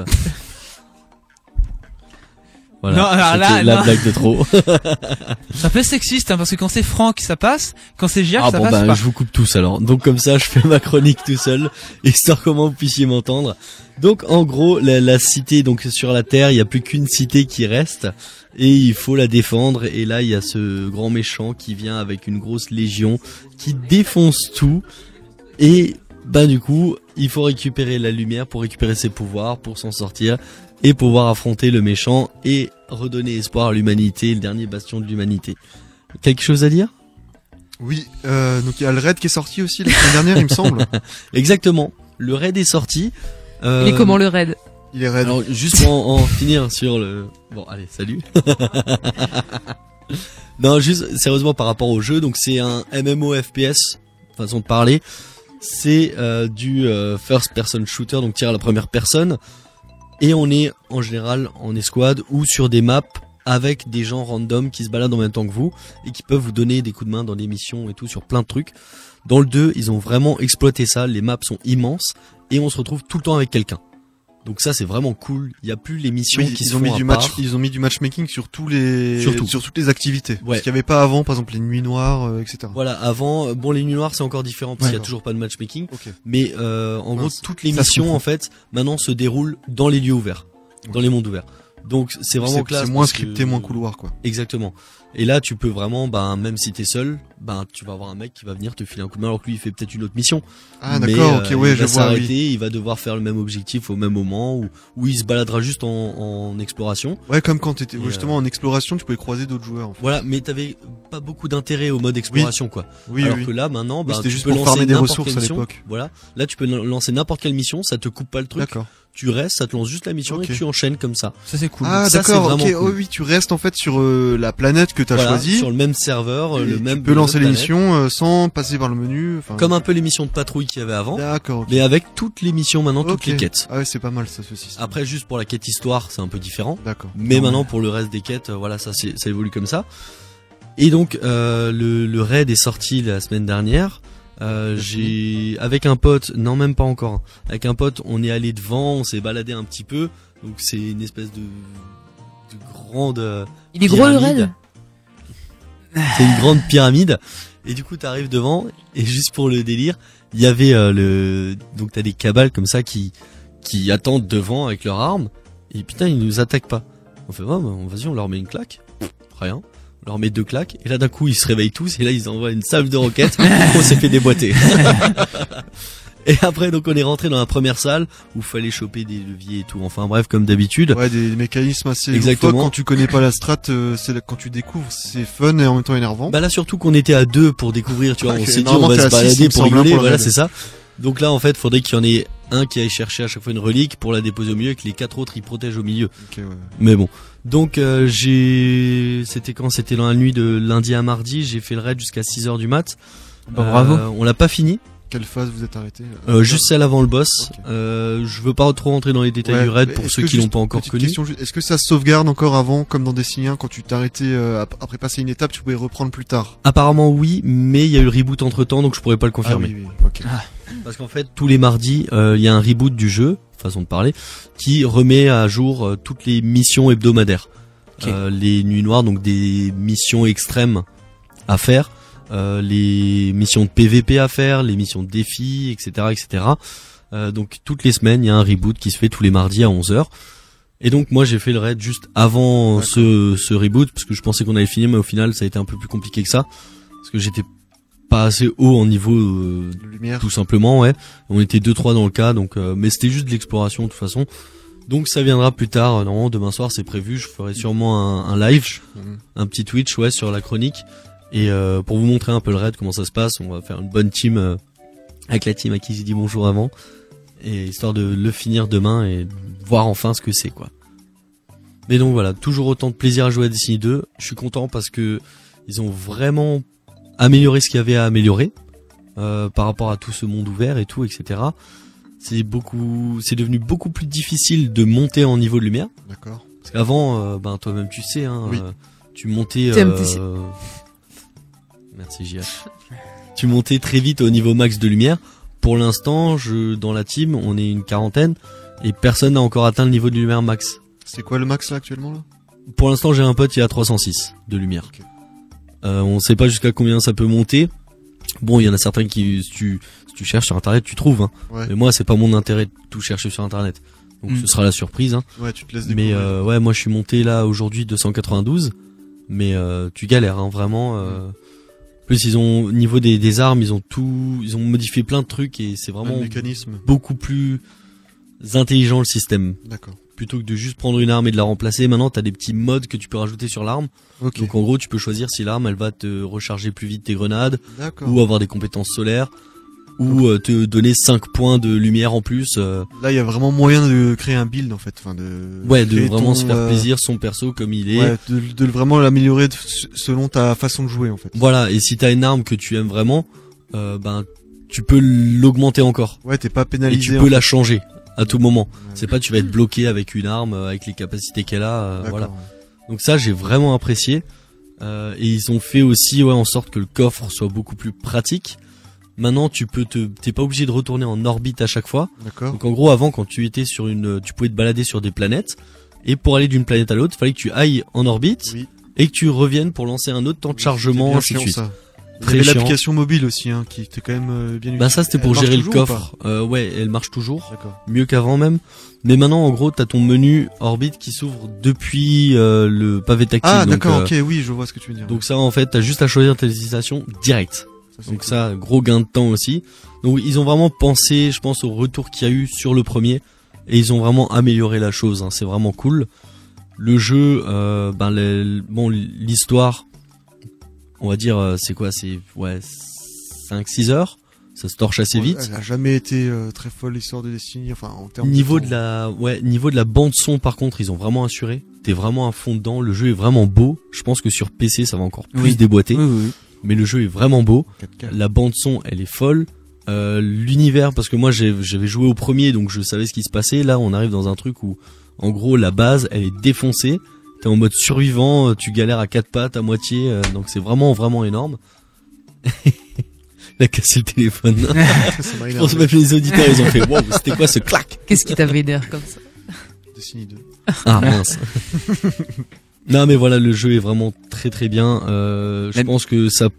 Voilà, Non, alors là, c'était la non. blague de trop. C'est un peu sexiste, hein, parce que quand c'est Franck, ça passe. Quand c'est JH, ça passe pas. Je vous coupe tous alors. Donc comme ça, je fais ma chronique tout seul, histoire comment vous puissiez m'entendre. Donc en gros, la cité, donc sur la Terre, il y a plus qu'une cité qui reste, et il faut la défendre. Et là, il y a ce grand méchant qui vient avec une grosse légion, qui défonce tout. Et du coup, il faut récupérer la lumière pour récupérer ses pouvoirs, pour s'en sortir et pouvoir affronter le méchant et redonner espoir à l'humanité, le dernier bastion de l'humanité. Quelque chose à dire? Oui, donc il y a le raid qui est sorti aussi la semaine dernière, il me semble. Exactement. Le raid est sorti. Il est comment le raid? Il est raid. Alors juste pour en finir sur le... Bon allez, salut. Non, juste sérieusement par rapport au jeu, donc c'est un MMO FPS, façon de parler. C'est du first person shooter, donc tir à la première personne. Et on est en général en escouade ou sur des maps avec des gens random qui se baladent en même temps que vous et qui peuvent vous donner des coups de main dans des missions et tout sur plein de trucs. Dans le 2, ils ont vraiment exploité ça, les maps sont immenses et on se retrouve tout le temps avec quelqu'un. Donc ça c'est vraiment cool, il y a plus les missions Oui, qui ils se ont font mis à du part. match, ils ont mis du matchmaking sur toutes les activités. Ouais. Parce qu'il n'y avait pas avant, par exemple les nuits noires, etc. Voilà, avant, bon les nuits noires c'est encore différent parce qu'il y a D'accord. toujours pas de matchmaking. Ok. Mais en gros, Mince. toutes les Ça se missions comprend. en fait maintenant se déroulent dans les lieux ouverts, dans les mondes ouverts. Donc c'est vraiment classe. C'est moins parce que- scripté, moins couloir, quoi. Exactement. Et là, tu peux vraiment, même si t'es seul, tu vas avoir un mec qui va venir te filer un coup de main alors que lui il fait peut-être une autre mission. Ah, Mais, d'accord, ok, ouais, il je va vois, s'arrêter, oui. il va devoir faire le même objectif au même moment où il se baladera juste en exploration. Ouais, comme quand t'étais Et, justement en exploration, tu pouvais croiser d'autres joueurs, en fait. Voilà, mais t'avais pas beaucoup d'intérêt au mode exploration quoi. Oui, Alors oui. que là maintenant, Oui, c'était tu juste peux pour lancer farmer des n'importe ressources quelle à mission. l'époque. Voilà, là tu peux lancer n'importe quelle mission, ça te coupe pas le truc. D'accord. Tu restes, ça te lance juste la mission Ok. et tu enchaînes comme ça. Ça c'est cool. Ah, ça, c'est d'accord, vraiment ok, cool. oh, oui, tu restes en fait sur la planète que t'as Voilà, choisie. sur le même serveur, et le même. tu peux lancer planète. l'émission sans passer par le menu. Enfin, Comme un peu les missions de patrouille qu'il y avait avant, D'accord, ok. mais avec toutes les missions maintenant, toutes Ok. les quêtes. Ah ouais, c'est pas mal ça, ce système. Après, juste pour la quête histoire, c'est un peu différent. D'accord. Mais Non, maintenant, pour le reste des quêtes, voilà, ça évolue comme ça. Et donc le raid est sorti la semaine dernière. J'ai avec un pote, non même pas encore. Avec un pote, on est allé devant, on s'est baladé un petit peu. Donc c'est une espèce de grande. Il est gros le raid. C'est une grande pyramide. Et du coup t'arrives devant et juste pour le délire, il y avait donc t'as des cabales comme ça qui attendent devant avec leurs armes. Et putain ils nous attaquent pas. On fait vas-y on leur met une claque. Rien. On leur met 2 claques et là d'un coup ils se réveillent tous et là ils envoient une salve de roquettes. On s'est fait déboîter. Et après donc on est rentré dans la première salle où fallait choper des leviers et tout. Enfin bref comme d'habitude. Ouais, des mécanismes assez Exactement. loufoques. Quand tu connais pas la strat, quand tu découvres, c'est fun et en même temps énervant. Bah là surtout qu'on était à 2 pour découvrir, tu vois, Ok, on s'est dit on normalement, va t'es se à six, il balader me pour semble, rigoler, pour le voilà raid. c'est ça. Donc là en fait faudrait qu'il y en ait un qui aille chercher à chaque fois une relique pour la déposer au milieu et que les 4 autres ils protègent au milieu. Ok, ouais. Mais bon. Donc c'était quand? C'était dans la nuit de lundi à mardi, j'ai fait le raid jusqu'à 6h du mat. Bah, bravo. On l'a pas fini. Quelle phase vous êtes arrêté? Juste celle avant le boss. Ok. Je veux pas trop rentrer dans les détails Ouais, du raid mais pour est-ce ceux que qui l'ont juste, pas encore petite connu. question, est-ce que ça se sauvegarde encore avant, comme dans Destiny 1, quand tu t'arrêtais après passer une étape, tu pouvais reprendre plus tard? Apparemment oui, mais il y a eu le reboot entre temps donc je pourrais pas le Ah confirmer. oui, oui, ok. Parce qu'en fait, tous les mardis, il y a un reboot du jeu, façon de parler, qui remet à jour toutes les missions hebdomadaires. Ok. Les nuits noires, donc des missions extrêmes à faire, les missions de PVP à faire, les missions de défis, etc., etc. Donc toutes les semaines, il y a un reboot qui se fait tous les mardis à 11h. Et donc moi j'ai fait le raid juste avant ce reboot, parce que je pensais qu'on allait finir, mais au final ça a été un peu plus compliqué que ça, parce que j'étais pas assez haut en niveau Lumière. tout simplement, ouais. On était 2-3 dans le cas, donc mais c'était juste de l'exploration de toute façon. Donc ça viendra plus tard. Normalement demain soir c'est prévu. Je ferai sûrement un live, un petit Twitch, ouais, sur la chronique. Et pour vous montrer un peu le raid, comment ça se passe, on va faire une bonne team avec la team à qui j'ai dit bonjour avant, et histoire de le finir demain et voir enfin ce que c'est, quoi. Mais donc voilà, toujours autant de plaisir à jouer à Destiny 2. Je suis content parce que ils ont vraiment amélioré ce qu'il y avait à améliorer par rapport à tout ce monde ouvert et tout, etc. C'est devenu beaucoup plus difficile de monter en niveau de lumière. D'accord. Parce qu'avant, toi-même tu sais, hein, Oui. tu montais. TMTC. Merci JH. Tu montais très vite au niveau max de lumière. Pour l'instant, dans la team, on est une quarantaine et personne n'a encore atteint le niveau de lumière max. C'est quoi le max là actuellement là? Pour l'instant, j'ai un pote qui a 306 de lumière. Ok. On sait pas jusqu'à combien ça peut monter. Bon, il y en a certains qui, si tu cherches sur internet, tu trouves. Hein. Ouais. Mais moi, c'est pas mon intérêt de tout chercher sur internet. Donc ce sera la surprise. Hein. Ouais, tu te laisses Mais découvrir. ouais, moi je suis monté là aujourd'hui 292. Mais tu galères, hein, vraiment. En plus, ils ont au niveau des armes, ils ont modifié plein de trucs et c'est Le vraiment mécanisme. beaucoup plus intelligent le système. D'accord. Plutôt que de juste prendre une arme et de la remplacer, maintenant t'as des petits modes que tu peux rajouter sur l'arme. Ok. Donc en gros, tu peux choisir si l'arme elle va te recharger plus vite tes grenades, D'accord. ou avoir des compétences solaires, ou te donner 5 points de lumière en plus. Là, il y a vraiment moyen de créer un build en fait, enfin de. Ouais, de créer vraiment ton, se faire plaisir son perso comme il est. Ouais, de vraiment l'améliorer selon ta façon de jouer en fait. Voilà, et si t'as une arme que tu aimes vraiment, tu peux l'augmenter encore. Ouais, t'es pas Et pénalisé. tu en peux fait. la changer à tout moment. Ouais. C'est pas tu vas être bloqué avec une arme, avec les capacités qu'elle a, D'accord, voilà. ouais. Donc ça, j'ai vraiment apprécié. Et ils ont fait aussi en sorte que le coffre soit beaucoup plus pratique. Maintenant, t'es pas obligé de retourner en orbite à chaque fois. D'accord. Donc en gros, avant, quand tu étais tu pouvais te balader sur des planètes. Et pour aller d'une planète à l'autre, fallait que tu ailles en orbite. Oui. Et que tu reviennes pour lancer un autre temps de chargement, C'est bien ainsi de chiant, suite. ça. Très Il y avait chiant. l'application mobile aussi, hein, qui était quand même bien Bah ça, c'était Elle pour marche gérer le toujours ou coffre. Ouais, elle marche toujours. D'accord. Mieux qu'avant même. Mais maintenant, en gros, t'as ton menu orbite qui s'ouvre depuis le pavé tactile. Ah, donc, d'accord, ok, oui, je vois ce que tu veux dire. Donc ça, en fait, t'as juste à choisir tes destinations direct. c'est Donc cool. ça, gros gain de temps aussi. Donc ils ont vraiment pensé, je pense, au retour qu'il y a eu sur le premier. Et ils ont vraiment amélioré la chose, hein. C'est vraiment cool. Le jeu, l'histoire, on va dire, c'est quoi? C'est, 5-6 heures. Ça se torche assez Ouais, vite. Elle a jamais été très folle l'histoire de Destiny, enfin en termes Niveau temps. niveau de la bande son, par contre, ils ont vraiment assuré. T'es vraiment à fond dedans. Le jeu est vraiment beau. Je pense que sur PC, ça va encore plus Oui. déboîter. Oui. Mais le jeu est vraiment beau. 4K. La bande son, elle est folle. L'univers, parce que moi j'avais joué au premier, donc je savais ce qui se passait. Là, on arrive dans un truc où, en gros, la base, elle est défoncée. t'es en mode survivant, tu galères à quatre pattes à moitié, donc c'est vraiment vraiment énorme. Il a cassé le téléphone. Ça m'a Je pense énervé. même les auditeurs ils ont fait wow, c'était quoi ce clac? Qu'est-ce qui t'a vénère comme ça? Destiny 2. Ah mince. Non mais voilà, le jeu est vraiment très très bien. Je Mais- pense que ça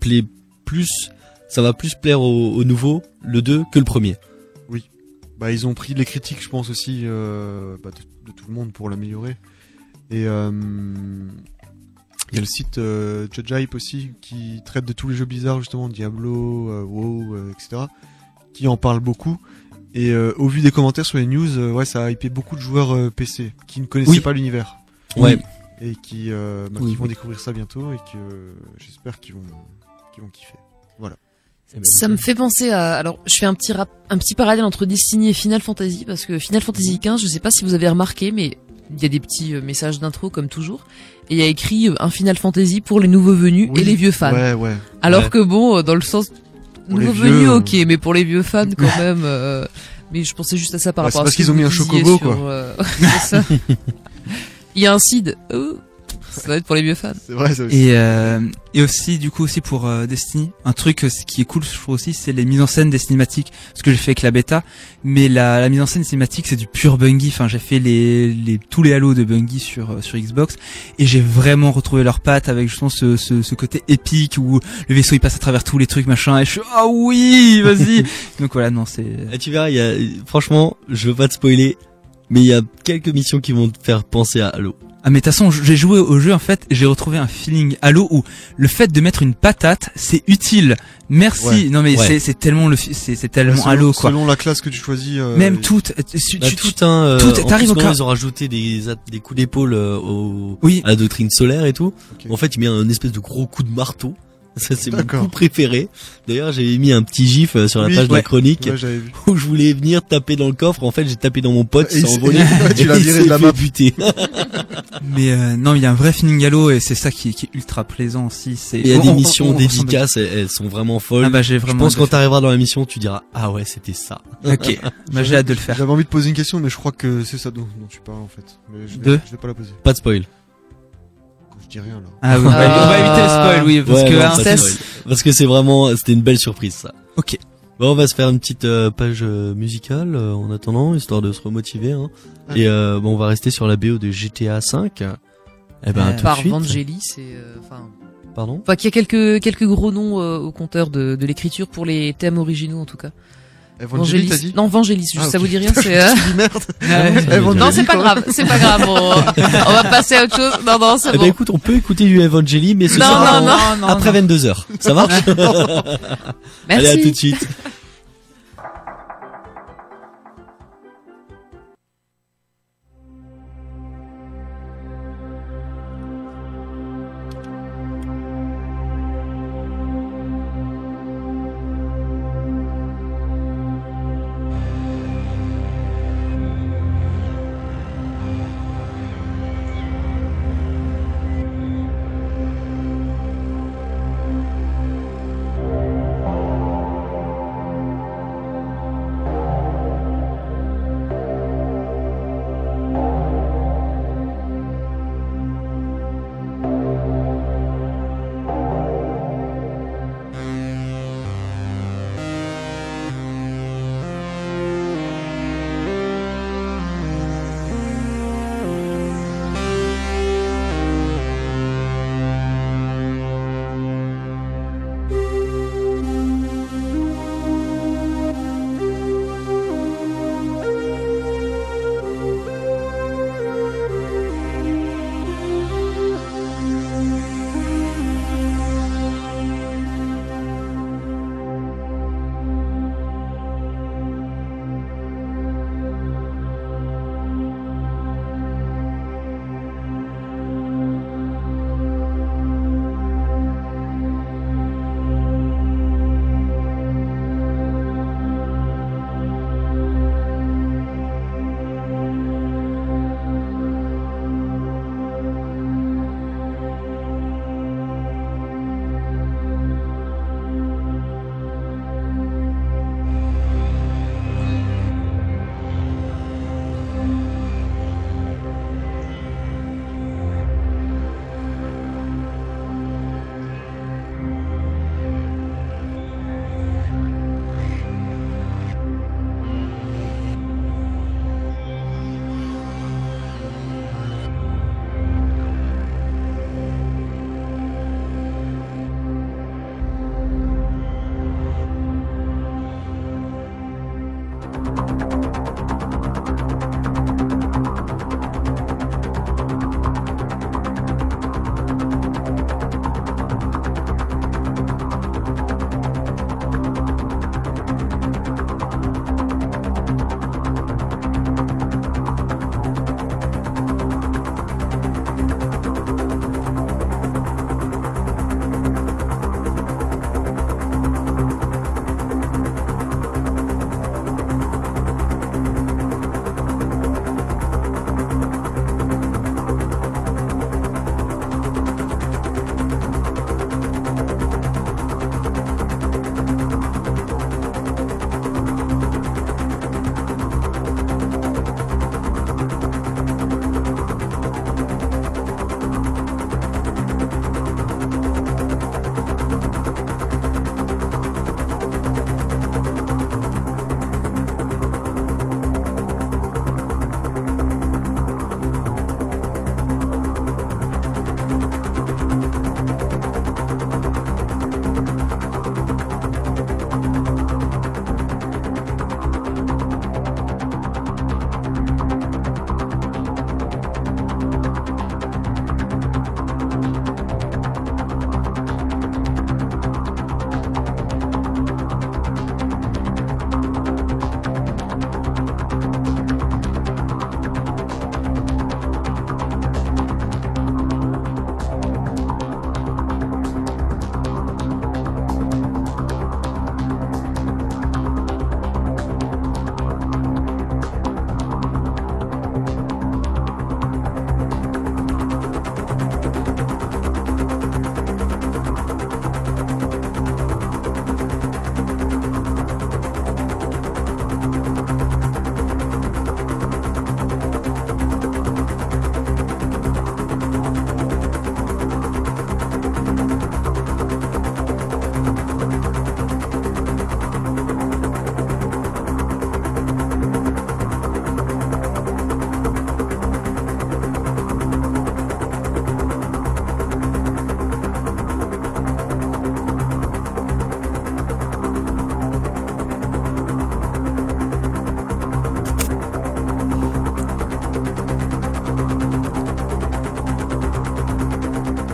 va plus plaire aux nouveaux, le 2, que le premier. Bah, ils ont pris les critiques, je pense aussi, de tout le monde pour l'améliorer. Et il y a le site Judge Hype aussi qui traite de tous les jeux Blizzard, justement, Diablo, WoW, etc. Qui en parle beaucoup. Et au vu des commentaires sur les news, ouais, ça a hypé beaucoup de joueurs PC qui ne connaissaient Oui. pas l'univers Ouais. et qui Oui, vont oui. découvrir ça bientôt et que j'espère qu'ils vont kiffer. Ça me fait penser à, alors je fais un petit parallèle entre Destiny et Final Fantasy, parce que Final Fantasy XV, je sais pas si vous avez remarqué, mais il y a des petits messages d'intro comme toujours, et il y a écrit un Final Fantasy pour les nouveaux venus Oui. et les vieux fans. Ouais, ouais. Alors Ouais. que bon, dans le sens Pour les nouveaux vieux, venus, ok, mais pour les vieux fans quand même. Mais je pensais juste à ça par Ouais, rapport c'est à parce ce que qu'ils ont vous mis un disiez chocobo, sur, quoi. c'est ça. Il y a un Cid. Ça va être pour les vieux fans. C'est vrai, ça aussi. Et aussi, du coup, aussi pour Destiny, un truc qui est cool, je trouve aussi, c'est les mises en scène des cinématiques. Ce que j'ai fait avec la bêta, mais la mise en scène cinématique, c'est du pur Bungie. Enfin, j'ai fait tous les Halo de Bungie sur Xbox, et j'ai vraiment retrouvé leurs pattes avec justement ce côté épique où le vaisseau il passe à travers tous les trucs machin, et je suis ah oui, vas-y. Donc voilà, non, c'est Et tu verras, franchement, je veux pas te spoiler, mais il y a quelques missions qui vont te faire penser à Halo. Ah mais de toute façon, j'ai joué au jeu en fait, et j'ai retrouvé un feeling Halo où le fait de mettre une patate, c'est utile. Merci. Ouais. Non mais Ouais. c'est tellement c'est tellement Selon- Halo quoi. Selon la classe que tu choisis. Même tout, Bah, tout, hein, tout, en t'arrives plus, au maintenant, cas- ils ont rajouté des coups d'épaule Oui. à la doctrine solaire et tout. Ok. En fait, il met un espèce de gros coup de marteau. Ça, c'est mon D'accord. coup préféré. D'ailleurs, j'avais mis un petit gif sur la Oui, page de ouais. la chronique Ouais, j'avais vu. où je voulais venir taper dans le coffre. En fait, j'ai tapé dans mon pote, Et il il s'est s'est- envolé. Ouais, tu l'as Et il viré s'est de la fait map. buter. Mais non, il y a un vrai feeling Halo et c'est ça qui est ultra plaisant aussi. C'est Et il y a des on missions ressent- dédicaces, elles sont vraiment folles. Ah bah j'ai Je vraiment. pense hâte quand de t'arriveras dans la mission, tu diras ah ouais, c'était ça. faire. Ok. Bah j'ai hâte de le faire. J'avais envie de poser une question, mais je crois que c'est ça dont tu parles en fait. Mais je Deux. vais pas la poser. Pas de spoil. Je dis rien là. Ah oui, on va éviter le spoil, oui, parce Ouais, que non, hein, pas de c'est- spoil. Parce que c'était une belle surprise ça. Ok. Bon, on va se faire une petite page musicale en attendant, histoire de se remotiver. Hein. Ouais. Et bon, on va rester sur la BO de GTA 5. Eh ben, tout de Par suite. Vangelis et Pardon. enfin qu'il y a quelques gros noms au compteur de l'écriture pour les thèmes originaux en tout cas. Evangelis, t'as dit Non, Vangelis, Ah, ça ok. vous dit rien, c'est Je dis merde. Ouais. Evangelis, non, c'est pas quoi. grave, c'est pas grave. On va passer à autre chose. Non, c'est Eh ben, bon. écoute, on peut écouter du Evangeli, mais ce Non, sera non, après 22h. Ça marche? Allez, à tout de Merci. suite.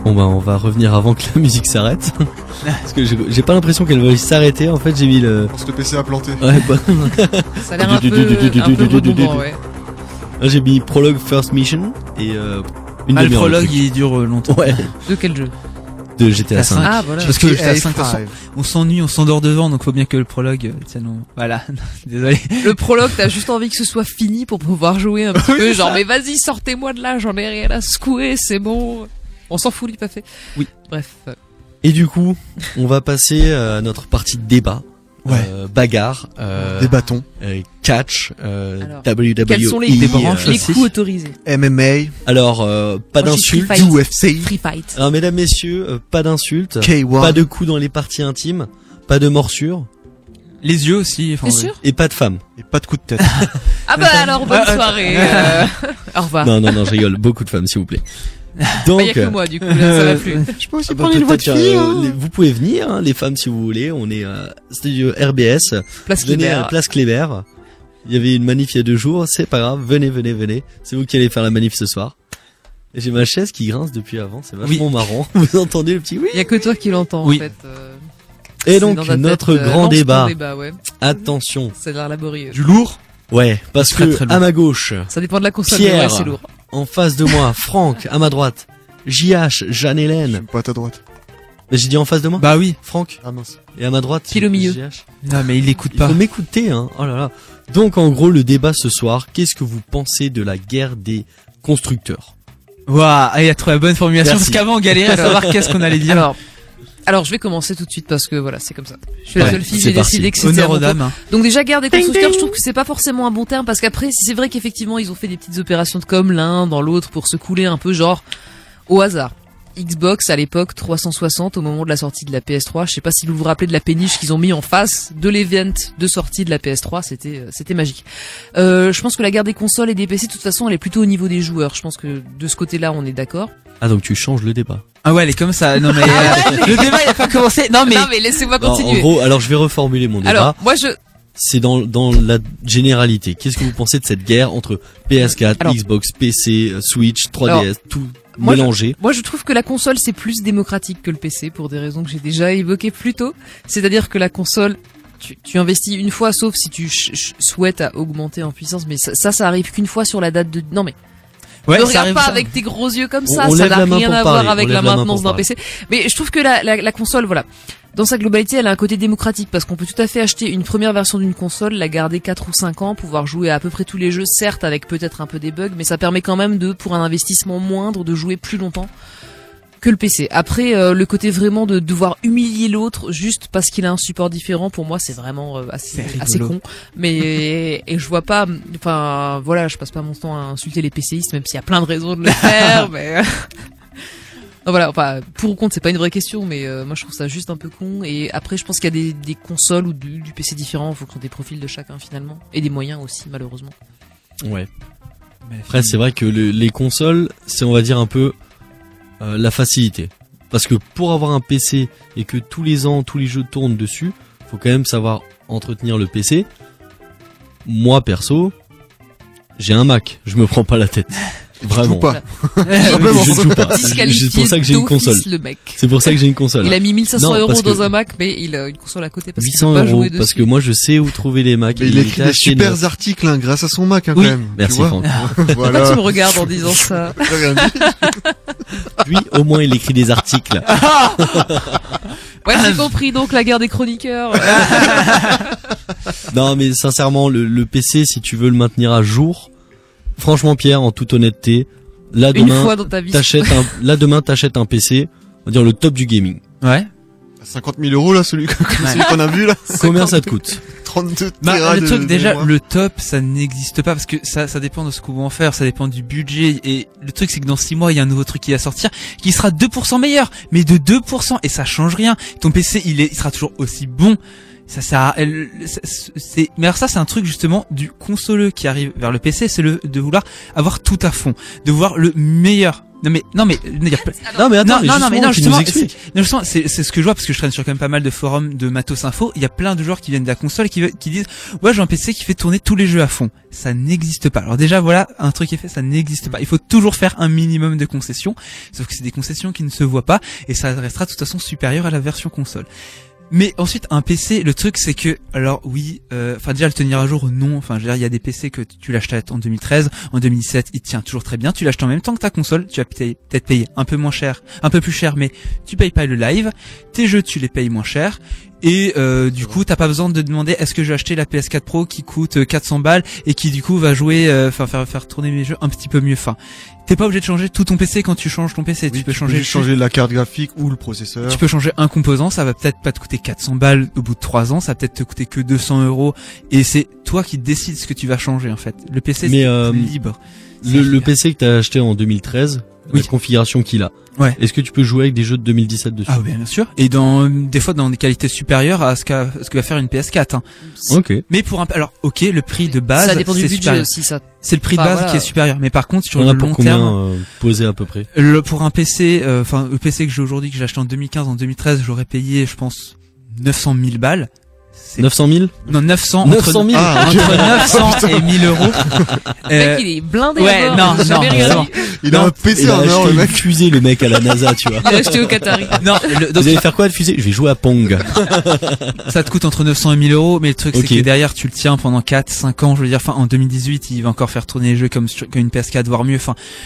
Bon bah on va revenir avant que la musique s'arrête. Parce que j'ai pas l'impression qu'elle va s'arrêter. En fait j'ai mis le... Je pense que le PC a planté. Ouais bah... Ça a l'air un peu redondant, ouais. Là, j'ai mis Prologue First Mission et une Le demi-heure. prologue il dure longtemps. Ouais, De quel jeu? de GTA 5. Ah, voilà. Parce que GTA GTA 5, on s'ennuie, on s'endort devant, donc faut bien que le prologue tienne. Voilà, désolé. Le prologue, t'as juste envie que ce soit fini pour pouvoir jouer un petit peu. Genre, mais vas-y, sortez-moi de là, j'en ai rien à secouer, c'est bon. On s'en fout, il est pas fait. Oui. Bref. Et du coup, on va passer à notre partie de débat. Ouais. Bagarre, Des bâtons. catch, Alors, WWE. quels sont les aussi. coups autorisés? MMA. Alors, pas Moi, je suis d'insultes. Street UFC. Free Fight. Alors, mesdames, messieurs, pas d'insultes. K1. Pas de coups dans les parties intimes. Pas de morsures. Les yeux aussi. Enfin, T'es sûr? Et pas de femmes. Et pas de coup de tête. Ah bah alors, bonne soirée. Au revoir. Non, je rigole. Beaucoup de femmes, s'il vous plaît. Donc, Bah, y a que moi, du coup, là, ça va plus. Je peux aussi ah bah, prendre une voix de peut-être, fille, hein. vous pouvez venir, hein, les femmes, si vous voulez. On est à Studio RBS. Place Venez à Kléber. la place Kléber. Il y avait une manif il y a 2 jours. C'est pas grave. Venez. C'est vous qui allez faire la manif ce soir. Et j'ai ma chaise qui grince depuis avant. C'est vachement marrant. Vous entendez le petit oui? Y a que toi qui l'entends, Oui. en fait. Et C'est donc, dans ta notre tête, grand lance ton débat. ouais. Attention. Ça a l'air laborieux. Du lourd. Ouais. Parce Très, que, très lourd. à ma gauche, Ça dépend de la console, Pierre. mais ouais, c'est lourd. en face de moi, Franck, à ma droite, JH, Je Jeanne-Hélène. suis pas à ta droite. Mais j'ai dit en face de moi? Bah oui. Franck. Ah mince. Et à ma droite, Pile au milieu. JH. Non mais il écoute Il pas. faut m'écouter, hein. Oh là là. Donc, en gros, le débat ce soir, qu'est-ce que vous pensez de la guerre des constructeurs? Waouh, il a trouvé la bonne formulation Merci. parce qu'avant on galérait à savoir qu'est-ce qu'on allait dire. Alors, je vais commencer tout de suite parce que voilà, c'est comme ça. Je suis la Ouais, seule fille, c'est j'ai parti. décidé que c'était à Honneur mon aux tour. dames. Donc déjà, guerre des constructeurs, je trouve que c'est pas forcément un bon terme parce qu'après, c'est vrai qu'effectivement, ils ont fait des petites opérations de com l'un dans l'autre pour se couler un peu genre au hasard. Xbox à l'époque 360 au moment de la sortie de la PS3, je sais pas si vous vous rappelez de la péniche qu'ils ont mis en face de l'event de sortie de la PS3, c'était magique. Je pense que la guerre des consoles et des PC de toute façon, elle est plutôt au niveau des joueurs. Je pense que de ce côté-là, on est d'accord. Ah, donc tu changes le débat. Ah ouais, elle est comme ça. Non mais le débat il a pas commencé. Non mais Non mais laissez-moi Non, en continuer. gros, alors je vais reformuler mon débat. Alors, moi C'est dans la généralité. Qu'est-ce que vous pensez de cette guerre entre PS4, Alors- Xbox, PC, Switch, 3DS, tout moi, mélangé? Moi, je trouve que la console, c'est plus démocratique que le PC pour des raisons que j'ai déjà évoquées plus tôt. C'est-à-dire que la console, tu investis une fois, sauf si tu souhaites à augmenter en puissance, mais ça arrive qu'une fois sur la date de... Non mais, ouais, ne ça regarde arrive pas ça. avec tes gros yeux comme On ça, ça lève n'a la main rien pour à parler, voir avec on la lève la main maintenance pour d'un PC. Mais je trouve que la console, voilà, dans sa globalité, elle a un côté démocratique parce qu'on peut tout à fait acheter une première version d'une console, la garder 4 ou 5 ans, pouvoir jouer à peu près tous les jeux, certes avec peut-être un peu des bugs, mais ça permet quand même pour un investissement moindre, de jouer plus longtemps que le PC. Après, le côté vraiment de devoir humilier l'autre juste parce qu'il a un support différent, pour moi, c'est vraiment assez con. Mais et je vois pas, enfin voilà, je passe pas mon temps à insulter les PCistes, même s'il y a plein de raisons de le faire. Mais non, voilà, enfin pour ou contre, c'est pas une vraie question, mais moi je trouve ça juste un peu con. Et après, je pense qu'il y a des consoles ou du PC différents en fonction des profils de chacun finalement, et des moyens aussi malheureusement. Ouais. Après, c'est vrai que les consoles, c'est, on va dire, un peu la facilité. Parce que pour avoir un PC et que tous les ans, tous les jeux tournent dessus, faut quand même savoir entretenir le PC. Moi, perso, j'ai un Mac. Je me prends pas la tête. Vraiment. Joue pas. Je joue pas. C'est Disqualifié pour ça que j'ai une d'office, console. le mec. C'est pour ça que j'ai une console. Il a mis 1500 Non, euros parce que- dans un Mac, mais il a une console à côté parce qu'il 800 peut pas euros, jouer dessus. parce que moi je sais où trouver les Macs. Mais il écrit des acheté super neuf. articles hein, grâce à son Mac hein, Oui, quand même. merci tu vois Franck. Pourquoi Voilà. tu me regardes en disant ça? J'ai rien dit. Lui, au moins, il écrit des articles. Ouais, j'ai compris, donc la guerre des chroniqueurs. Non, mais sincèrement, le PC, si tu veux le maintenir à jour, franchement, Pierre, en toute honnêteté, là Une demain, fois dans ta vie. t'achètes un PC, on va dire le top du gaming. Ouais. 50 000 euros là, celui qu'on a vu là. Combien ça te coûte? 32 Bah, téras le de truc déjà, mémoire. le top, ça n'existe pas parce que ça dépend de ce qu'on va en faire, ça dépend du budget et le truc c'est que dans 6 mois il y a un nouveau truc qui va sortir qui sera 2% meilleur, mais de 2% et ça change rien. Ton PC il sera toujours aussi bon. Ça sert à, mais alors ça c'est un truc justement du consoleux qui arrive vers le PC, c'est de vouloir avoir tout à fond, de voir le meilleur Non mais il y a Non mais attends, non, tu nous expliques. justement, c'est ce que je vois parce que je traîne sur quand même pas mal de forums de matos info. Il y a plein de joueurs qui viennent de la console et qui disent ouais, j'ai un PC qui fait tourner tous les jeux à fond. Ça n'existe pas. Alors déjà voilà, un truc est fait, ça n'existe pas. Il faut toujours faire un minimum de concessions, sauf que c'est des concessions qui ne se voient pas et ça restera de toute façon supérieur à la version console. Mais ensuite un PC, le truc c'est que alors oui, enfin déjà le tenir à jour non, enfin je veux dire il y a des PC que tu l'achetais en 2013, en 2017 il tient toujours très bien, tu l'achètes en même temps que ta console, tu vas peut-être payer un peu moins cher, un peu plus cher, mais tu payes pas le live, tes jeux tu les payes moins cher. Et du coup t'as pas besoin de demander est-ce que je vais acheter la PS4 Pro qui coûte 400 balles et qui du coup va jouer faire tourner mes jeux un petit peu mieux. Enfin t'es pas obligé de changer tout ton PC quand tu changes ton PC. Oui, tu peux changer la carte graphique ou le processeur. Tu peux changer un composant, ça va peut-être pas te coûter 400 balles au bout de 3 ans, ça va peut-être te coûter que 200 €. Et c'est toi qui décides ce que tu vas changer en fait. Le PC c'est plus libre. Le PC que t'as acheté en 2013, oui. La configuration qu'il a. Ouais. Est-ce que tu peux jouer avec des jeux de 2017 dessus? Ah oui, bien sûr. Et des fois dans des qualités supérieures à ce que va faire une PS4. Hein. Ok. Mais alors ok, le prix de base, ça dépend du budget supérieur. aussi, ça. C'est le prix de base qui est supérieur. Mais par contre sur on le a pour long combien terme, posé à peu près? Pour un PC, le PC que j'ai aujourd'hui, que j'ai acheté en 2015, en 2013, j'aurais payé, je pense, 900 000 balles. 900 000? Non, 900 000. Entre 900 et 1000 euros. Le mec, il est blindé. Ouais, non, il a un PC il a en or, acheté le une mec. fusée, le mec à la NASA, tu vois. Il a acheté au Qatari. Non, Vous allez faire quoi de fusée? Je vais jouer à Pong. ça te coûte entre 900 et 1000 euros, mais le truc, Ok. c'est que derrière, tu le tiens pendant 4, 5 ans, je veux dire, en 2018, il va encore faire tourner les jeux comme une PS4, voire mieux,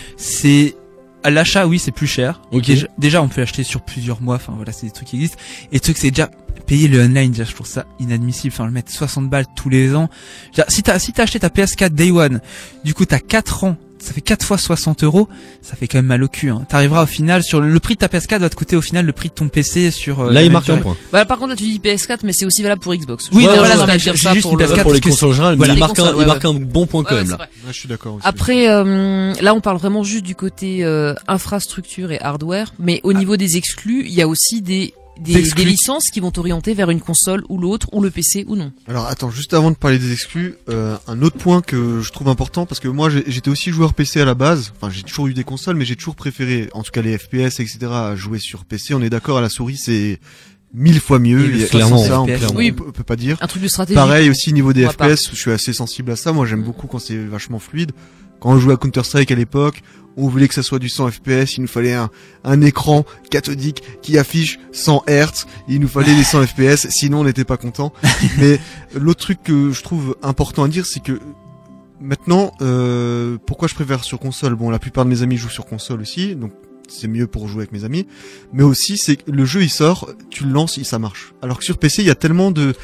à l'achat, oui, c'est plus cher. Ok. Déjà, on peut l'acheter sur plusieurs mois. Enfin, voilà, c'est des trucs qui existent. Et le truc, c'est déjà payer le online. Déjà, je trouve ça inadmissible. Enfin, le mettre 60 balles tous les ans. Déjà, si t'as acheté ta PS4 Day One, du coup, t'as 4 ans. Ça fait 4 fois 60 €. Ça fait quand même mal au cul, hein. T'arriveras au final sur le prix de ta PS4 va te coûter au final le prix de ton PC sur, Là, il marque un point. Bah, par contre, là, tu dis PS4, mais c'est aussi valable pour Xbox. Oui, Ouais, voilà, non, mais mais dire j'ai ça juste pour une le- PS4 Pour les parce que- consoles en général, voilà. mais Les consoles, il marque un bon point quand Ouais, même, c'est là. vrai. Ouais, je suis d'accord aussi. Après, là, on parle vraiment juste du côté infrastructure et hardware, mais au niveau des exclus, il y a aussi des licences qui vont t'orienter vers une console ou l'autre, ou le PC ou non. Alors attends, juste avant de parler des exclus, un autre point que je trouve important, parce que moi j'étais aussi joueur PC à la base, enfin j'ai toujours eu des consoles, mais j'ai toujours préféré, en tout cas les FPS, etc., à jouer sur PC. On est d'accord, à la souris c'est 1000 fois mieux, Et le clairement, 60 ça on FPS. Oui. peut pas dire. Un truc de stratégie. Pareil aussi niveau des Moi, pas. FPS, je suis assez sensible à ça, moi j'aime beaucoup quand c'est vachement fluide. Quand on jouait à Counter-Strike à l'époque, on voulait que ça soit du 100 FPS, il nous fallait un écran cathodique qui affiche 100 Hz, il nous fallait les 100 FPS, sinon on n'était pas content. Mais l'autre truc que je trouve important à dire, c'est que maintenant, pourquoi je préfère sur console? Bon, la plupart de mes amis jouent sur console aussi, donc c'est mieux pour jouer avec mes amis. Mais aussi, c'est que le jeu il sort, tu le lances, ça marche. Alors que sur PC, il y a tellement de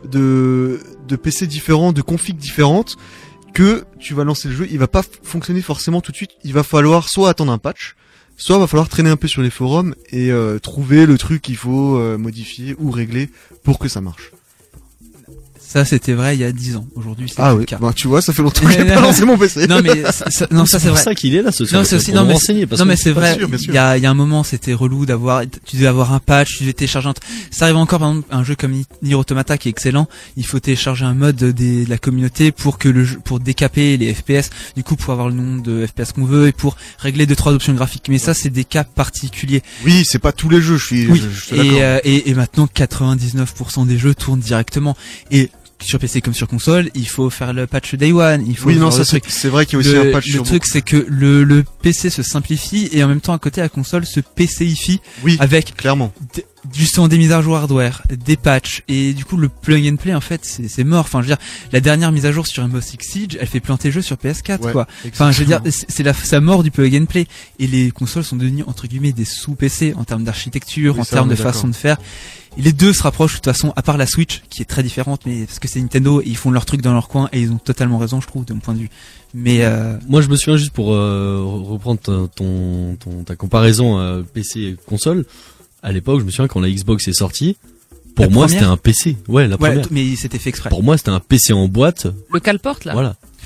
PC différents, de configs différentes, que tu vas lancer le jeu, il va pas fonctionner forcément tout de suite. Il va falloir soit attendre un patch, soit va falloir traîner un peu sur les forums et trouver le truc qu'il faut modifier ou régler pour que ça marche. Ça, c'était vrai il y a 10 ans. Aujourd'hui, c'est Ah plus oui, le cas. bah, tu vois, ça fait longtemps que j'ai pas lancé mon PC. Non, mais non, ça c'est pour vrai. ça qu'il est là ce soir. Non, c'est aussi, pour non, nous mais, renseigner, parce non, que mais c'est vrai. bien sûr. Il y a un moment, c'était relou tu devais avoir un patch, tu devais télécharger ça arrive encore, par exemple, un jeu comme Nier Automata qui est excellent. Il faut télécharger un mode de la communauté pour que pour décaper les FPS, du coup, pour avoir le nombre de FPS qu'on veut et pour régler 2-3 options graphiques. Mais ça, c'est des cas particuliers. Oui, c'est pas tous les jeux, je suis d'accord. Et maintenant, 99% des jeux tournent directement. Et sur PC comme sur console, il faut faire le patch Day One, il faut Oui, non, faire ça le truc. c'est vrai qu'il y a aussi un patch Le sur truc, beaucoup. c'est que le PC se simplifie et en même temps à côté la console se PCifie Oui, avec clairement. justement des mises à jour hardware, des patchs et du coup le plug and play en fait c'est mort. Enfin je veux dire la dernière mise à jour sur Rainbow Six Siege, elle fait planter le jeu sur PS4 Ouais, quoi. Enfin je veux dire exactement. c'est la mort du plug and play et les consoles sont devenues entre guillemets des sous PC en termes d'architecture, Oui, en ça, termes on de est façon d'accord. de faire. Et les deux se rapprochent de toute façon, à part la Switch qui est très différente, mais parce que c'est Nintendo, ils font leur truc dans leur coin et ils ont totalement raison, je trouve, de mon point de vue. Mais moi je me souviens juste pour reprendre ta comparaison PC et console. À l'époque, je me souviens quand la Xbox est sortie, pour La moi première c'était un PC. Ouais, la ouais, première. mais c'était fait exprès. Pour moi c'était un PC en boîte. Le calport, là. Voilà.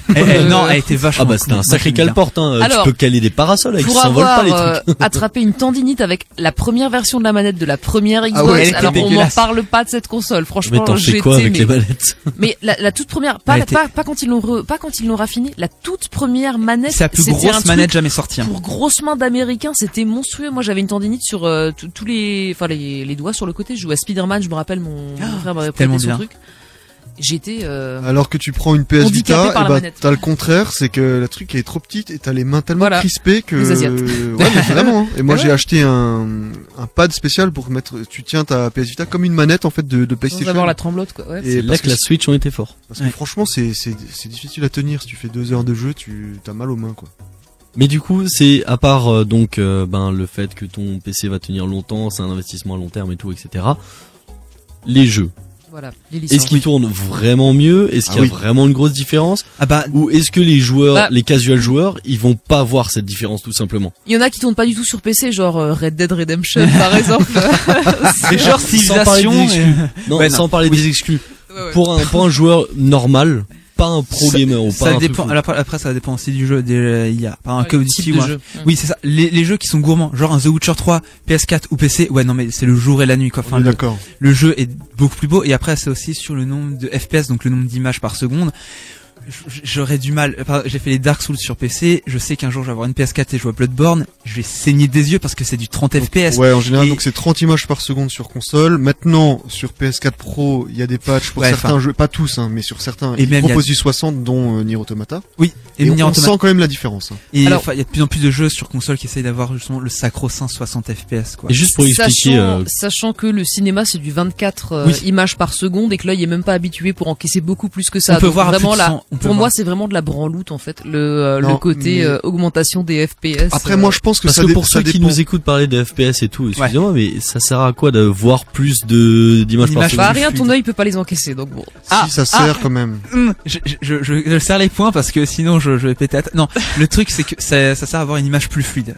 Non, elle était vachement. Ah bah c'était un cool. sacré Moi, j'aime bien. cale-porte, hein. Alors, tu peux caler des parasols avec, Pour ça s'envole avoir pas les trucs. attrapé une tendinite avec la première version de la manette de la première Xbox, Ah ouais, elle était alors on m'en dégueulasse. parle pas de cette console. Mais Franchement, t'en fais j'étais quoi avec les manettes? mais la toute première, Elle était- pas quand ils l'ont raffiné, la toute première manette. C'est la plus c'était un grosse truc manette jamais sortie. Hein. pour grosse main d'américain, c'était monstrueux. Moi, j'avais une tendinite sur tous les doigts sur le côté. Je jouais à Spider-Man, je me rappelle, mon frère m'avait prêté tellement son bien. truc. J'étais Alors que tu prends une PS Handicapé Vita, par et la bah manette. t'as le contraire, c'est que la truc elle est trop petite et t'as les mains tellement Voilà. crispées que. Les Asiates. Ouais, mais vraiment. Hein. Et moi Ouais. j'ai acheté un pad spécial pour mettre. Tu tiens ta PS Vita comme une manette en fait de sans PlayStation. avoir la tremblote, quoi. Ouais. Et C'est là parce que la Switch ont été forts. parce que Ouais. franchement c'est difficile à tenir. Si tu fais 2 heures de jeu, t'as mal aux mains quoi. Mais du coup, c'est à part donc le fait que ton PC va tenir longtemps, c'est un investissement à long terme et tout, etc. Les jeux. Voilà. Les licences. Est-ce qu'ils tournent vraiment mieux? Est-ce qu'il y a oui. vraiment une grosse différence? Ah bah Ou est-ce que les joueurs, Bah. les casual joueurs, ils vont pas voir cette différence tout simplement? Il y en a qui tournent pas du tout sur PC, genre Red Dead Redemption par exemple. les genre Sans parler des civilisation. exclus. Non, Ouais, sans parler des exclus. Ouais, ouais. Pour un joueur normal, pas un pro gamer ou pas Ça un truc dépend. fou. Alors, après, ça dépend aussi du jeu. Il y a pas un Call of Type Duty de ou un. jeu. Oui, c'est ça. Les jeux qui sont gourmands, genre un The Witcher 3, PS4 ou PC. Ouais, non mais c'est le jour et la nuit quoi. On est d'accord. Le jeu est beaucoup plus beau et après c'est aussi sur le nombre de FPS, donc le nombre d'images par seconde. J'aurais du mal. Enfin, j'ai fait les Dark Souls sur PC. Je sais qu'un jour je vais avoir une PS4 et jouer à Bloodborne. Je vais saigner des yeux parce que c'est du 30 FPS. Ouais, en général, Et- donc c'est 30 images par seconde sur console. Maintenant, sur PS4 Pro, il y a des patchs pour Ouais, certains enfin. jeux, pas tous, hein, mais sur certains, Et ils même, il y a- proposent du 60, dont Nier Automata. Et, Et on Nier Automata- sent quand même la différence. Hein. et Alors- enfin, il y a de plus en plus de jeux sur console qui essayent d'avoir justement le sacro-saint 60 FPS quoi. Et juste pour expliquer, Sachant que le cinéma c'est du 24 Oui. images par seconde et que l'œil est même pas habitué pour encaisser beaucoup plus que ça. On peut Donc voir à vraiment plus de là, 100, on peut pour moi voir. c'est vraiment de la branloute en fait, le Non, côté mais- augmentation des FPS. Après, moi, je pense que parce ça, que pour ça ceux qui dépend. nous écoutent parler de FPS et tout, excusez-moi, mais ça sert à quoi de voir plus d'images par Une image seconde? bah plus rien, ton fluide. œil peut pas les encaisser donc bon. Si, ça sert quand même. Je serre les points parce que sinon je vais péter. Non, le truc c'est que ça sert à avoir une image plus fluide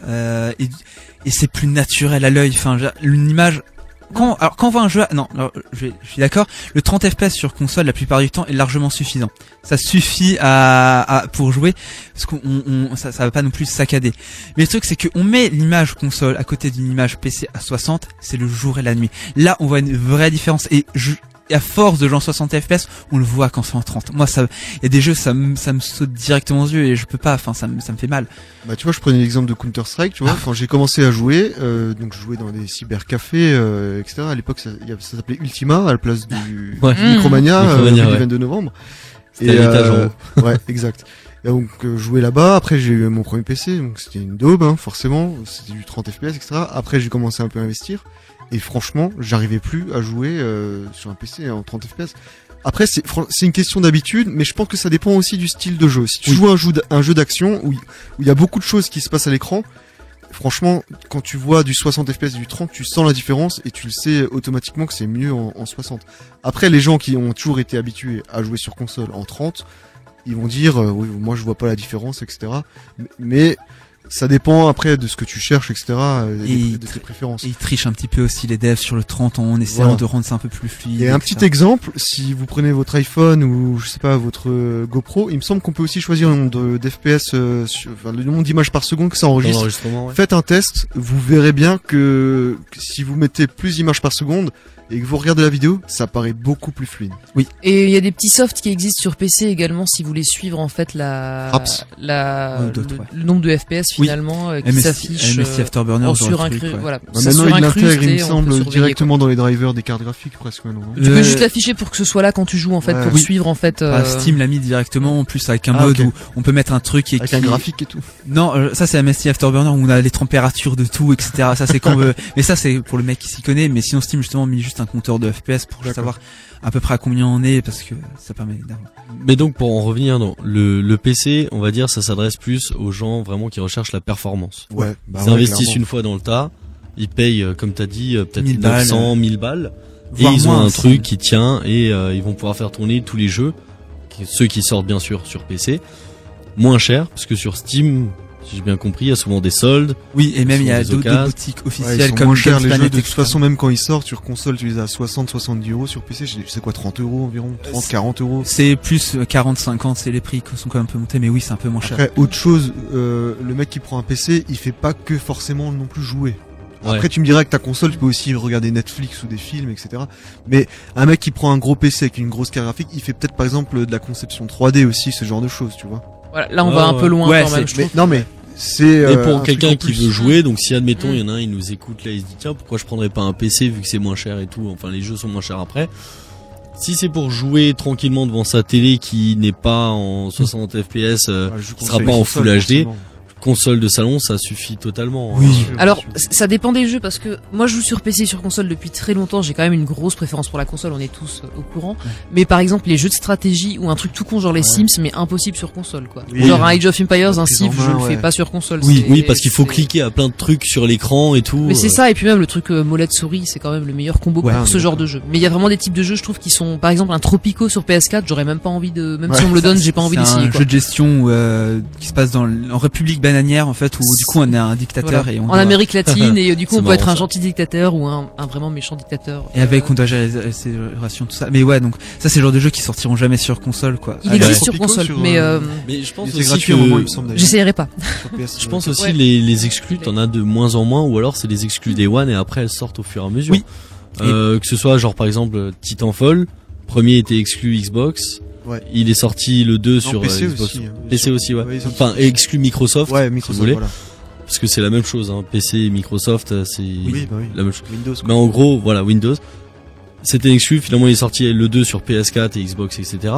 et c'est plus naturel à l'œil. Enfin, une image. Quand on voit un jeu, non, alors, je suis d'accord. Le 30 FPS sur console la plupart du temps est largement suffisant. Ça suffit pour jouer parce ça va pas non plus saccader. Mais le truc c'est que on met l'image console à côté d'une image PC à 60, c'est le jour et la nuit. Là, on voit une vraie différence et à force de jouer en 60 FPS, on le voit quand c'est en 30. Moi, il y a des jeux, ça me saute directement aux yeux et je peux pas, enfin, ça me fait mal. Bah, tu vois, je prenais l'exemple de Counter-Strike, tu vois, quand j'ai commencé à jouer, donc je jouais dans des cybercafés, etc. À l'époque, ça s'appelait Ultima, à la place du Ouais. Micromania, Micromania, du ouais. 22 novembre. C'était à l'étage en haut. Ouais, exact. Et donc, je jouais là-bas, après j'ai eu mon premier PC, donc c'était une daube, hein, forcément, c'était du 30 FPS, etc. Après, j'ai commencé un peu à investir, et franchement, j'arrivais plus à jouer sur un PC en 30 FPS. Après, c'est une question d'habitude, mais je pense que ça dépend aussi du style de jeu. Si tu joues un jeu d'action où il y a beaucoup de choses qui se passent à l'écran, franchement, quand tu vois du 60 FPS et du 30, tu sens la différence et tu le sais automatiquement que c'est mieux en 60. Après, les gens qui ont toujours été habitués à jouer sur console en 30, ils vont dire oui, moi je vois pas la différence, etc. Mais ça dépend après de ce que tu cherches, etc. Et de tes préférences. Et ils trichent un petit peu aussi les devs sur le 30 en essayant Voilà. de rendre ça un peu plus fluide. Et un etc. petit exemple, si vous prenez votre iPhone ou je sais pas votre GoPro, il me semble qu'on peut aussi choisir le nombre d'FPS, le nombre d'images par seconde que ça Dans enregistre. l'enregistrement, ouais. Faites un test, vous verrez bien que si vous mettez plus d'images par seconde et que vous regardez la vidéo, ça paraît beaucoup plus fluide. Et il y a des petits softs qui existent sur PC également si vous voulez suivre en fait Fraps. Ouais, d'autres, ouais. le nombre de FPS finalement qui s'affiche MSI Afterburner, en ce genre de surincru, truc, ouais. voilà. Bah, C'est maintenant, il surincruste l'intègre, il me et on peut semble, surveiller, directement dans les drivers des cartes graphiques presque maintenant. non Tu peux juste l'afficher pour que ce soit là quand tu joues en fait Ouais. pour Oui. suivre en fait. Steam l'a mis directement en plus avec un Ah, mode ok. où on peut mettre un truc et Avec un graphique et tout. Non, ça c'est MSI Afterburner où on a les températures de tout, etc. Ça c'est quand mais ça c'est pour le mec qui s'y connaît. Mais sinon Steam justement met juste un compteur de FPS pour D'accord. savoir à peu près à combien on est parce que ça permet d'avoir. Mais donc pour en revenir, non, le PC, on va dire, ça s'adresse plus aux gens vraiment qui recherchent la performance. Ouais, bah Ils ouais, investissent clairement. une fois dans le tas, ils payent, comme t'as dit, peut-être 1000 balles. 900, 1000 balles, et Voire ils ont moins, un si- truc qui tient, et ils vont pouvoir faire tourner tous les jeux, ceux qui sortent bien sûr sur PC, moins cher, parce que sur Steam, Si j'ai bien compris, il y a souvent des soldes. Oui, et même il y a Sur des d'autres occasions. boutiques Ouais, officielles ils sont comme moins chers Games les jeux. Planet, De toute etc. façon, même quand ils sortent sur console, tu les as à 60-70 euros. Sur PC, c'est quoi, 30 euros environ? 30-40 euros. C'est plus 40-50, c'est les prix qui sont quand même un peu montés, mais oui, c'est un peu moins cher. Après, autre chose, le mec qui prend un PC, il fait pas que forcément non plus jouer. Ouais. Après, tu me diras que ta console, tu peux aussi regarder Netflix ou des films, etc. Mais un mec qui prend un gros PC avec une grosse carte graphique, il fait peut-être par exemple de la conception 3D aussi, ce genre de choses, tu vois. Voilà, là on Ouais, va un ouais. peu loin Ouais, quand même. c'est- Je Mais, trouve. non mais c'est Et un pour truc quelqu'un en qui plus. veut jouer, donc si admettons, il y Mm. en a un, il nous écoute là, il se dit tiens, pourquoi je prendrais pas un PC vu que c'est moins cher et tout, enfin les jeux sont moins chers après. Si c'est pour jouer tranquillement devant sa télé qui n'est pas en 60 FPS, Ouais, je qui sera pas en Full HD, console de salon, ça suffit totalement. Oui. Hein. Alors, ça dépend des jeux parce que moi je joue sur PC et sur console depuis très longtemps. J'ai quand même une grosse préférence pour la console, on est tous au courant. Mais par exemple, les jeux de stratégie ou un truc tout con genre les Sims, mais impossible sur console quoi. Oui. Genre un Age of Empires, La un prise en Civ, main, je le fais ouais. pas sur console. Oui, c'est- oui, parce qu'il faut c'est- cliquer à plein de trucs sur l'écran et tout. Mais c'est ça, et puis même le truc molette souris, c'est quand même le meilleur combo Ouais, pour on ce est genre d'accord. de jeu. Mais il y a vraiment des types de jeux, je trouve, qui sont, par exemple, un Tropico sur PS4, j'aurais même pas envie de, même Ouais, si on me le donne, j'ai pas envie C'est d'essayer un quoi. jeu de gestion qui se passe en République bananière en fait, où du coup on est un dictateur Voilà. et on En doit- Amérique latine, et du coup C'est on peut être marrant, un ça. gentil dictateur ou un vraiment méchant dictateur. et avec on doit gérer ses rations, tout ça. Mais ouais, donc ça c'est le genre de jeux qui sortiront jamais sur console quoi. Il Ah, existe ouais. sur Tropico, console, sur, mais Mais je pense c'est aussi gratuit que au moment, il me semble d'ailleurs. j'essayerai pas. Sur PS, je pense aussi Ouais. les exclus, t'en as de moins en moins, ou alors c'est des exclus Day One et après elles sortent au fur et à mesure. Oui. Que ce soit genre par exemple Titanfall, premier était exclu Xbox. Ouais. Il est sorti le 2 Non, sur PC Xbox. aussi. hein. PC aussi, ouais. ils ont- Enfin, exclu Microsoft. ouais, si Microsoft, vous voulez. voilà. Parce que c'est la même chose, hein. PC et Microsoft, c'est Oui, bah oui. la même chose. Windows. quoi. Mais en gros, voilà, Windows. C'était exclu, finalement il est sorti le 2 sur PS4 et Xbox, etc.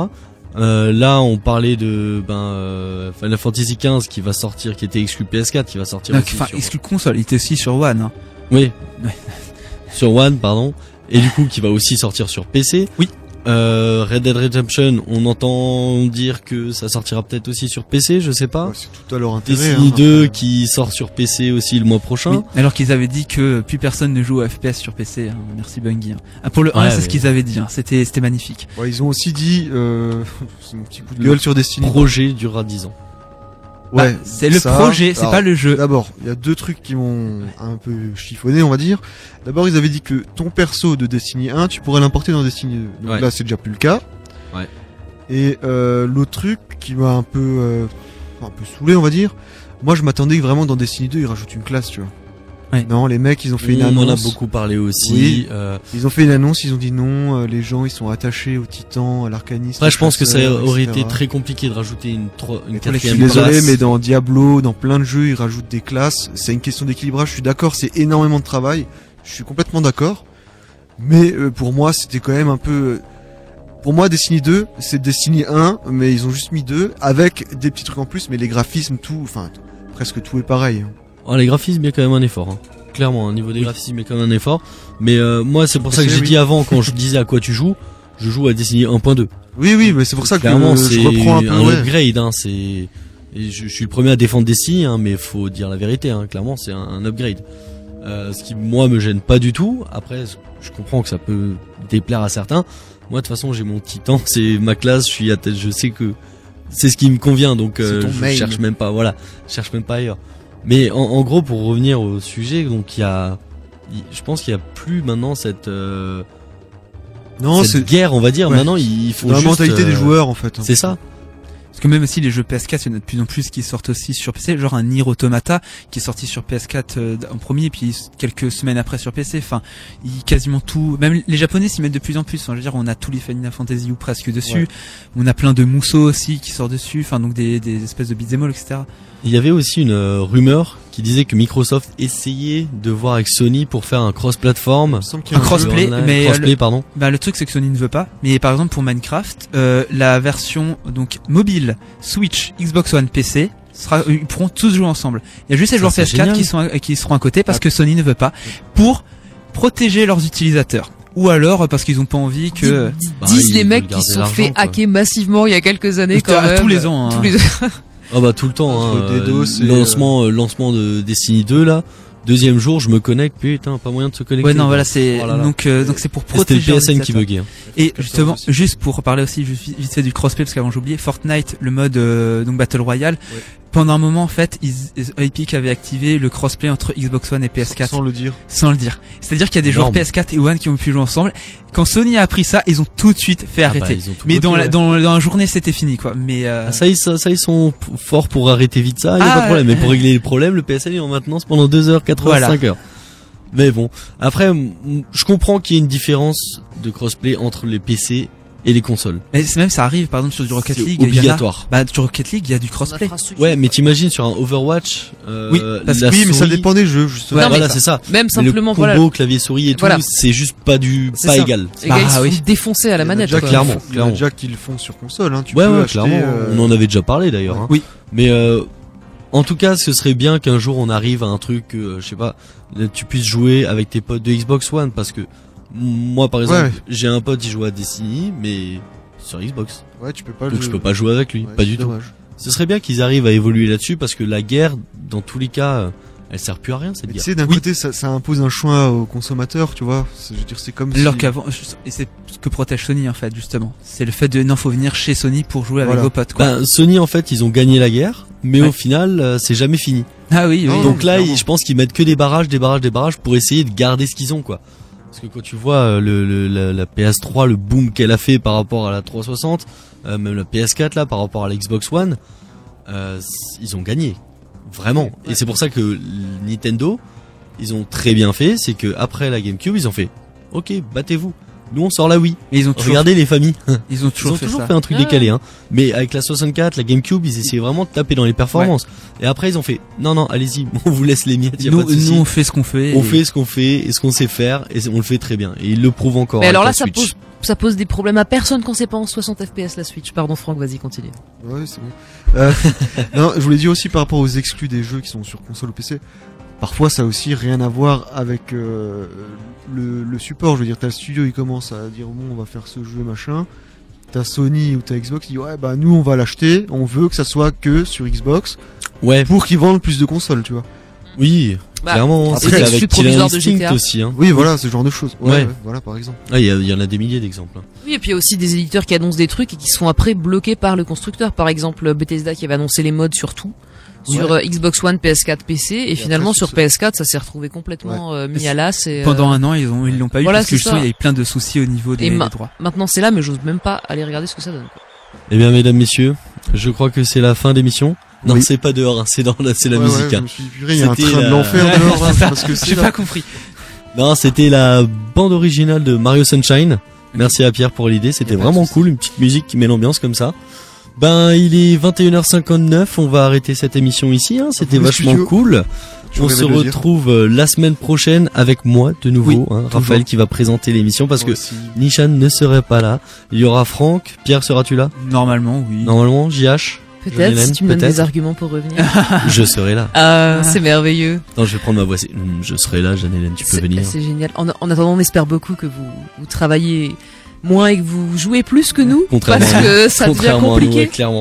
Là, on parlait de Final Fantasy XV qui va sortir, qui était exclu PS4, qui va sortir Donc, aussi enfin, sur... exclu console, il était aussi sur One. Hein. Oui. Ouais. Sur One, pardon. Et du coup, qui va aussi sortir sur PC. Oui. Red Dead Redemption, on entend dire que ça sortira peut-être aussi sur PC, je sais pas. Ouais, c'est tout à leur intérêt. Destiny hein, 2 après. qui sort sur PC aussi le mois prochain. Oui. Alors qu'ils avaient dit que plus personne ne joue à FPS sur PC. Hein. Merci Bungie. Hein. Ah, pour le 1, Ouais, c'est mais- ce qu'ils avaient dit. Hein. C'était magnifique. Ouais, ils ont aussi dit, c'est mon petit coup de gueule sur Le Destiny. projet durera 10 ans. Ouais, Bah, c'est le ça, projet, c'est alors, pas le jeu. D'abord, il y a deux trucs qui m'ont un peu chiffonné, on va dire. D'abord, ils avaient dit que ton perso de Destiny 1, tu pourrais l'importer dans Destiny 2. Donc Ouais. là, c'est déjà plus le cas. Ouais. Et l'autre truc qui m'a un peu saoulé, on va dire. Moi, je m'attendais que vraiment dans Destiny 2, ils rajoutent une classe, tu vois. Ouais. Non, les mecs, ils ont fait une On en a annonce. beaucoup parlé aussi. Oui. Euh, Ils ont fait une annonce, ils ont dit non, les gens, ils sont attachés au titan, à l'arcaniste. Après, je pense que ça chasseur, aurait etc. été très compliqué de rajouter une Je quatrième suis désolé, classe. mais dans Diablo, dans plein de jeux, ils rajoutent des classes. C'est une question d'équilibrage. Je suis d'accord, c'est énormément de travail. Je suis complètement d'accord. Mais pour moi, c'était quand même un peu. Pour moi, Destiny 2, c'est Destiny 1, mais ils ont juste mis 2 avec des petits trucs en plus. Mais les graphismes, tout, enfin, presque tout est pareil. Oh, les graphismes, il y a quand même un effort. Hein. Clairement, au niveau des graphismes, il y a quand même un effort. Mais moi, c'est pour ça que j'ai Oui. dit avant, quand je disais à quoi tu joues, je joue à Destiny 1.2. Oui, oui, mais c'est pour ça que Clairement, je c'est reprends un peu. un Ouais. upgrade. Hein, c'est... Et je suis le premier à défendre Destiny, hein, mais faut dire la vérité. Hein, clairement, c'est un upgrade. Ce qui, moi, me gêne pas du tout. Après, je comprends que ça peut déplaire à certains. Moi, de toute façon, j'ai mon titan, c'est ma classe. Je suis à tête, je sais que c'est ce qui me convient, donc C'est ton je main. cherche même pas. Voilà, je cherche même pas ailleurs. Mais en gros, pour revenir au sujet, donc je pense qu'il y a plus maintenant cette Non, c'est guerre, on va dire. Ouais. Maintenant, il faut dans la juste, mentalité des joueurs, en fait. C'est ça. Parce que même aussi les jeux PS4, il y en a de plus en plus qui sortent aussi sur PC, genre un Nier Automata qui est sorti sur PS4 en premier et puis quelques semaines après sur PC. Enfin, quasiment tout, même les Japonais s'y mettent de plus en plus. Enfin, je veux dire, on a tous les Final Fantasy ou presque dessus. Ouais. On a plein de Musou aussi qui sortent dessus. Enfin, donc des espèces de beat'em all, etc. Il y avait aussi une rumeur qui disait que Microsoft essayait de voir avec Sony pour faire un cross-platform. Il me semble qu'il y a Un crossplay, Online, mais crossplay, pardon. Bah le truc c'est que Sony ne veut pas. Mais par exemple pour Minecraft, la version donc mobile, Switch, Xbox One, PC, ils pourront tous jouer ensemble. Il y a juste les Ça, joueurs c'est PS4 génial. qui seront à côté parce que Sony ne veut pas pour protéger leurs utilisateurs. Ou alors parce qu'ils ont pas envie que Disent ils les veulent mecs qui garder se sont l'argent, fait quoi. hacker massivement il y a quelques années quand même. tous les ans. Hein. Tous les Ah bah tout le temps. Entre Hein, DDoS et, lancement de Destiny 2 là. Deuxième jour, je me connecte. Putain, pas moyen de se connecter. Ouais non quoi. voilà c'est Oh là là. donc c'est pour Et c'était protéger le leurs PSN qui utilisateurs. buguait. Hein. Et justement, aussi. juste pour parler aussi vite fait du crossplay parce qu'avant j'ai oublié, Fortnite, le mode donc Battle Royale, pendant un moment en fait, Epic avait activé le crossplay entre Xbox One et PS4 Sans le dire. sans le dire. C'est-à-dire qu'il y a des Énorme. joueurs PS4 et One qui ont pu jouer ensemble. Quand Sony a appris ça, ils ont tout de suite fait arrêter. ils ont tout Mais bloqué, ouais. dans la journée, c'était fini quoi. Mais Ça, ils sont forts pour arrêter vite ça, y a pas de problème. Mais pour régler les problèmes, le PSN est en maintenance pendant 2 heures, 4 heures, Voilà. 5 heures. Mais bon. Après, je comprends qu'il y ait une différence de crossplay entre les PC et les consoles. mais même ça arrive par exemple sur du Rocket C'est League, il y en a- obligatoire. Bah sur Rocket League, il y a du crossplay. Ouais, mais t'imagines sur un Overwatch, Oui, parce que la Oui, mais ça souris- dépend des jeux, justement. Ouais, Non, mais voilà, c'est ça. Même Mais simplement, le combo, voilà. clavier souris et tout, Voilà. c'est juste pas C'est pas ça. égal. Les gars, ils se oui. font défoncer à la Il y en a manette, déjà quoi. qui le clairement, font- Il y en a clairement. déjà qui le font sur console, hein. Tu Ouais, peux ouais, acheter, clairement. On en avait déjà parlé d'ailleurs. ouais. Hein. Oui. Mais en tout cas, ce serait bien qu'un jour on arrive à un truc, je sais pas, tu puisses jouer avec tes potes de Xbox One, parce que moi, par exemple, Ouais. j'ai un pote qui joue à Destiny, mais sur Xbox, Ouais, tu peux pas donc je peux pas jouer avec lui, Ouais, pas c'est du tout. dommage. Ce serait bien qu'ils arrivent à évoluer là-dessus, parce que la guerre, dans tous les cas, elle sert plus à rien cette Mais tu guerre. sais, d'un Oui. côté, ça impose un choix aux consommateurs, tu vois. Je veux dire, c'est comme Alors si... qu'avant, et c'est ce que protège Sony en fait justement. C'est le fait de non, faut venir chez Sony pour jouer avec Voilà. vos potes quoi. Ben, Sony, en fait, ils ont gagné la guerre, mais Ouais. au final, c'est jamais fini. Ah oui, oui. Non, Donc là, clairement. je pense qu'ils mettent que des barrages pour essayer de garder ce qu'ils ont, quoi. Parce que quand tu vois la PS3, le boom qu'elle a fait par rapport à la 360, même la PS4 là, par rapport à la Xbox One, ils ont gagné, vraiment. Et c'est pour ça que Nintendo, ils ont très bien fait, c'est que après la GameCube, ils ont fait, ok, battez-vous. Nous on sort la Wii. Mais ils ont toujours, Regardez les familles. ils ont toujours, fait ça. fait un truc Ah. décalé, hein. Mais avec la 64, la GameCube, ils essayaient vraiment de taper dans les performances. Et après, ils ont fait, non, allez-y, on vous laisse les miettes, y a Nous, pas de souci. nous, on fait ce qu'on fait. On et- fait ce qu'on fait et ce qu'on sait faire et on le fait très bien. Et ils le prouvent encore. Mais avec alors la là, Switch. ça pose des problèmes à personne quand c'est pas en 60 FPS la Switch. Pardon Franck, vas-y, continue. Ouais, c'est bon. Non, je voulais dire aussi par rapport aux exclus des jeux qui sont sur console ou PC. Parfois, ça a aussi rien à voir avec le support. Je veux dire, t'as le studio, il commence à dire bon, on va faire ce jeu machin. T'as Sony ou t'as Xbox, il dit ouais, bah nous on va l'acheter. On veut que ça soit que sur Xbox Ouais, pour qu'ils vendent plus de consoles, tu vois. oui, Bah, clairement. c'est C'était l'exclu avec Killer provisoire de Instinct GTA. aussi. Hein. Oui, voilà, ce genre de choses. Ouais, Ouais. ouais, voilà, par exemple. Ah, il y en a des milliers d'exemples. Hein. Oui, et puis il y a aussi des éditeurs qui annoncent des trucs et qui sont après bloqués par le constructeur. Par exemple, Bethesda qui avait annoncé les mods sur tout. Sur Xbox One, PS4, PC, et finalement après, sur sur PS4, ça s'est retrouvé complètement mis à l'as. Et, Pendant un an, ils l'ont pas eu voilà, parce que c'est justement, ça. il y a eu plein de soucis au niveau des des droits. maintenant c'est là, mais j'ose même pas aller regarder ce que ça donne. Quoi. Eh bien, mesdames, messieurs, je crois que c'est la fin d'émission. Non, Oui. c'est pas dehors, hein, c'est la Ouais, musique. ouais, je hein. me suis dit, purée, il y a un C'était train de la- l'enfer Ouais, dehors, c'est hein, ça. parce que J'ai c'est pas là. compris. Non, c'était la bande originale de Mario Sunshine. Merci à Pierre pour l'idée, c'était Y a pas de vraiment souci. cool, une petite musique qui met l'ambiance comme ça. Ben, il est 21h59, on va arrêter cette émission ici, hein. C'était Le vachement studio. cool. Je On rêvais se de le dire. retrouve la semaine prochaine avec moi de nouveau, Oui, hein, Raphaël qui va présenter l'émission parce que Nishan ne serait pas là. Il y aura Franck, Pierre seras-tu là? Normalement, oui. Normalement, JH, Peut-être Hélène, si tu me donnes peut-être. des arguments pour revenir. je serai là. Ah, c'est merveilleux. Non, je vais prendre ma voix, je serai là, Jeanne-Hélène, tu peux venir. C'est génial. En attendant, on espère beaucoup que vous travaillez moins et que vous jouez plus que nous, Contrairement parce que ça devient Contrairement à nous, compliqué. ouais, clairement.